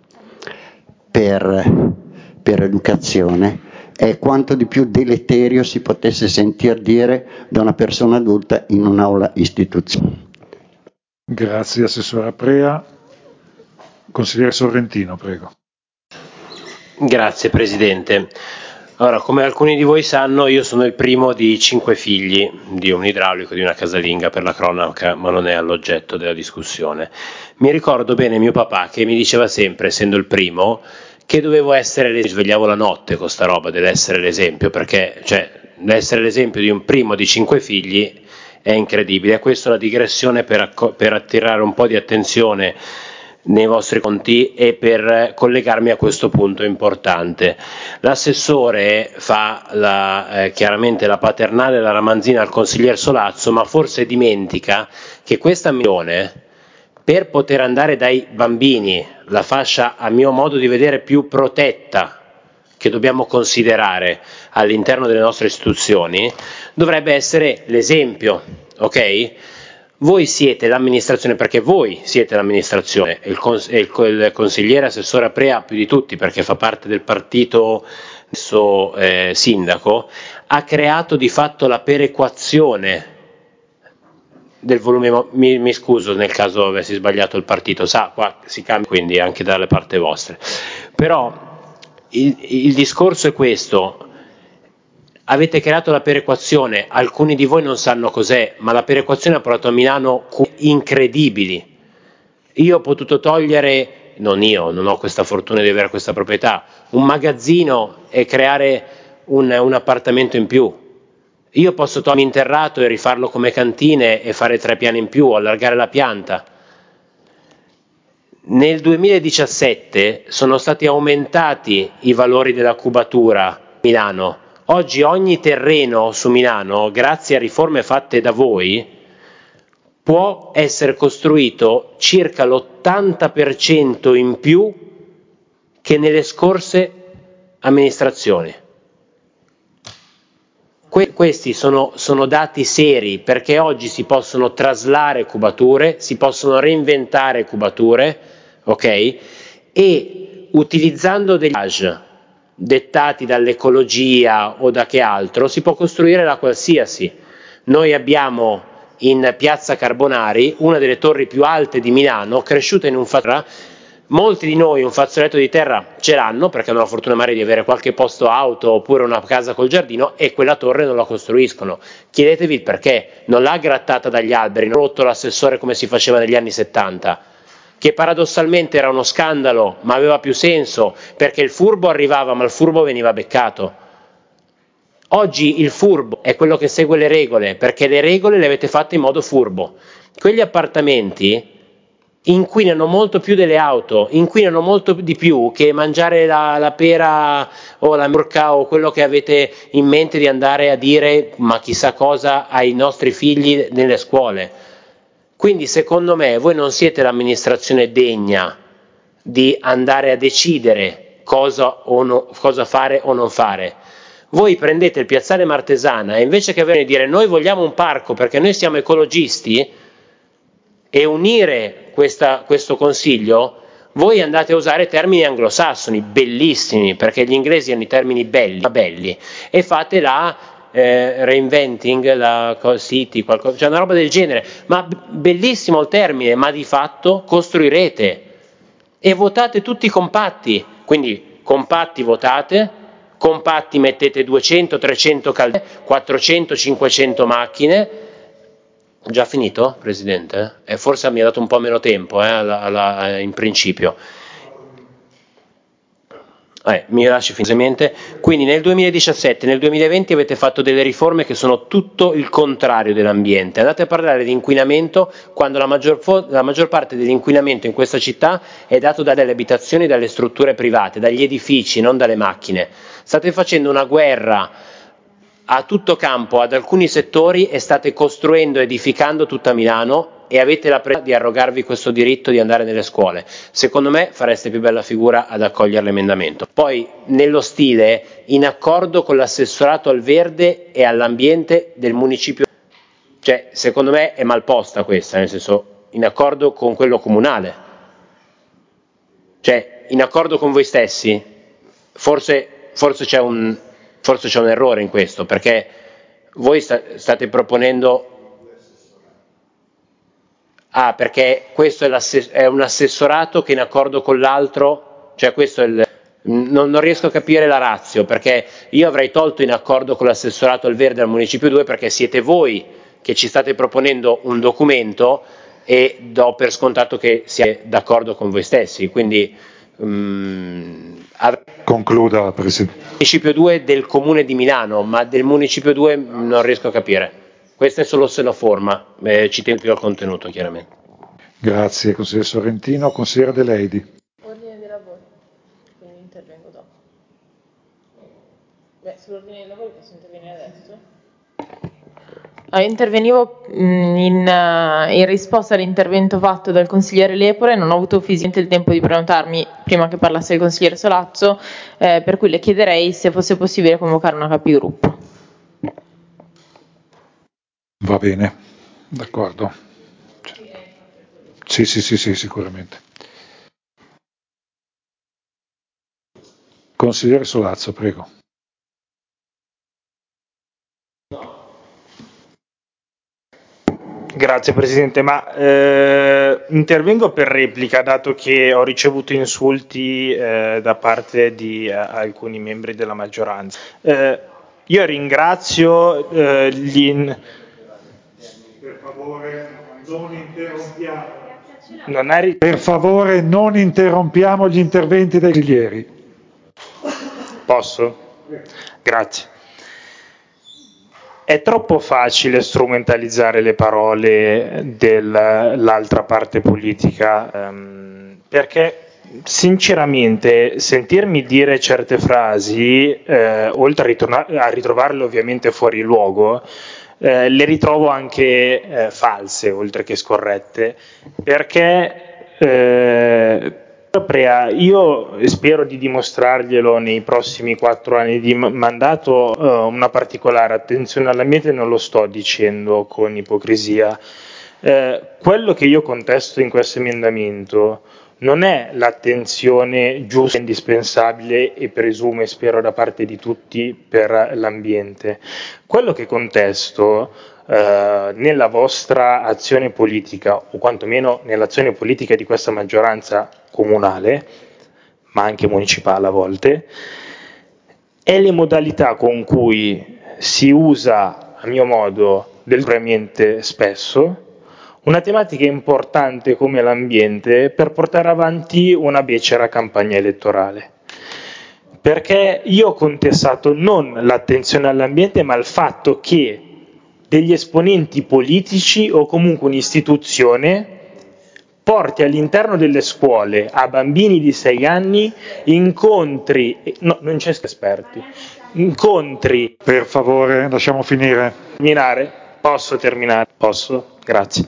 per, per educazione, è quanto di più deleterio si potesse sentir dire da una persona adulta in un'aula istituzionale.
Grazie Assessore Aprea. Consigliere Sorrentino, prego.
Grazie Presidente. Allora, come alcuni di voi sanno, io sono il primo di cinque figli, di un idraulico e di una casalinga per la cronaca, ma non è all'oggetto della discussione. Mi ricordo bene mio papà che mi diceva sempre, essendo il primo, che dovevo essere l'esempio. Mi svegliavo la notte con sta roba dell'essere l'esempio, perché cioè, essere l'esempio di un primo di cinque figli è incredibile. E questa è una digressione per, acco- per attirare un po' di attenzione nei vostri conti e per collegarmi a questo punto importante. L'assessore fa la, eh, chiaramente la paternale e la ramanzina al consigliere Solazzo, ma forse dimentica che questa missione, per poter andare dai bambini, la fascia a mio modo di vedere più protetta che dobbiamo considerare all'interno delle nostre istituzioni, dovrebbe essere l'esempio, ok? Voi siete l'amministrazione, perché voi siete l'amministrazione, il, cons- il, il consigliere assessore Aprea più di tutti, perché fa parte del partito adesso, eh, sindaco, ha creato di fatto la perequazione del volume, mi, mi scuso nel caso avessi sbagliato il partito, sa, qua si cambia quindi anche dalle parti vostre, però il, il discorso è questo. Avete creato la perequazione, alcuni di voi non sanno cos'è, ma la perequazione ha portato a Milano incredibili. Io ho potuto togliere, non io, non ho questa fortuna di avere questa proprietà, un magazzino e creare un, un appartamento in più. Io posso togliermi interrato e rifarlo come cantine e fare tre piani in più, allargare la pianta. Nel duemiladiciassette sono stati aumentati i valori della cubatura a Milano. Oggi ogni terreno su Milano, grazie a riforme fatte da voi, può essere costruito circa l'ottanta per cento in più che nelle scorse amministrazioni. Que- questi sono, sono dati seri, perché oggi si possono traslare cubature, si possono reinventare cubature, ok? E utilizzando degli age dettati dall'ecologia o da che altro, si può costruire la qualsiasi. Noi abbiamo in Piazza Carbonari una delle torri più alte di Milano, cresciuta in un fazzoletto. Molti di noi un fazzoletto di terra ce l'hanno perché hanno la fortuna magari di avere qualche posto auto oppure una casa col giardino, e quella torre non la costruiscono. Chiedetevi il perché. Non l'ha grattata dagli alberi, non ha rotto l'assessore come si faceva negli anni settanta, che paradossalmente era uno scandalo, ma aveva più senso, perché il furbo arrivava, ma il furbo veniva beccato. Oggi il furbo è quello che segue le regole, perché le regole le avete fatte in modo furbo. Quegli appartamenti inquinano molto più delle auto, inquinano molto di più che mangiare la, la pera o la murca o quello che avete in mente di andare a dire ma chissà cosa ai nostri figli nelle scuole. Quindi secondo me voi non siete l'amministrazione degna di andare a decidere cosa, o no, cosa fare o non fare. Voi prendete il piazzale Martesana e invece che venire a dire noi vogliamo un parco perché noi siamo ecologisti e unire questa, questo consiglio, voi andate a usare termini anglosassoni bellissimi, perché gli inglesi hanno i termini belli, belli e fate la Eh, reinventing, la city, qualcosa, cioè una roba del genere, ma bellissimo il termine, ma di fatto costruirete e votate tutti compatti, quindi compatti votate, compatti mettete duecento trecento caldere, quattrocento cinquecento macchine. Già finito, Presidente? Eh, forse mi ha dato un po' meno tempo eh, alla, alla, in principio. Eh, mi lasci finalmente. Quindi nel duemiladiciassette, nel duemilaventi avete fatto delle riforme che sono tutto il contrario dell'ambiente. Andate a parlare di inquinamento quando la maggior, fo- la maggior parte dell'inquinamento in questa città è dato dalle abitazioni e dalle strutture private, dagli edifici, non dalle macchine. State facendo una guerra a tutto campo ad alcuni settori e state costruendo, edificando tutta Milano e avete la presa di arrogarvi questo diritto di andare nelle scuole. Secondo me fareste più bella figura ad accogliere l'emendamento. Poi, nello stile, in accordo con l'assessorato al verde e all'ambiente del municipio, cioè secondo me è mal posta questa, nel senso in accordo con quello comunale, cioè in accordo con voi stessi, forse, forse, c'è, un, forse c'è un errore in questo, perché voi sta, state proponendo. Ah, perché questo è, è un assessorato che in accordo con l'altro, cioè questo è il. Non, non riesco a capire la ratio, perché io avrei tolto in accordo con l'assessorato al verde al municipio due, perché siete voi che ci state proponendo un documento e do per scontato che siete d'accordo con voi stessi, quindi um,
concluda Presidente.
Municipio due del Comune di Milano, ma del Municipio due non riesco a capire. Questa è solo se la forma, eh, ci tengo più al contenuto chiaramente.
Grazie consigliere Sorrentino. Consigliere De Leidi.
Ordine dei lavori, quindi intervengo dopo. Beh, sull'ordine dei lavori posso intervenire adesso? Ah, intervenivo in, in risposta all'intervento fatto dal consigliere Lepore, non ho avuto fisicamente il tempo di prenotarmi prima che parlasse il consigliere Solazzo, eh, per cui le chiederei se fosse possibile convocare una capigruppo.
Va bene, d'accordo. Sì, sì, sì, sì, sicuramente. Consigliere Solazzo, prego.
Grazie Presidente, ma eh, intervengo per replica, dato che ho ricevuto insulti eh, da parte di eh, alcuni membri della maggioranza. Eh, io ringrazio eh, gli... In...
Per favore, non interrompiamo.
Non è...
Per favore, non interrompiamo gli interventi dei consiglieri.
Posso? Grazie. È troppo facile strumentalizzare le parole dell'altra parte politica, ehm, perché sinceramente sentirmi dire certe frasi, eh, oltre a, ritorna- a ritrovarle ovviamente fuori luogo, eh, le ritrovo anche eh, false, oltre che scorrette, perché eh, io spero di dimostrarglielo nei prossimi quattro anni di mandato, uh, una particolare attenzione all'ambiente non lo sto dicendo con ipocrisia. Eh, quello che io contesto in questo emendamento non è l'attenzione giusta e indispensabile e presumo e spero da parte di tutti per l'ambiente. Quello che contesto eh, nella vostra azione politica, o quantomeno nell'azione politica di questa maggioranza comunale, ma anche municipale a volte, è le modalità con cui si usa, a mio modo, del spesso, una tematica importante come l'ambiente per portare avanti una becera campagna elettorale. Perché io ho contestato non l'attenzione all'ambiente, ma il fatto che degli esponenti politici o comunque un'istituzione porti all'interno delle scuole a bambini di sei anni incontri, no, non c'è esperti, incontri.
Per favore, lasciamo finire.
Terminare? Posso terminare? Posso? Grazie.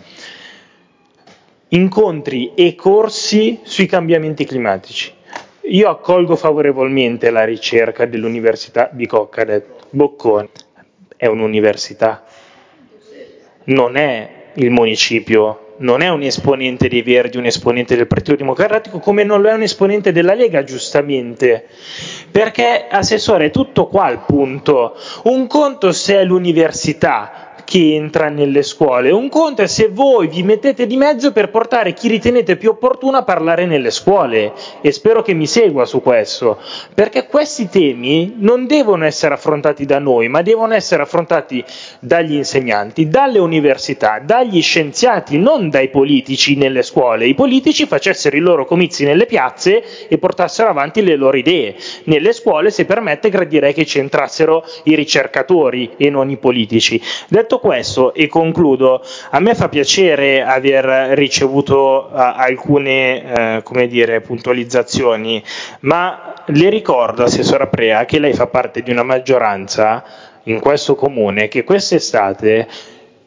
Incontri e corsi sui cambiamenti climatici. Io accolgo favorevolmente la ricerca dell'Università Bicocca Bocconi. È un'università, non è il municipio, non è un esponente dei Verdi, un esponente del Partito Democratico, come non lo è un esponente della Lega, giustamente. Perché, Assessore, è tutto qua il punto. Un conto se è l'università che entra nelle scuole, un conto è se voi vi mettete di mezzo per portare chi ritenete più opportuno a parlare nelle scuole, e spero che mi segua su questo, perché questi temi non devono essere affrontati da noi, ma devono essere affrontati dagli insegnanti, dalle università, dagli scienziati, non dai politici nelle scuole. I politici facessero i loro comizi nelle piazze e portassero avanti le loro idee. Nelle scuole, se permette, gradirei che c'entrassero i ricercatori e non i politici. Detto questo, e concludo, a me fa piacere aver ricevuto uh, alcune uh, come dire, puntualizzazioni, ma le ricordo, Assessora Prea, che lei fa parte di una maggioranza in questo comune che quest'estate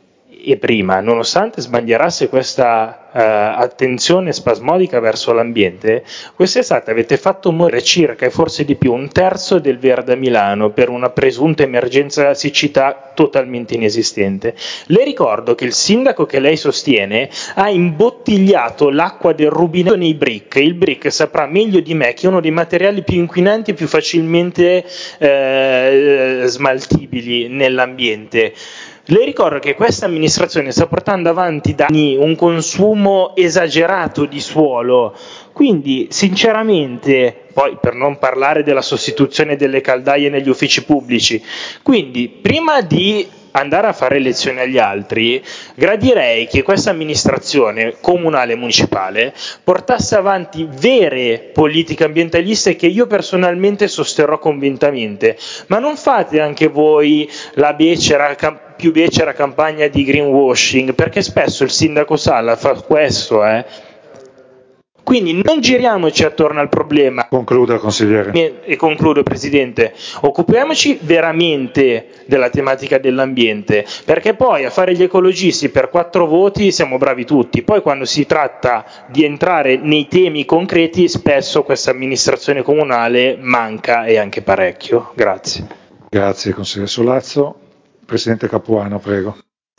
e prima, nonostante sbandierasse questa uh, attenzione spasmodica verso l'ambiente, quest'estate avete fatto morire circa e forse di più un terzo del Verde a Milano per una presunta emergenza siccità totalmente inesistente. Le ricordo che il sindaco che lei sostiene ha imbottigliato l'acqua del rubinetto nei brick. Il brick saprà meglio di me che è uno dei materiali più inquinanti e più facilmente eh, smaltibili nell'ambiente. Le ricordo che questa amministrazione sta portando avanti da anni un consumo esagerato di suolo, quindi sinceramente, poi per non parlare della sostituzione delle caldaie negli uffici pubblici, quindi prima di andare a fare lezioni agli altri, gradirei che questa amministrazione comunale e municipale portasse avanti vere politiche ambientaliste che io personalmente sosterrò convintamente, ma non fate anche voi la becera più becera campagna di greenwashing, perché spesso il sindaco Sala fa questo, eh. Quindi non giriamoci attorno al problema.
Concluda, consigliere.
E concludo, Presidente. Occupiamoci veramente della tematica dell'ambiente, perché poi a fare gli ecologisti per quattro voti siamo bravi tutti. Poi quando si tratta di entrare nei temi concreti, spesso questa amministrazione comunale manca e anche parecchio. Grazie.
Grazie, consigliere Solazzo. Presidente Capuano, prego.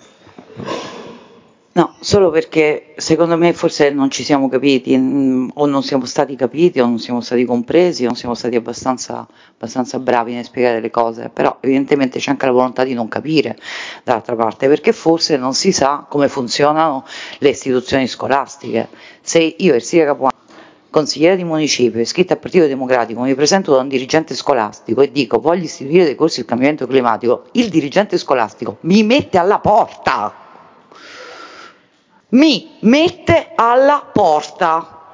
No, solo perché secondo me forse non ci siamo capiti, mh, o non siamo stati capiti, o non siamo stati compresi, o non siamo stati abbastanza, abbastanza bravi nel spiegare le cose, però evidentemente c'è anche la volontà di non capire dall'altra parte, perché forse non si sa come funzionano le istituzioni scolastiche. Se io, Ersilia Capuano, consigliere di municipio, iscritta al Partito Democratico, mi presento da un dirigente scolastico e dico voglio istituire dei corsi sul cambiamento climatico, il dirigente scolastico mi mette alla porta. Mi mette alla porta.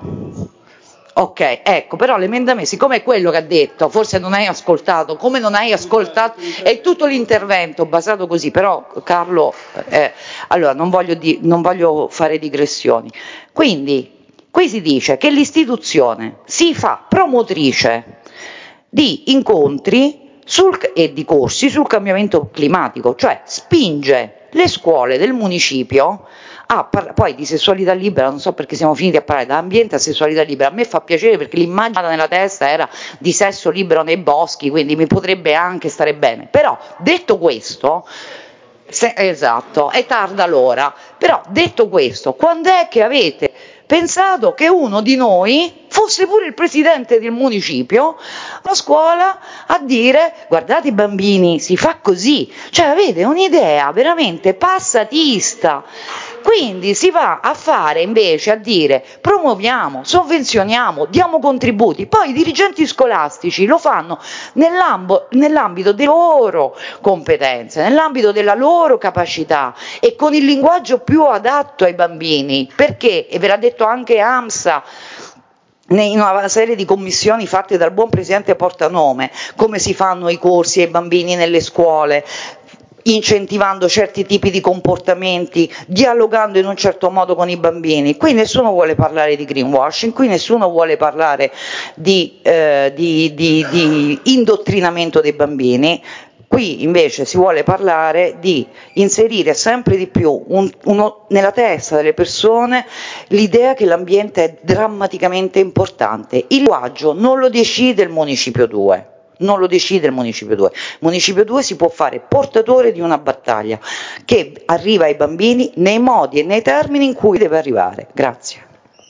Ok, ecco, però l'emendamento, siccome è quello che ha detto, forse non hai ascoltato, come non hai ascoltato, è tutto l'intervento basato così, però Carlo, eh, allora non voglio, di, non voglio fare digressioni. Quindi, qui si dice che l'istituzione si fa promotrice di incontri sul, e di corsi sul cambiamento climatico, cioè spinge le scuole del municipio a parlare, poi di sessualità libera, non so perché siamo finiti a parlare da ambiente a sessualità libera, a me fa piacere perché l'immagine nella testa era di sesso libero nei boschi, quindi mi potrebbe anche stare bene, però detto questo, se, esatto, è tarda l'ora, però detto questo, quando è che avete pensato che uno di noi fosse pure il presidente del municipio a scuola a dire guardate i bambini si fa così, cioè avete un'idea veramente passatista, quindi si va a fare invece a dire promuoviamo, sovvenzioniamo, diamo contributi, poi i dirigenti scolastici lo fanno nell'ambito delle loro competenze, nell'ambito della loro capacità e con il linguaggio più adatto ai bambini, perché, e ve l'ha detto anche AMSA in una serie di commissioni fatte dal buon presidente Portanome, come si fanno i corsi ai bambini nelle scuole, incentivando certi tipi di comportamenti, dialogando in un certo modo con i bambini. Qui nessuno vuole parlare di greenwashing, qui nessuno vuole parlare di, eh, di, di, di indottrinamento dei bambini. Qui invece si vuole parlare di inserire sempre di più un, uno, nella testa delle persone l'idea che l'ambiente è drammaticamente importante. Il linguaggio non lo decide il Municipio due, non lo decide il Municipio due. Il Municipio due si può fare portatore di una battaglia che arriva ai bambini nei modi e nei termini in cui deve arrivare. Grazie.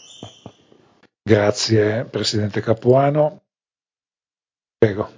Grazie Presidente Capuano. Prego.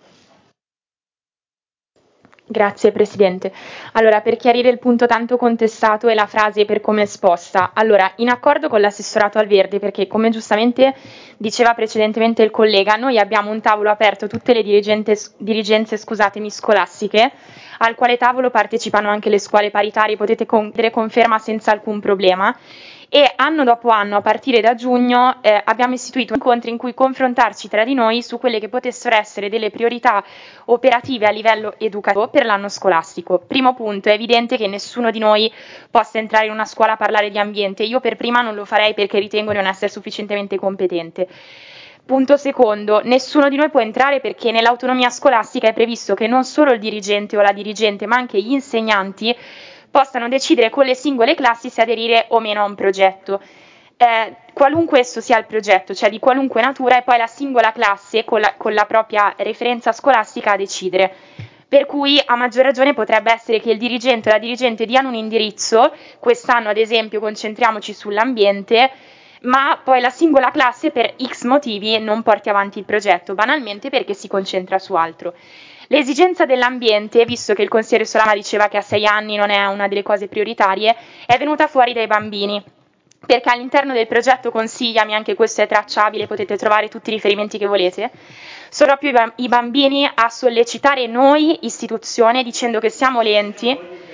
Grazie Presidente. Allora, per chiarire il punto tanto contestato e la frase per come esposta, allora, in accordo con l'assessorato al verde, perché come giustamente diceva precedentemente il collega, noi abbiamo un tavolo aperto, tutte le dirigenze scusatemi, scolastiche, al quale tavolo partecipano anche le scuole paritarie, potete vedere conferma senza alcun problema. E anno dopo anno, a partire da giugno, eh, abbiamo istituito incontri in cui confrontarci tra di noi su quelle che potessero essere delle priorità operative a livello educativo per l'anno scolastico. Primo punto, è evidente che nessuno di noi possa entrare in una scuola a parlare di ambiente, io per prima non lo farei perché ritengo di non essere sufficientemente competente. Punto secondo, nessuno di noi può entrare perché nell'autonomia scolastica è previsto che non solo il dirigente o la dirigente, ma anche gli insegnanti possano decidere con le singole classi se aderire o meno a un progetto. Eh, qualunque esso sia il progetto, cioè di qualunque natura, è poi la singola classe con la, con la propria referenza scolastica a decidere. Per cui a maggior ragione potrebbe essere che il dirigente o la dirigente diano un indirizzo, quest'anno ad esempio concentriamoci sull'ambiente, ma poi la singola classe per X motivi non porti avanti il progetto, banalmente perché si concentra su altro. L'esigenza dell'ambiente, visto che il consigliere Solana diceva che a sei anni non è una delle cose prioritarie, è venuta fuori dai bambini, perché all'interno del progetto Consigliami, anche questo è tracciabile, potete trovare tutti i riferimenti che volete, sono proprio i bambini a sollecitare noi, istituzione, dicendo che siamo lenti.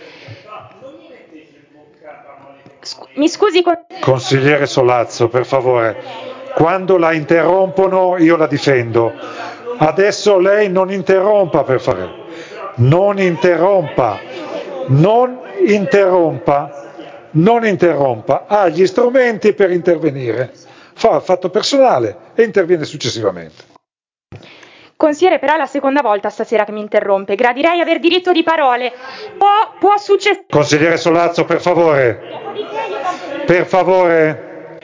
Scu- mi scusi... Con...
Consigliere Solazzo, per favore, quando la interrompono io la difendo. Adesso lei non interrompa, per favore. Non interrompa. Non interrompa. Non interrompa, ha gli strumenti per intervenire, fa il fatto personale e interviene successivamente.
Consigliere, però è la seconda volta stasera che mi interrompe, gradirei aver diritto di parole. Può, può succedere...
Consigliere Solazzo, per favore, per favore.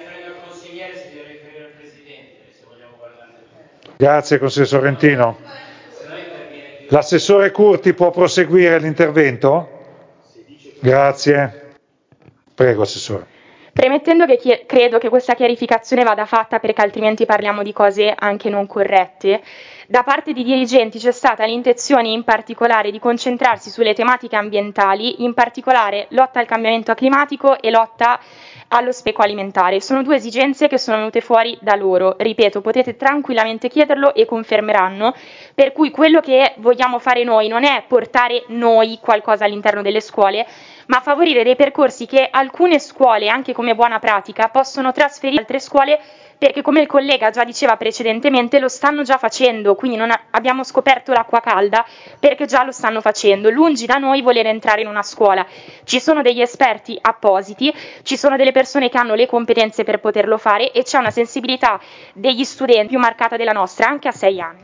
Grazie, consigliere Sorrentino. L'assessore Curti può proseguire l'intervento? Grazie. Prego, Assessore.
Premettendo che chi- credo che questa chiarificazione vada fatta perché altrimenti parliamo di cose anche non corrette, da parte di dirigenti c'è stata l'intenzione in particolare di concentrarsi sulle tematiche ambientali, in particolare lotta al cambiamento climatico e lotta allo spreco alimentare. Sono due esigenze che sono venute fuori da loro, ripeto, potete tranquillamente chiederlo e confermeranno, per cui quello che vogliamo fare noi non è portare noi qualcosa all'interno delle scuole, ma favorire dei percorsi che alcune scuole, anche come buona pratica, possono trasferire a altre scuole, perché come il collega già diceva precedentemente lo stanno già facendo, quindi non a- abbiamo scoperto l'acqua calda perché già lo stanno facendo. Lungi da noi voler entrare in una scuola, ci sono degli esperti appositi, ci sono delle persone che hanno le competenze per poterlo fare e c'è una sensibilità degli studenti più marcata della nostra, anche a sei anni.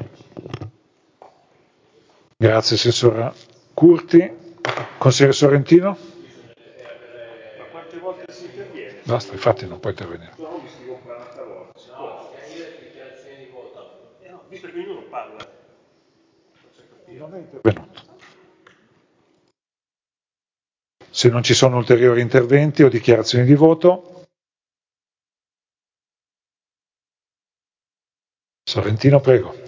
Grazie, Assessora Curti. Consigliere Sorrentino?
Ma quante volte si interviene?
Basta, infatti non può intervenire.
No, mi scrivo quaranta volte. Si può. Eh no, visto che ognuno parla.
Non è intervenuto. Se non ci sono ulteriori interventi o dichiarazioni di voto. Sorrentino, prego.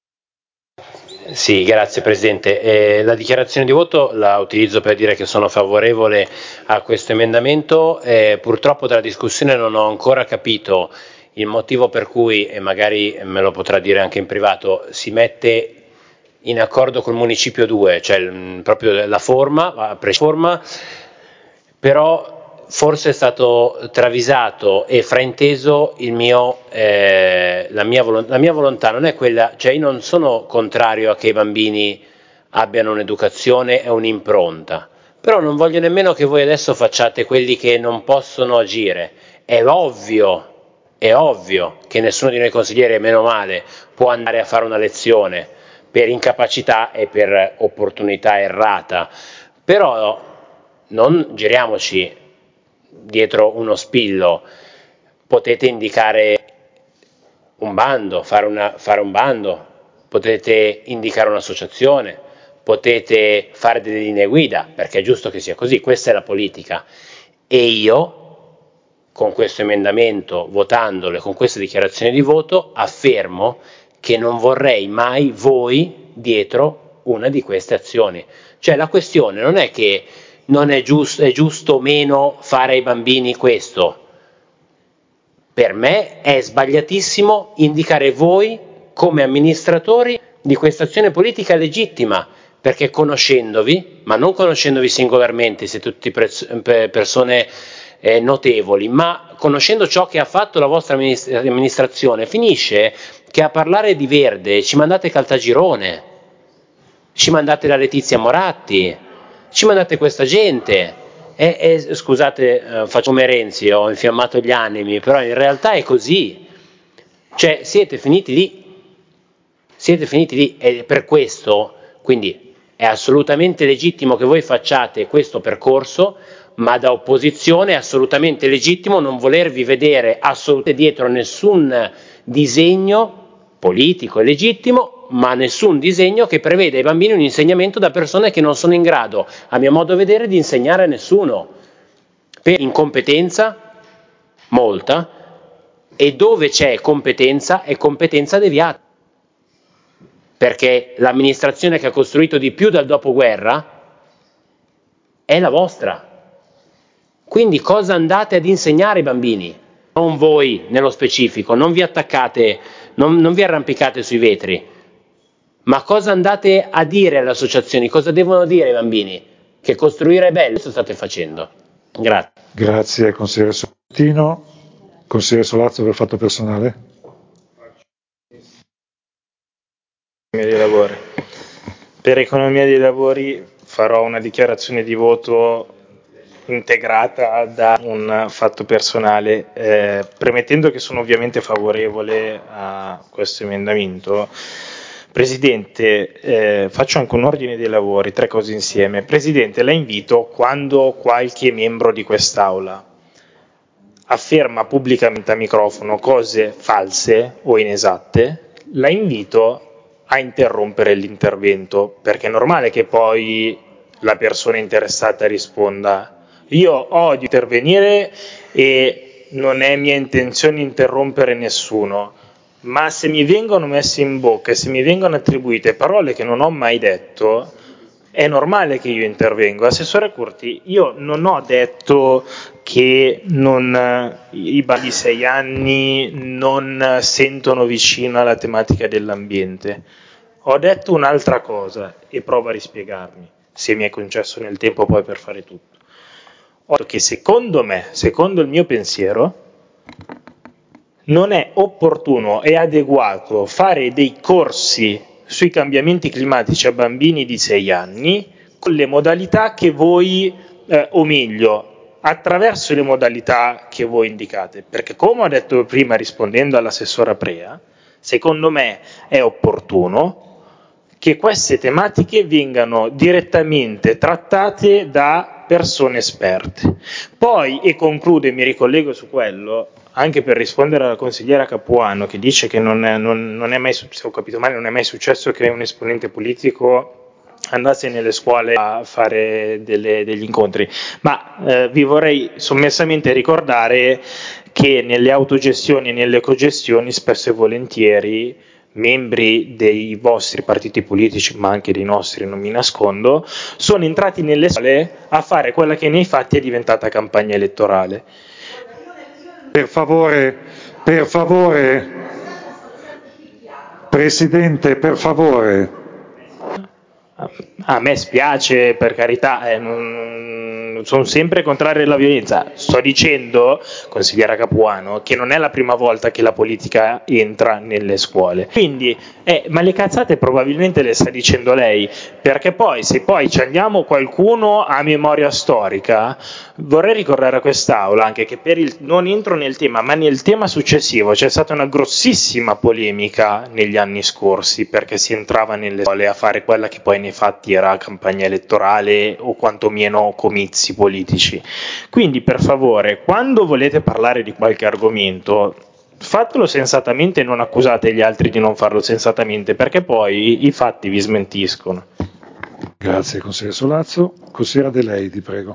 Sì, grazie Presidente. Eh, la dichiarazione di voto la utilizzo per dire che sono favorevole a questo emendamento. Eh, purtroppo dalla discussione non ho ancora capito il motivo per cui, e magari me lo potrà dire anche in privato, si mette in accordo col Municipio due, cioè mh, proprio la forma, la forma, però forse è stato travisato e frainteso il mio, eh, la, mia volo- la mia volontà non è quella, cioè io non sono contrario a che i bambini abbiano un'educazione e un'impronta, però non voglio nemmeno che voi adesso facciate quelli che non possono agire. È ovvio, è ovvio che nessuno di noi consiglieri, meno male, può andare a fare una lezione per incapacità e per opportunità errata, però non giriamoci dietro uno spillo. Potete indicare un bando, fare, una, fare un bando, potete indicare un'associazione, potete fare delle linee guida, perché è giusto che sia così, questa è la politica. E io, con questo emendamento, votandolo e con questa dichiarazione di voto, affermo che non vorrei mai voi dietro una di queste azioni. Cioè la questione non è che non è giusto, è giusto o meno fare ai bambini questo. Per me è sbagliatissimo indicare voi come amministratori di questa azione politica legittima, perché conoscendovi, ma non conoscendovi singolarmente, siete tutti persone eh, notevoli, ma conoscendo ciò che ha fatto la vostra amministrazione, finisce che a parlare di verde ci mandate Caltagirone, ci mandate la Letizia Moratti, ci mandate questa gente. E, e, scusate, eh, faccio come Renzi, ho infiammato gli animi, però in realtà è così. Cioè siete finiti lì, siete finiti lì e per questo, quindi È assolutamente legittimo che voi facciate questo percorso, ma da opposizione è assolutamente legittimo non volervi vedere assolutamente dietro nessun disegno politico, è legittimo, ma nessun disegno che prevede ai bambini un insegnamento da persone che non sono in grado, a mio modo di vedere, di insegnare a nessuno, per incompetenza, molta, e dove c'è competenza è competenza deviata, perché l'amministrazione che ha costruito di più dal dopoguerra è la vostra. Quindi cosa andate ad insegnare ai bambini? Non voi nello specifico, non vi attaccate, non, non vi arrampicate sui vetri, ma cosa andate a dire alle associazioni? Cosa devono dire ai bambini? Che costruire è bello, questo state facendo. Grazie.
Grazie consigliere Sorrentino. Consigliere Solazzo per fatto personale.
Dei lavori. Per economia dei lavori farò una dichiarazione di voto integrata da un fatto personale, eh, premettendo che sono ovviamente favorevole a questo emendamento. Presidente, eh, faccio anche un ordine dei lavori, tre cose insieme. Presidente, la invito, quando qualche membro di quest'Aula afferma pubblicamente a microfono cose false o inesatte, la invito a interrompere l'intervento, perché è normale che poi la persona interessata risponda: io odio intervenire e non è mia intenzione interrompere nessuno, ma se mi vengono messe in bocca e se mi vengono attribuite parole che non ho mai detto, è normale che io intervengo. Assessore Curti, io non ho detto che non, i bambini di sei anni non sentono vicino alla tematica dell'ambiente. Ho detto un'altra cosa e provo a rispiegarmi, se mi è concesso nel tempo poi per fare tutto. Ho detto che secondo me, secondo il mio pensiero, non è opportuno e adeguato fare dei corsi sui cambiamenti climatici a bambini di sei anni con le modalità che voi, eh, o meglio, attraverso le modalità che voi indicate, perché come ho detto prima rispondendo all'assessora Prea, secondo me è opportuno che queste tematiche vengano direttamente trattate da persone esperte. Poi, e concludo e mi ricollego su quello, anche per rispondere alla consigliera Capuano che dice che non è, non, non è mai, se ho capito male, non è mai successo che un esponente politico andasse nelle scuole a fare delle, degli incontri, ma eh, vi vorrei sommessamente ricordare che nelle autogestioni e nelle ecogestioni spesso e volentieri membri dei vostri partiti politici, ma anche dei nostri, non mi nascondo, sono entrati nelle scuole a fare quella che nei fatti è diventata campagna elettorale.
Per favore, per favore, Presidente, per favore.
A me spiace, per carità, eh, non, sono sempre contrario alla violenza. Sto dicendo, consigliera Capuano, che non è la prima volta che la politica entra nelle scuole. Quindi, eh, ma le cazzate probabilmente le sta dicendo lei, perché poi, se poi ci andiamo qualcuno a memoria storica, vorrei ricordare a quest'Aula anche che per il, non entro nel tema, ma nel tema successivo c'è stata una grossissima polemica negli anni scorsi, perché si entrava nelle scuole a fare quella che poi nei fatti era campagna elettorale o quantomeno comizi politici. Quindi per favore, quando volete parlare di qualche argomento, fatelo sensatamente e non accusate gli altri di non farlo sensatamente, perché poi i fatti vi smentiscono.
Grazie consigliere Solazzo. Consigliera De Lei, ti prego.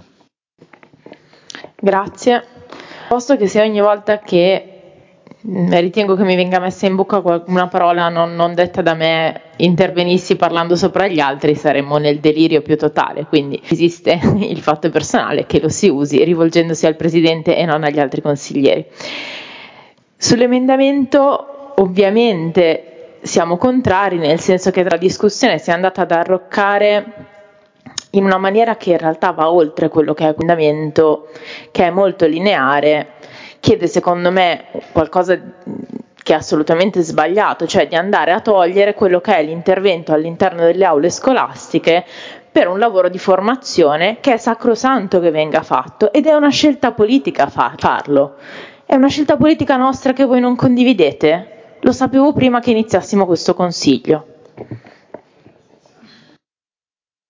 Grazie. Posto che se ogni volta che ritengo che mi venga messa in bocca una parola non, non detta da me intervenissi parlando sopra gli altri, saremmo nel delirio più totale. Quindi esiste il fatto personale che lo si usi rivolgendosi al Presidente e non agli altri consiglieri. Sull'emendamento ovviamente siamo contrari, nel senso che la discussione si è andata ad arroccare in una maniera che in realtà va oltre quello che è l'emendamento, che è molto lineare, chiede secondo me qualcosa che è assolutamente sbagliato, cioè di andare a togliere quello che è l'intervento all'interno delle aule scolastiche per un lavoro di formazione che è sacrosanto che venga fatto, ed è una scelta politica farlo. È una scelta politica nostra che voi non condividete? Lo sapevo prima che iniziassimo questo consiglio.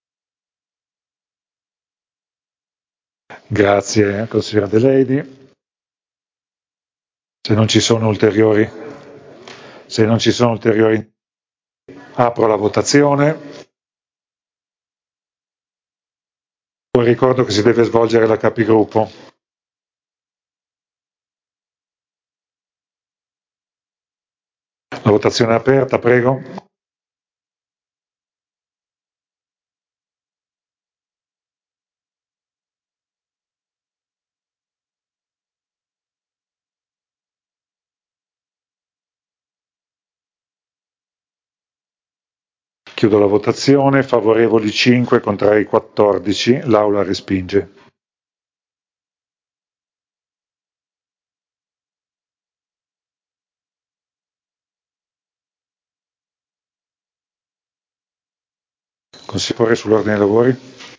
Grazie, consigliera De Lady. Se non ci sono ulteriori, se non ci sono ulteriori, apro la votazione. Poi ricordo che si deve svolgere la capigruppo. La votazione è aperta, prego. Chiudo la votazione, favorevoli cinque, contrari quattordici, l'Aula respinge. Consigliere sull'ordine dei lavori?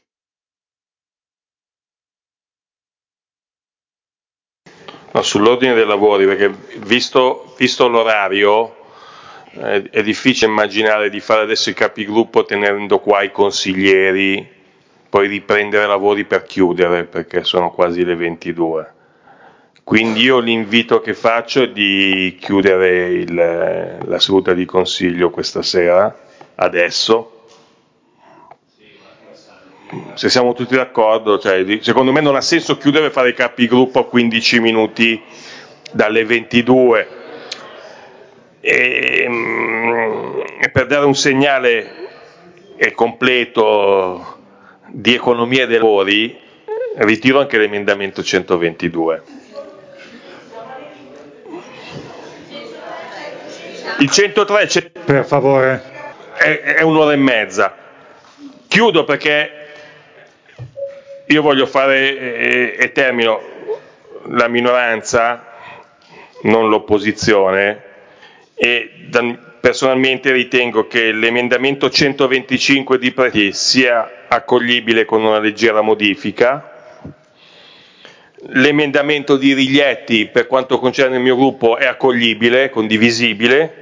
No, sull'ordine dei lavori, perché visto, visto l'orario eh, è difficile immaginare di fare adesso i capigruppo tenendo qua i consiglieri, poi riprendere lavori per chiudere, perché sono quasi le ventidue. Quindi io l'invito che faccio è di chiudere il, la seduta di consiglio questa sera, adesso. Se siamo tutti d'accordo, cioè, secondo me non ha senso chiudere e fare i capigruppo a quindici minuti dalle ventidue e, e per dare un segnale completo di economia dei lavori ritiro anche l'emendamento centoventidue. Il centotré
per favore
è, è un'ora e mezza. Chiudo perché io voglio fare, e, e termino, la minoranza, non l'opposizione, e da, personalmente ritengo che l'emendamento centoventicinque di Preti sia accoglibile con una leggera modifica, l'emendamento di Riglietti per quanto concerne il mio gruppo è accoglibile, condivisibile.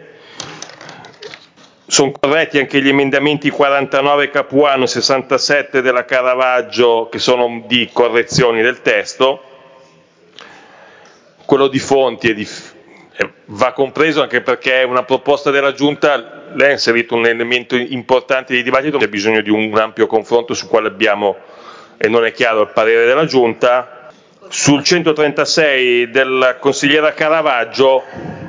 Sono corretti anche gli emendamenti quarantanove Capuano e sessantasette della Caravaggio, che sono di correzioni del testo. Quello di Fonti è di, va compreso anche perché è una proposta della Giunta, lei ha inserito un elemento importante di dibattito, c'è bisogno di un ampio confronto su quale abbiamo, e non è chiaro, il parere della Giunta. Sul centotrentasei della consigliera Caravaggio,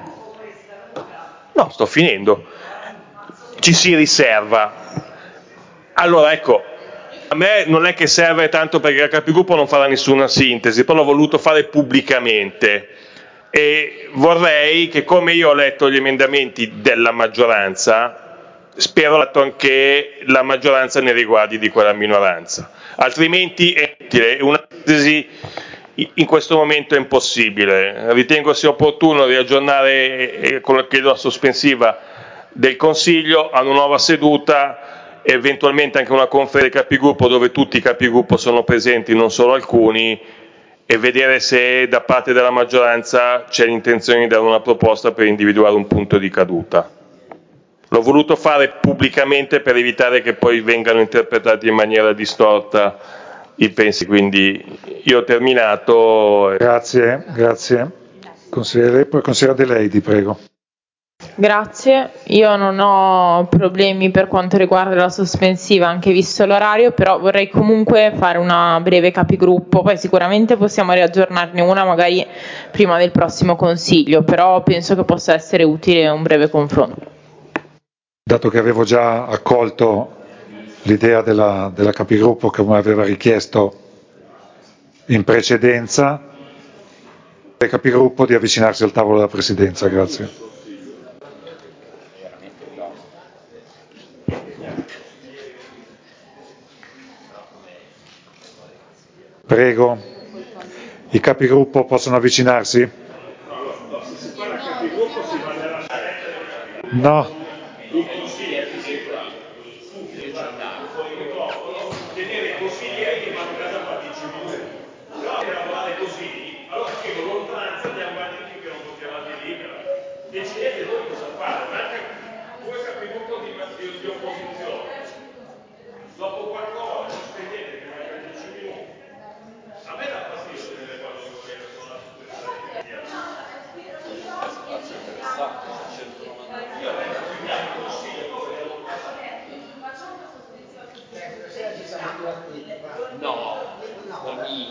no, sto finendo, ci si riserva. Allora ecco, a me non è che serve tanto perché la capigruppo non farà nessuna sintesi, però l'ho voluto fare pubblicamente e vorrei che, come io ho letto gli emendamenti della maggioranza, spero anche la maggioranza nei riguardi di quella minoranza, altrimenti è inutile, una sintesi in questo momento è impossibile. Ritengo sia opportuno riaggiornare, chiedo la sospensiva del Consiglio, a una nuova seduta, eventualmente anche una conferenza dei capigruppo dove tutti i capigruppo sono presenti, non solo alcuni, e vedere se da parte della maggioranza c'è l'intenzione di dare una proposta per individuare un punto di caduta. L'ho voluto fare pubblicamente per evitare che poi vengano interpretati in maniera distorta i pensi, quindi io ho terminato.
Grazie, grazie. Consigliere, poi consigliera De Lady, prego.
Grazie, io non ho problemi per quanto riguarda la sospensiva, anche visto l'orario, però vorrei comunque fare una breve capigruppo, poi sicuramente possiamo riaggiornarne una magari prima del prossimo consiglio, però penso che possa essere utile un breve confronto.
Dato che avevo già accolto l'idea della, della capigruppo che mi aveva richiesto in precedenza, il capigruppo di avvicinarsi al tavolo della Presidenza, grazie. Prego, i capigruppo possono avvicinarsi? No.
Decidete voi cosa fare, ma anche due capigruppo di, di, di opposizione. Dopo quattro ore sospendete che mancano dieci minuti. A me da
No, Boni.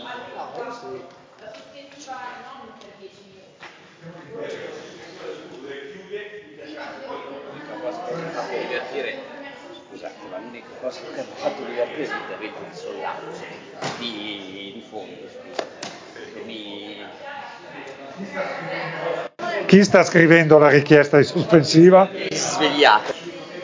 L'unica cosa che mi ha fatto divertire, scusate, ma l'unica cosa che mi ha fatto divertire è l'intervento di Sollazzo, di, di fondo, scusate. Mi...
Chi sta scrivendo la richiesta di sospensiva?
Svegliato.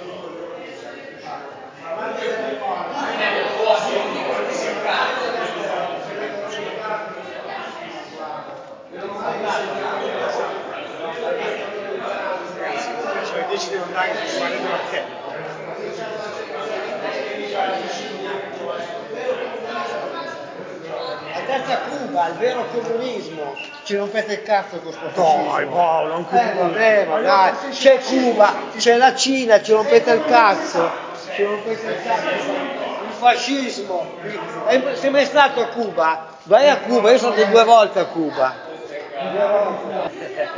Invece devo andare a fare una la terza Cuba, il vero comunismo, ci rompete il cazzo con questo fascismo. Dai Paolo, anche eh, vabbè, ma dai, c'è Cuba, c'è la Cina, ci rompete il cazzo, ci rompete il cazzo. Il fascismo, sei mai stato a Cuba? Vai a Cuba, io sono stato due volte a Cuba. Due volte.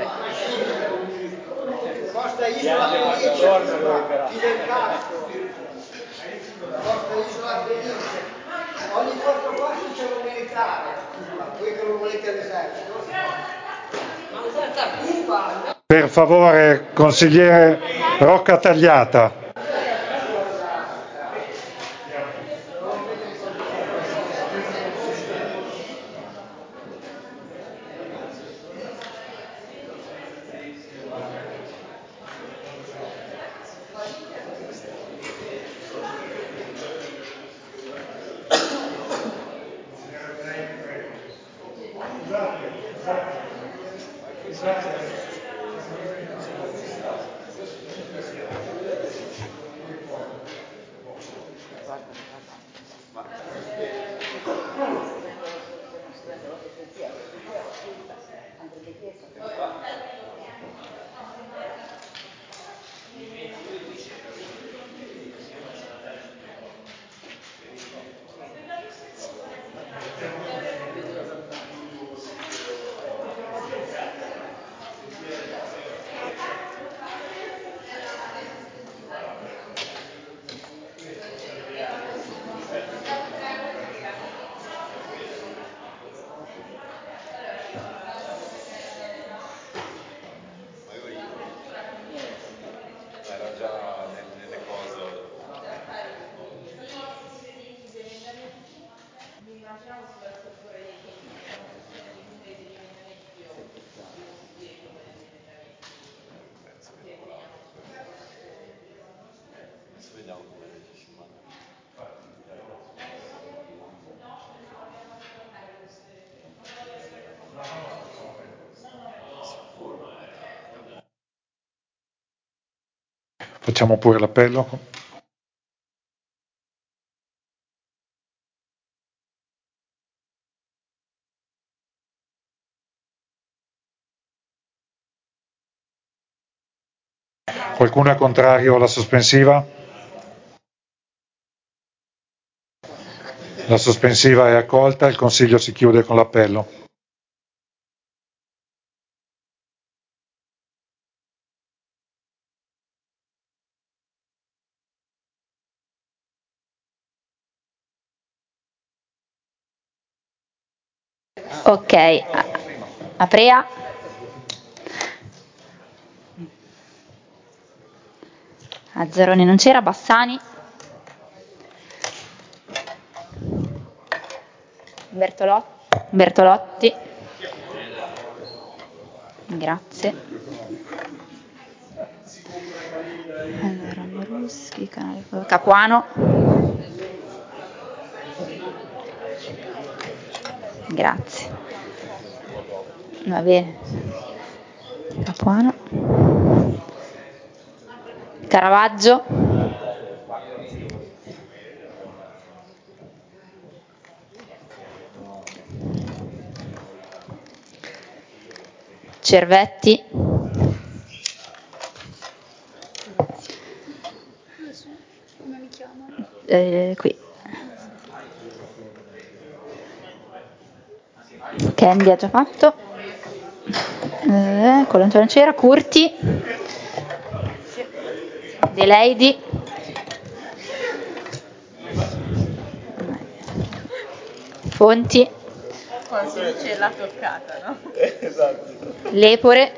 Costa Isola Felice, chi del cazzo? Costa Isola Felice. Ogni quattro passi c'è un militare, voi che non volete l'esercito. Ma senza Cuba!
Per favore, consigliere Rocca Tagliata. Facciamo pure l'appello. Qualcuno è contrario alla sospensiva? La sospensiva è accolta, il Consiglio si chiude con l'appello.
Ok, Aprea. Azzaroni non c'era, Bassani. Bertolotti. Bertolotti. Grazie. Allora, Moruschi, Capuano. Grazie. Va bene. Capuano. Caravaggio. Cervetti.
Come mi chiamano?
Eh, qui. Candy ha già fatto. Eh, quello non c'era. Curti. De Lady. Fonti,
Quando si dice l'ha toccata, no?
Esatto.
Lepore,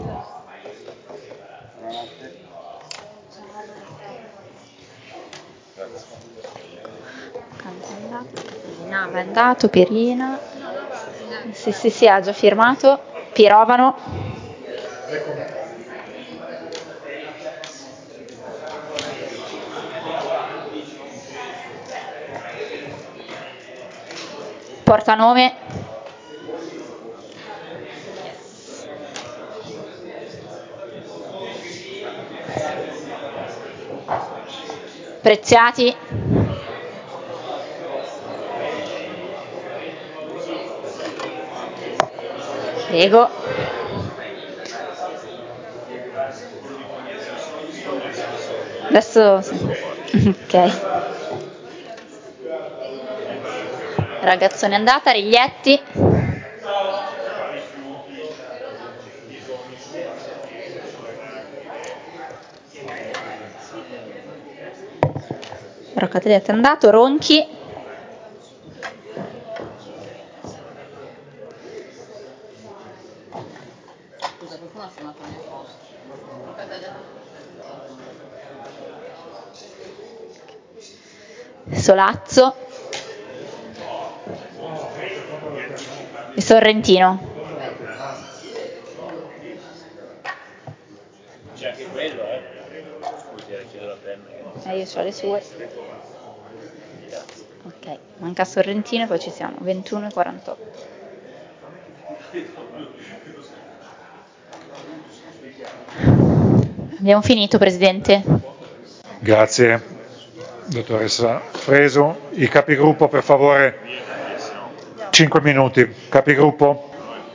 Cantallato, mandato, Pierina, sì sì sì, ha già firmato, Pirovano, Portanome, Preziati, prego, adesso ok, Ragazzone è andata, Riglietti, Roccatelletti è andato, Ronchi, Solazzo e Sorrentino.
C'è anche quello, eh? Scusi, chiedo la penna.
Eh, io ho le sue. Ok, manca Sorrentino e poi ci siamo, ventuno e quarantotto. Abbiamo finito, Presidente.
Grazie, dottoressa Fresu. I capigruppo, per favore, cinque minuti. Capigruppo.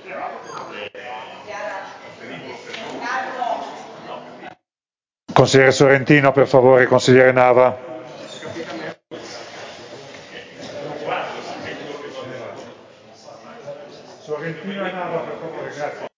Consigliere Sorrentino, per favore, consigliere Nava. Sorrentino e Nava, per favore, grazie.